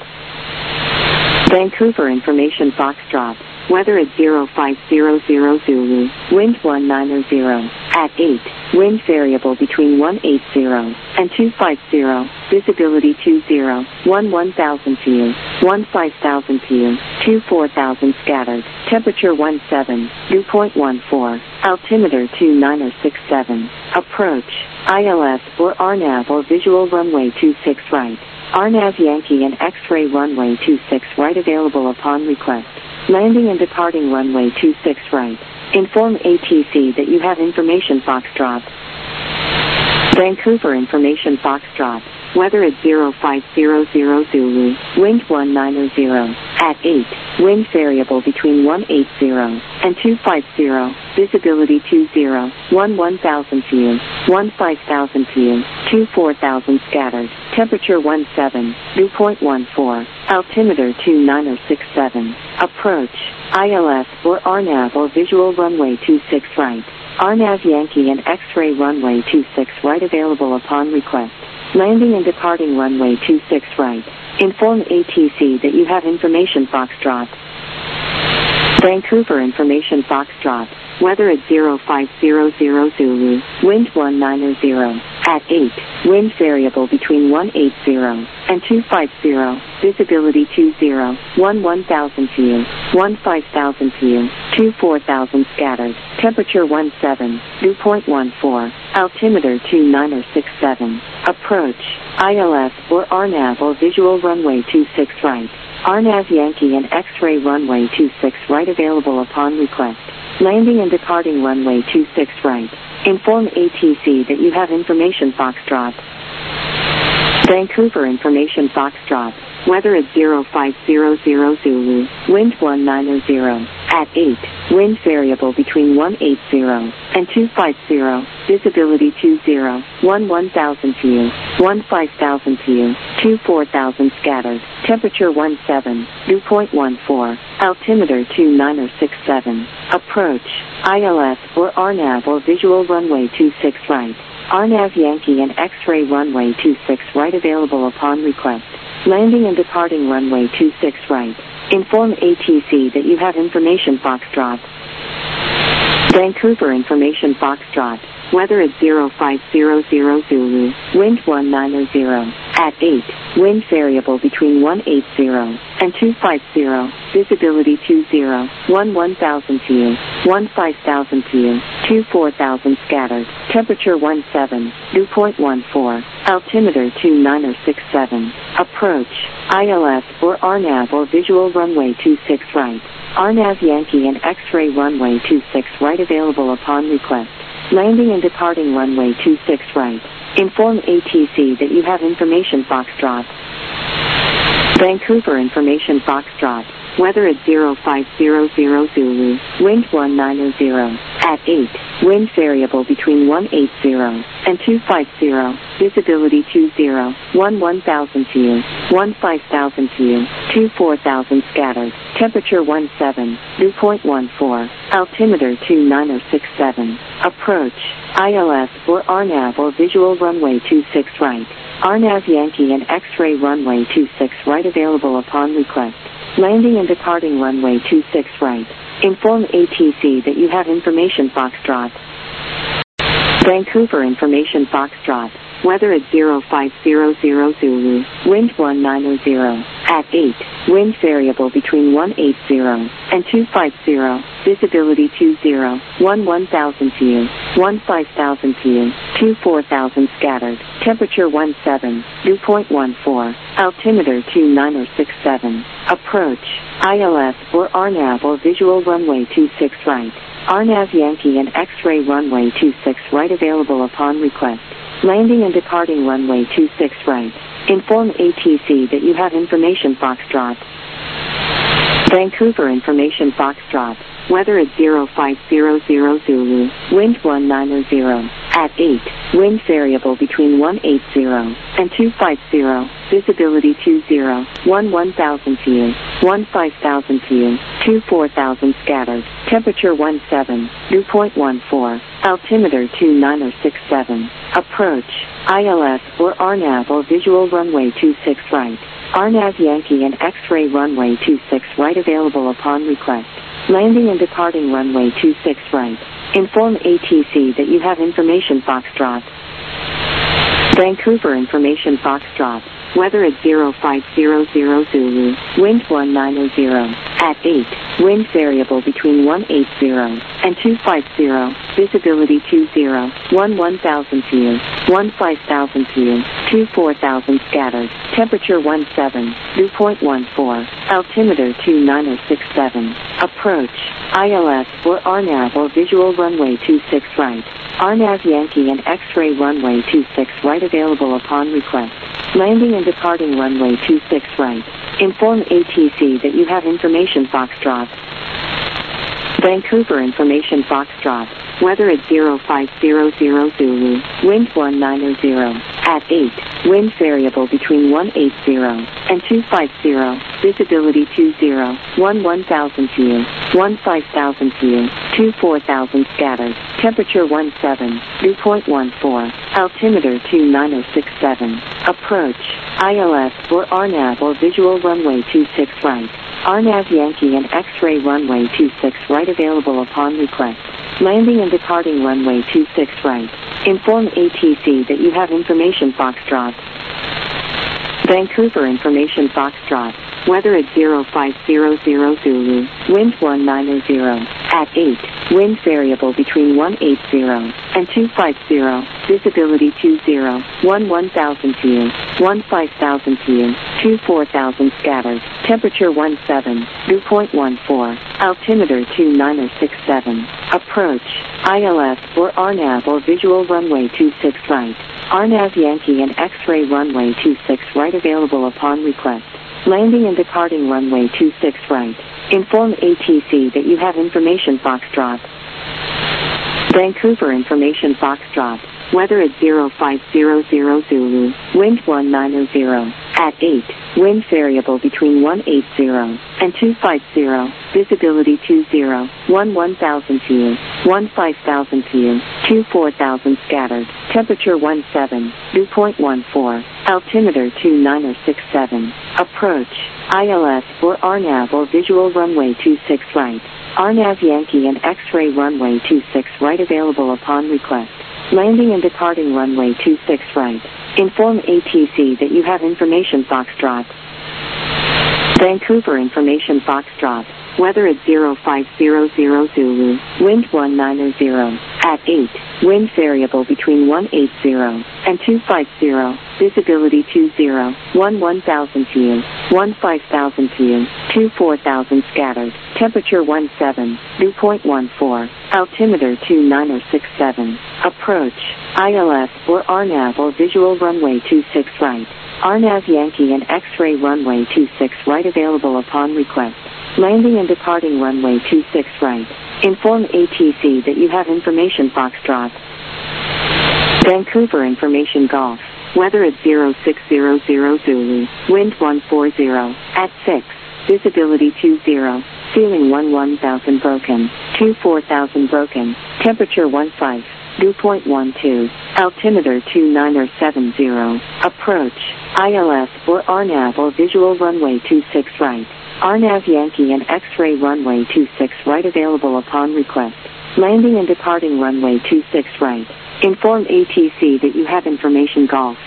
Vancouver information Foxtrot. Weather at zero five zero zero Zulu, wind one nine zero, at eight, wind variable between one eighty and two fifty, visibility two zero, one one thousand view, one five thousand view, two four thousand scattered, temperature one seven, dew point one four, altimeter two nine six seven, approach, I L S or R NAV or visual runway two six right, R NAV Yankee and X-ray runway two six right available upon request. Landing and departing runway two six right. Inform A T C that you have information Foxtrot. Vancouver information Foxtrot. Weather at zero five zero zero Zulu, wind one nine zero, at eight, wind variable between one eighty and two fifty, visibility two zero, one one thousand view, one five thousand view, two four thousand scattered, temperature one seven, dew point one four, altimeter two nine six seven, approach, I L S or R NAV or visual runway two six right, R NAV Yankee and X-ray runway two six right available upon request. Landing and departing runway two six right. Inform A T C that you have information Foxtrot. Vancouver information Foxtrot. Weather at zero five zero zero Zulu, wind one nine zero, at eight, wind variable between one eighty and two fifty, visibility two zero, one one thousand view, one five thousand view, two four thousand scattered, temperature one seven, dew point one four, altimeter two nine six seven, approach, I L S or R NAV or visual runway two six right, R NAV Yankee and X-ray runway two six right available upon request. Landing and departing runway two six right. Inform A T C that you have information Foxtrot. Vancouver information Foxtrot. Weather at zero five zero zero Zulu, wind one nine zero, at eight, wind variable between one eighty and two fifty, visibility two zero, one one thousand view, one five thousand view, two four thousand scattered, temperature one seven, dew point one four, altimeter two nine six seven, approach, I L S or R NAV or visual runway two six right, R NAV Yankee and X-ray runway two six right available upon request. Landing and departing runway two six right. Inform A T C that you have information Foxtrot. Vancouver information Foxtrot. Weather at zero five zero zero Zulu, wind one nine zero, at eight, wind variable between one eighty and two fifty, visibility two zero, one one thousand view, one five thousand view, two four thousand scattered, temperature one seven, dew point one four, altimeter two nine six seven, approach, I L S or R NAV or visual runway two six right, R NAV Yankee and X-ray runway two six right available upon request. Landing and departing runway two six right. Inform A T C that you have information Foxtrot. Vancouver information Foxtrot. Weather at zero five zero zero Zulu, wind one nine zero, at eight, wind variable between one eighty and two fifty, visibility two zero, one one thousand view, one five thousand view, two four thousand scattered, temperature one seven, dew point one four, altimeter two nine six seven, approach, I L S or R NAV or visual runway two six right, R NAV Yankee and X-ray runway two six right available upon request. Landing and departing runway two six right. Inform A T C that you have information Foxtrot. Vancouver information Foxtrot. Weather at zero five zero zero Zulu, wind one nine zero, at eight, wind variable between one eighty and two fifty, visibility two zero, one one thousand view, one five thousand view, two four thousand scattered, temperature one seven, dew point one four, altimeter two nine six seven, approach, I L S or R NAV or visual runway two six right, R NAV Yankee and X-ray runway two six right available upon request. Landing and departing runway two six right. Inform A T C that you have information Foxtrot. Vancouver information Foxtrot. Weather at zero five zero zero Zulu, wind one nine zero, at eight, wind variable between one eighty and two fifty, visibility two zero, one one thousand view, one five thousand view, two four thousand scattered, temperature one seven, dew point one four, altimeter two nine zero six seven, approach, I L S or R NAV or visual runway two six right, R NAV Yankee and X-ray runway two six right available upon request, landing and departing runway two six right. Inform A T C that you have information Foxtrot. Vancouver information Foxtrot. Weather at zero five zero zero Zulu. Wind one nine zero. At eight. Wind variable between one eighty and two fifty. Visibility two zero. one one thousand view. one five thousand view. two four thousand scattered. Temperature one seven. Dew point one four. Altimeter two nine zero six seven. Approach. I L S or R NAV or visual runway two six right. R NAV Yankee and X-ray runway two six right available upon request. Landing and departing runway two six right. Inform A T C that you have information Foxtrot. Vancouver information Foxtrot. Weather at zero five zero zero Zulu. Wind one nine zero. At eight. Wind variable between one eighty and two fifty. Visibility two zero. one one thousand view. one five thousand view. two four thousand scattered. Temperature one seven. Dew point one four. Altimeter two nine zero six seven. Approach. I L S or R NAV or visual runway two six right. R NAV Yankee and X-ray runway two six right available upon request. Landing and departing runway two six right. Inform A T C that you have information Foxtrot. Vancouver information Foxtrot. Weather at zero five zero zero Zulu. Wind one nine zero. At eight. Wind variable between one eighty and two fifty. Visibility two zero. one one thousand view. one five thousand view. two four thousand scattered. Temperature one seven. Dew point one four. Altimeter two nine zero six seven. Approach. I L S or R NAV or visual runway two six right. R NAV Yankee and X-ray runway two six right available upon request. Landing and departing runway two six right. Inform A T C that you have information Foxtrot. Vancouver information Foxtrot. Weather at zero five zero zero Zulu. Wind one nine zero. At eight. Wind variable between one eighty and two fifty. Visibility two zero. one one thousand view. one five thousand view. two four thousand scattered. Temperature one seven. Dew point one four. Altimeter two nine zero six seven. Approach. I L S or R NAV or visual runway two six right. R NAV Yankee and X-ray runway two six right available upon request. Landing and departing runway two six right. Inform A T C that you have information Foxtrot. Vancouver information Foxtrot. Weather at zero five zero zero Zulu. Wind one nine zero. At eight. Wind variable between one eighty and two fifty. Visibility two zero. one one thousand view. one five thousand view. two four thousand scattered. Temperature one seven. Dew point one four. Altimeter two nine zero six seven. Approach. I L S or R NAV or visual runway two six right. R NAV Yankee and X-ray runway two six right available upon request. Landing and departing runway two six right. Inform A T C that you have information Foxtrot. Vancouver information Golf. Weather at zero six zero zero Zulu. Wind one forty. At six. Visibility two zero. Ceiling one one thousand broken. two four thousand broken. Temperature one five. Dew point one two. Altimeter two nine zero seven zero. Approach. I L S or R NAV or visual runway two six right. R NAV Yankee and X-ray runway two six right available upon request. Landing and departing runway two six right. Inform A T C that you have information Golf.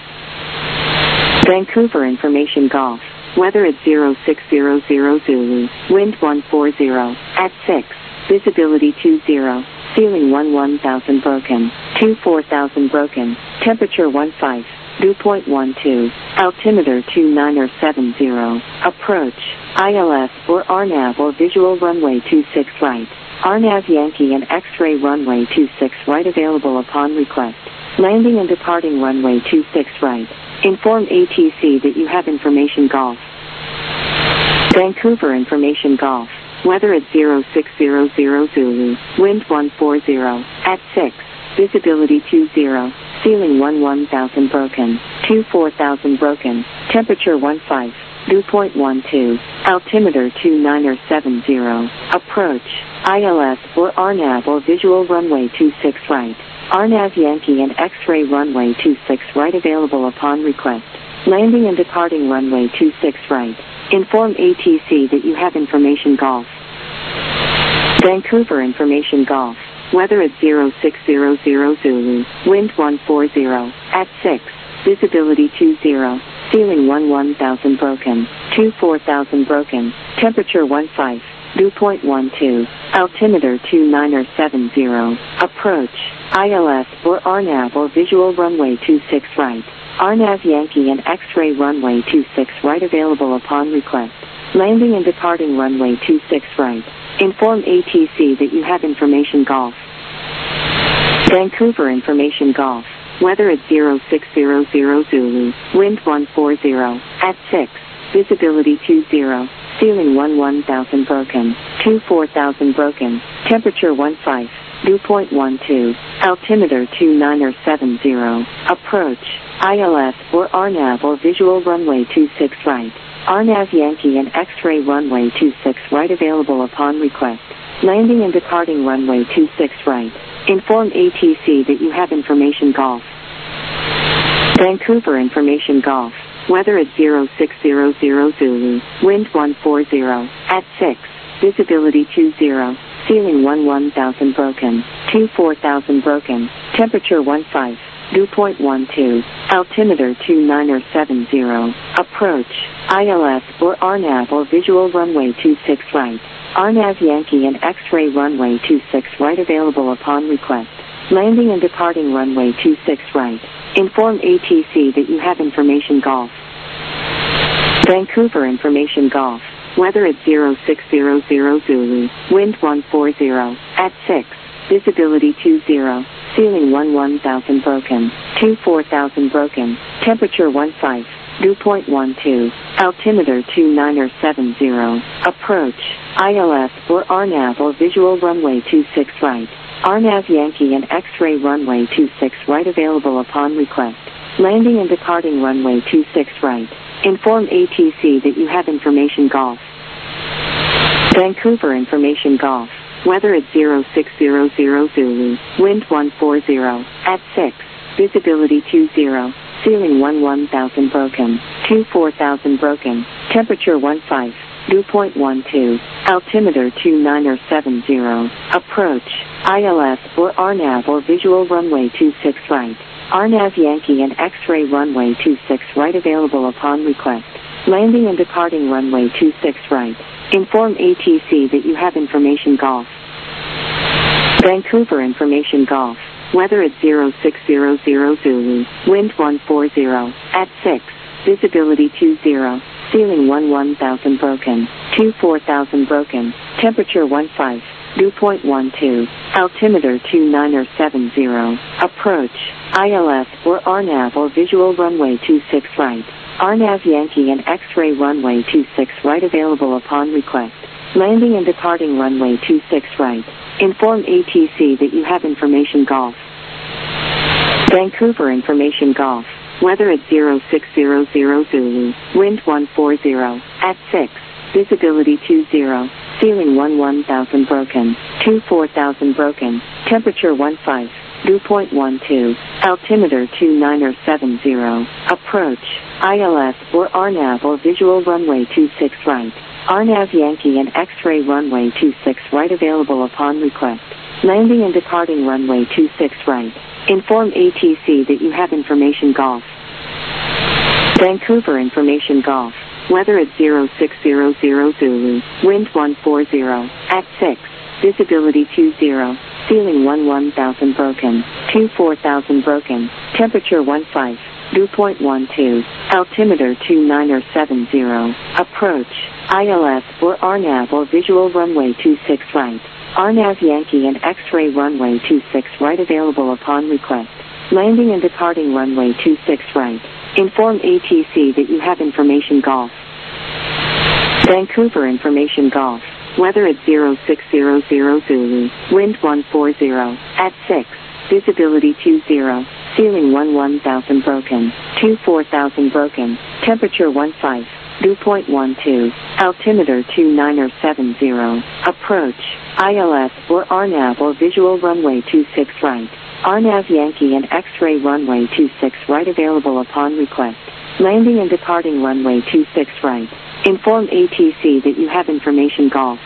Vancouver information Golf. Weather at zero six zero zero Zulu. Wind one forty. At six. Visibility two zero. Ceiling one one thousand broken. two four thousand broken. Temperature one five. Dew point one two. Altimeter two nine zero seven zero. Approach. I L S or R NAV or visual runway two six right. R NAV Yankee and X-ray runway two six right available upon request. Landing and departing runway two six right. Inform A T C that you have information Golf. Vancouver information Golf. Weather at zero six zero zero Zulu. Wind one forty. At six. visibility two zero, ceiling one one thousand broken, two four thousand broken, temperature one five, dew point one two, altimeter two nine seven zero, approach, I L S or R NAV or visual runway two six right, R NAV Yankee and X-ray runway two six right available upon request, landing and departing runway two six right, inform A T C that you have information golf. Vancouver information golf. Weather at zero six zero zero Zulu, wind one four zero, at six, visibility two zero, ceiling one one thousand broken, two four thousand broken, temperature one five, dew point one two, altimeter two nine seven zero, approach, I L S or R NAV or visual runway two six right, R NAV Yankee and X-ray runway two six right available upon request, landing and departing runway two six right. Inform A T C that you have information golf. Vancouver information golf. Weather at zero six zero zero Zulu, wind one four zero, at six, visibility two zero, ceiling one one thousand broken, two four thousand broken, temperature one five, dew point one two, altimeter two nine seven zero, approach, I L S or R NAV or visual runway two six right. R NAV Yankee and X-ray runway two six right available upon request, landing and departing runway two six right. Inform A T C that you have information golf. Vancouver information golf. Weather at zero six zero zero Zulu, wind one four zero, at six, visibility two zero, ceiling one one thousand broken, two four thousand broken, temperature one five, dew point one two, altimeter two nine seven zero, approach, I L S or R NAV or visual runway two six right, R NAV Yankee and X-ray runway two six right available upon request, landing and departing runway two six right. Inform A T C that you have information golf. Vancouver information golf. Weather at zero six zero zero Zulu, wind one four zero, at six, visibility two zero, ceiling one one thousand broken, two four thousand broken, temperature one five, dew point one two, altimeter two nine seven zero, approach, I L S or R NAV or visual runway two six right, R NAV Yankee and X-ray runway two six right available upon request, landing and departing runway two six right. Inform A T C that you have information golf. Vancouver information golf. Weather at zero six zero zero Zulu, wind one four zero, at six, visibility two zero, ceiling one one thousand broken, two four thousand broken, temperature one five, dew point one two, altimeter two nine seven zero, approach, I L S or R NAV or visual runway two six right, R NAV Yankee and X-ray runway two six right available upon request, landing and departing runway two six right. Inform A T C that you have information golf. Vancouver information golf. Weather at zero six zero zero Zulu, wind one four zero, at six, visibility two zero, ceiling one one thousand broken, two four thousand broken, temperature one five, dew point one two, altimeter two nine seven zero, approach, I L S or R NAV or visual runway two six right, R NAV Yankee and X-ray runway two six right available upon request, landing and departing runway two six right. Inform A T C that you have information golf. Vancouver information golf. Weather at zero six zero zero Zulu, wind one four zero, at six, visibility two zero, ceiling one one thousand broken, two four thousand broken, temperature one five, dew point one two, altimeter two nine seven zero, approach, I L S or R NAV or visual runway two six right, R NAV Yankee and X-ray runway two six right available upon request, landing and departing runway two six right. Inform A T C that you have information golf. Vancouver information golf. Weather at zero six zero zero Zulu, wind one four zero, at six, visibility two zero, ceiling one one thousand broken, two four thousand broken, temperature one five, dew point one two, altimeter two nine seven zero, approach, I L S or R NAV or visual runway two six right, R NAV Yankee and X-ray runway two six right available upon request, landing and departing runway two six right. Inform A T C that you have information golf. Vancouver information golf. Weather at zero six zero zero Zulu, wind one four zero, at six, visibility two zero, ceiling one one thousand broken, two four thousand broken, temperature one five, dew point one two, altimeter two nine or seven zero, approach, I L S or R NAV or visual runway two six right, R NAV Yankee and X-ray runway two six right available upon request, landing and departing runway two six right, inform A T C that you have information golf.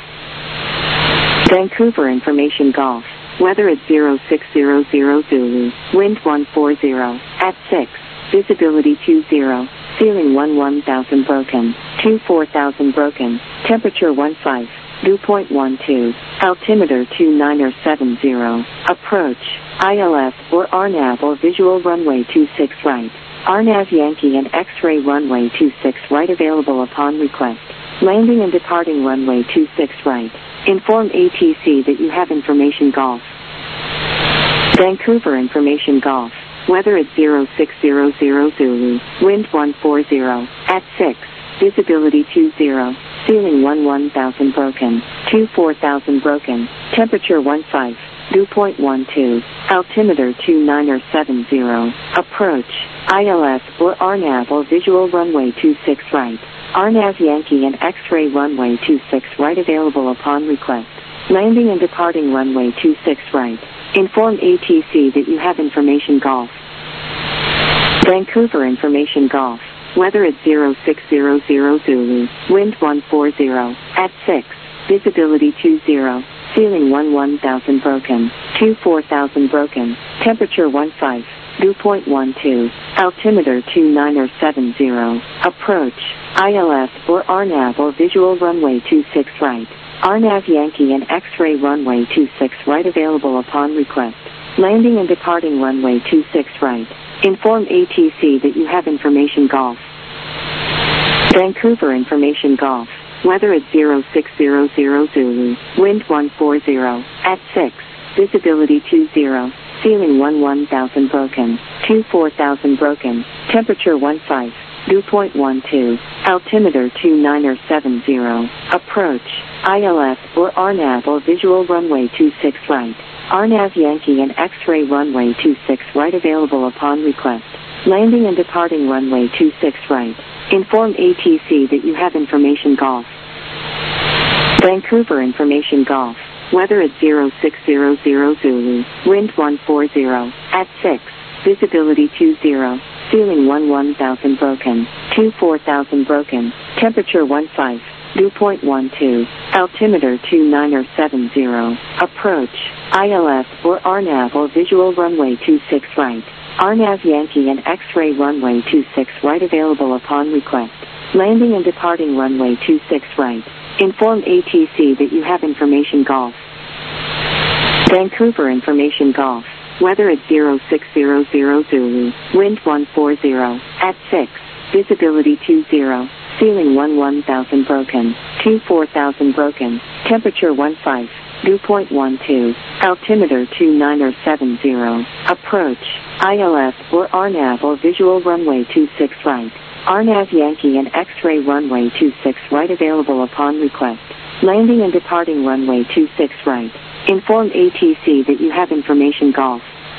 Vancouver information golf, weather at zero six zero zero Zulu, wind one four zero, at six, visibility two zero, ceiling one one thousand broken, two four thousand broken, temperature one five, dew point one two, altimeter two nine or seven zero, approach, I L S or R NAV or visual runway two six right, R NAV Yankee and X-ray runway two six right available upon request, landing and departing runway two six right, inform A T C that you have information golf. Vancouver information golf, weather at zero six zero zero Zulu, wind one four zero, at six, visibility two zero, ceiling one one thousand broken, two four thousand broken, temperature one five, dew point one two, altimeter two nine or seven zero, approach, I L S or R NAV or visual runway two six right, R NAV Yankee and X-ray runway two six right available upon request, landing and departing runway two six right, inform A T C that you have information golf. Vancouver information golf, weather at zero six zero zero Zulu, wind one four zero, at six, visibility two zero, ceiling one one thousand broken, two four thousand broken, temperature one five, dew point one two, altimeter two nine or seven zero, approach, I L S or R NAV or visual runway two six right, R NAV Yankee and X-ray runway two six right available upon request, landing and departing runway two six right, inform A T C that you have information golf. Vancouver information golf, weather at zero six zero zero Zulu, wind one four zero, at six, visibility two zero, ceiling one one thousand broken, two four thousand broken, temperature one five, dew point one two, altimeter two nine or seven zero, approach, I L S or R NAV or visual runway two six right, R NAV Yankee and X-ray runway two six right available upon request, landing and departing runway two six right, inform A T C that you have information golf. Vancouver information golf, weather at zero six zero zero Zulu, wind one four zero, at six, visibility two zero, ceiling one one thousand broken, two four thousand broken, temperature one five, dew point one two, altimeter two nine or seven zero, approach, I L S or R NAV or visual runway two six right, R NAV Yankee and X-ray runway two six right available upon request, landing and departing runway two six right, inform A T C that you have information golf. Vancouver information golf, weather at zero six zero zero Zulu, wind one four zero, at six, visibility two zero, ceiling one one thousand broken, two four thousand broken, temperature one five, dew point one two, altimeter two nine or seven zero, approach, I L S or R NAV or visual runway two six right, R NAV Yankee and X-ray runway two six right available upon request, landing and departing runway two six right, inform A T C that you have information golf.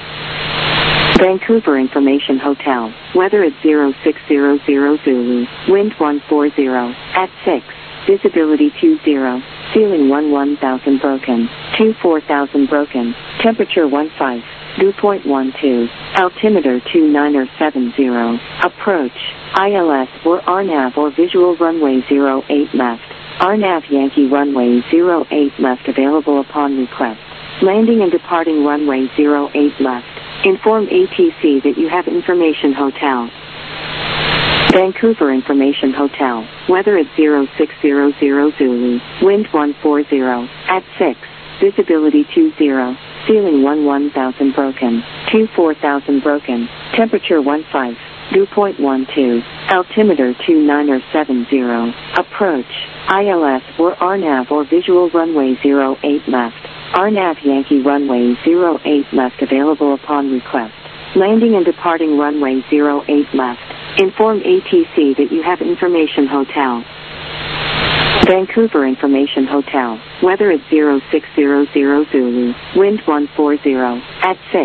Vancouver information hotel, weather at zero six zero zero Zulu, wind one four zero, at six, visibility two zero, ceiling one one thousand broken, two four thousand broken, temperature one five, dew point one two, altimeter two nine or seven zero, approach, I L S or R NAV or visual runway zero eight left, R NAV Yankee runway zero eight left available upon request, landing and departing runway zero eight left, inform A T C that you have information hotel. Vancouver information hotel, weather at zero six zero zero Zulu, wind one four zero, at six, visibility two zero, ceiling one one thousand broken, two four thousand broken, temperature one five, dew point one two, altimeter two nine or seven zero, approach, I L S or R NAV or visual runway zero eight left, R NAV Yankee runway zero eight left available upon request, landing and departing runway zero eight left, inform A T C that you have information hotel. Vancouver information hotel, weather at zero six zero zero Zulu, wind one four zero, at six,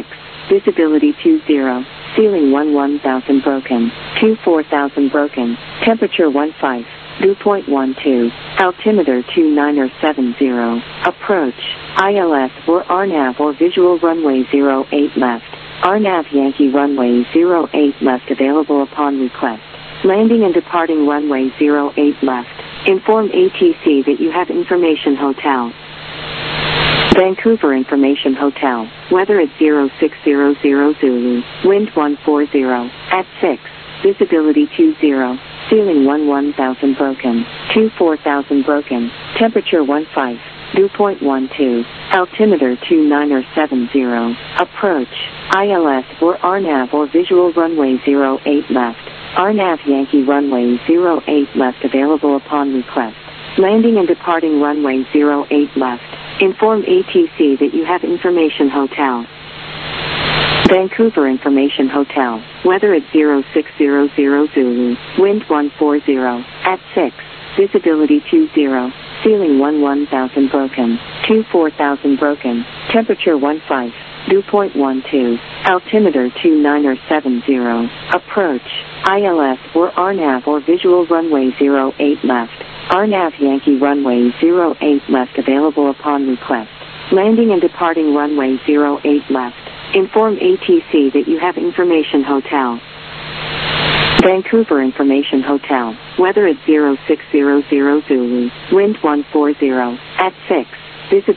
visibility two zero, ceiling one one thousand broken, two four thousand broken, temperature one five, dew point one two, altimeter two nine or seven zero, approach, I L S or R NAV or visual runway zero eight left, R NAV Yankee runway zero eight left available upon request, landing and departing runway zero eight left, inform A T C that you have information hotel. Vancouver Information Hotel, weather at zero six zero zero Zulu, wind one four zero, at six, visibility two zero, ceiling one one thousand broken, two four thousand broken, temperature one five, dew point one two, altimeter two nine or seven zero, approach, I L S or R NAV or visual runway zero eight left, R NAV Yankee runway zero eight left available upon request, landing and departing runway zero eight left, inform A T C that you have information hotel. Vancouver Information Hotel, weather at zero six zero zero Zulu, wind one four zero, at six, visibility two zero, ceiling one one thousand broken, two four thousand broken, temperature one five, dew point one two, altimeter two nine or seven zero, approach, I L S or R NAV or visual runway zero eight left, R NAV Yankee runway zero eight left available upon request, landing and departing runway zero eight left, inform A T C that you have information hotel. Vancouver Information Hotel, weather at zero six zero zero Zulu, wind one four zero, at six, visibility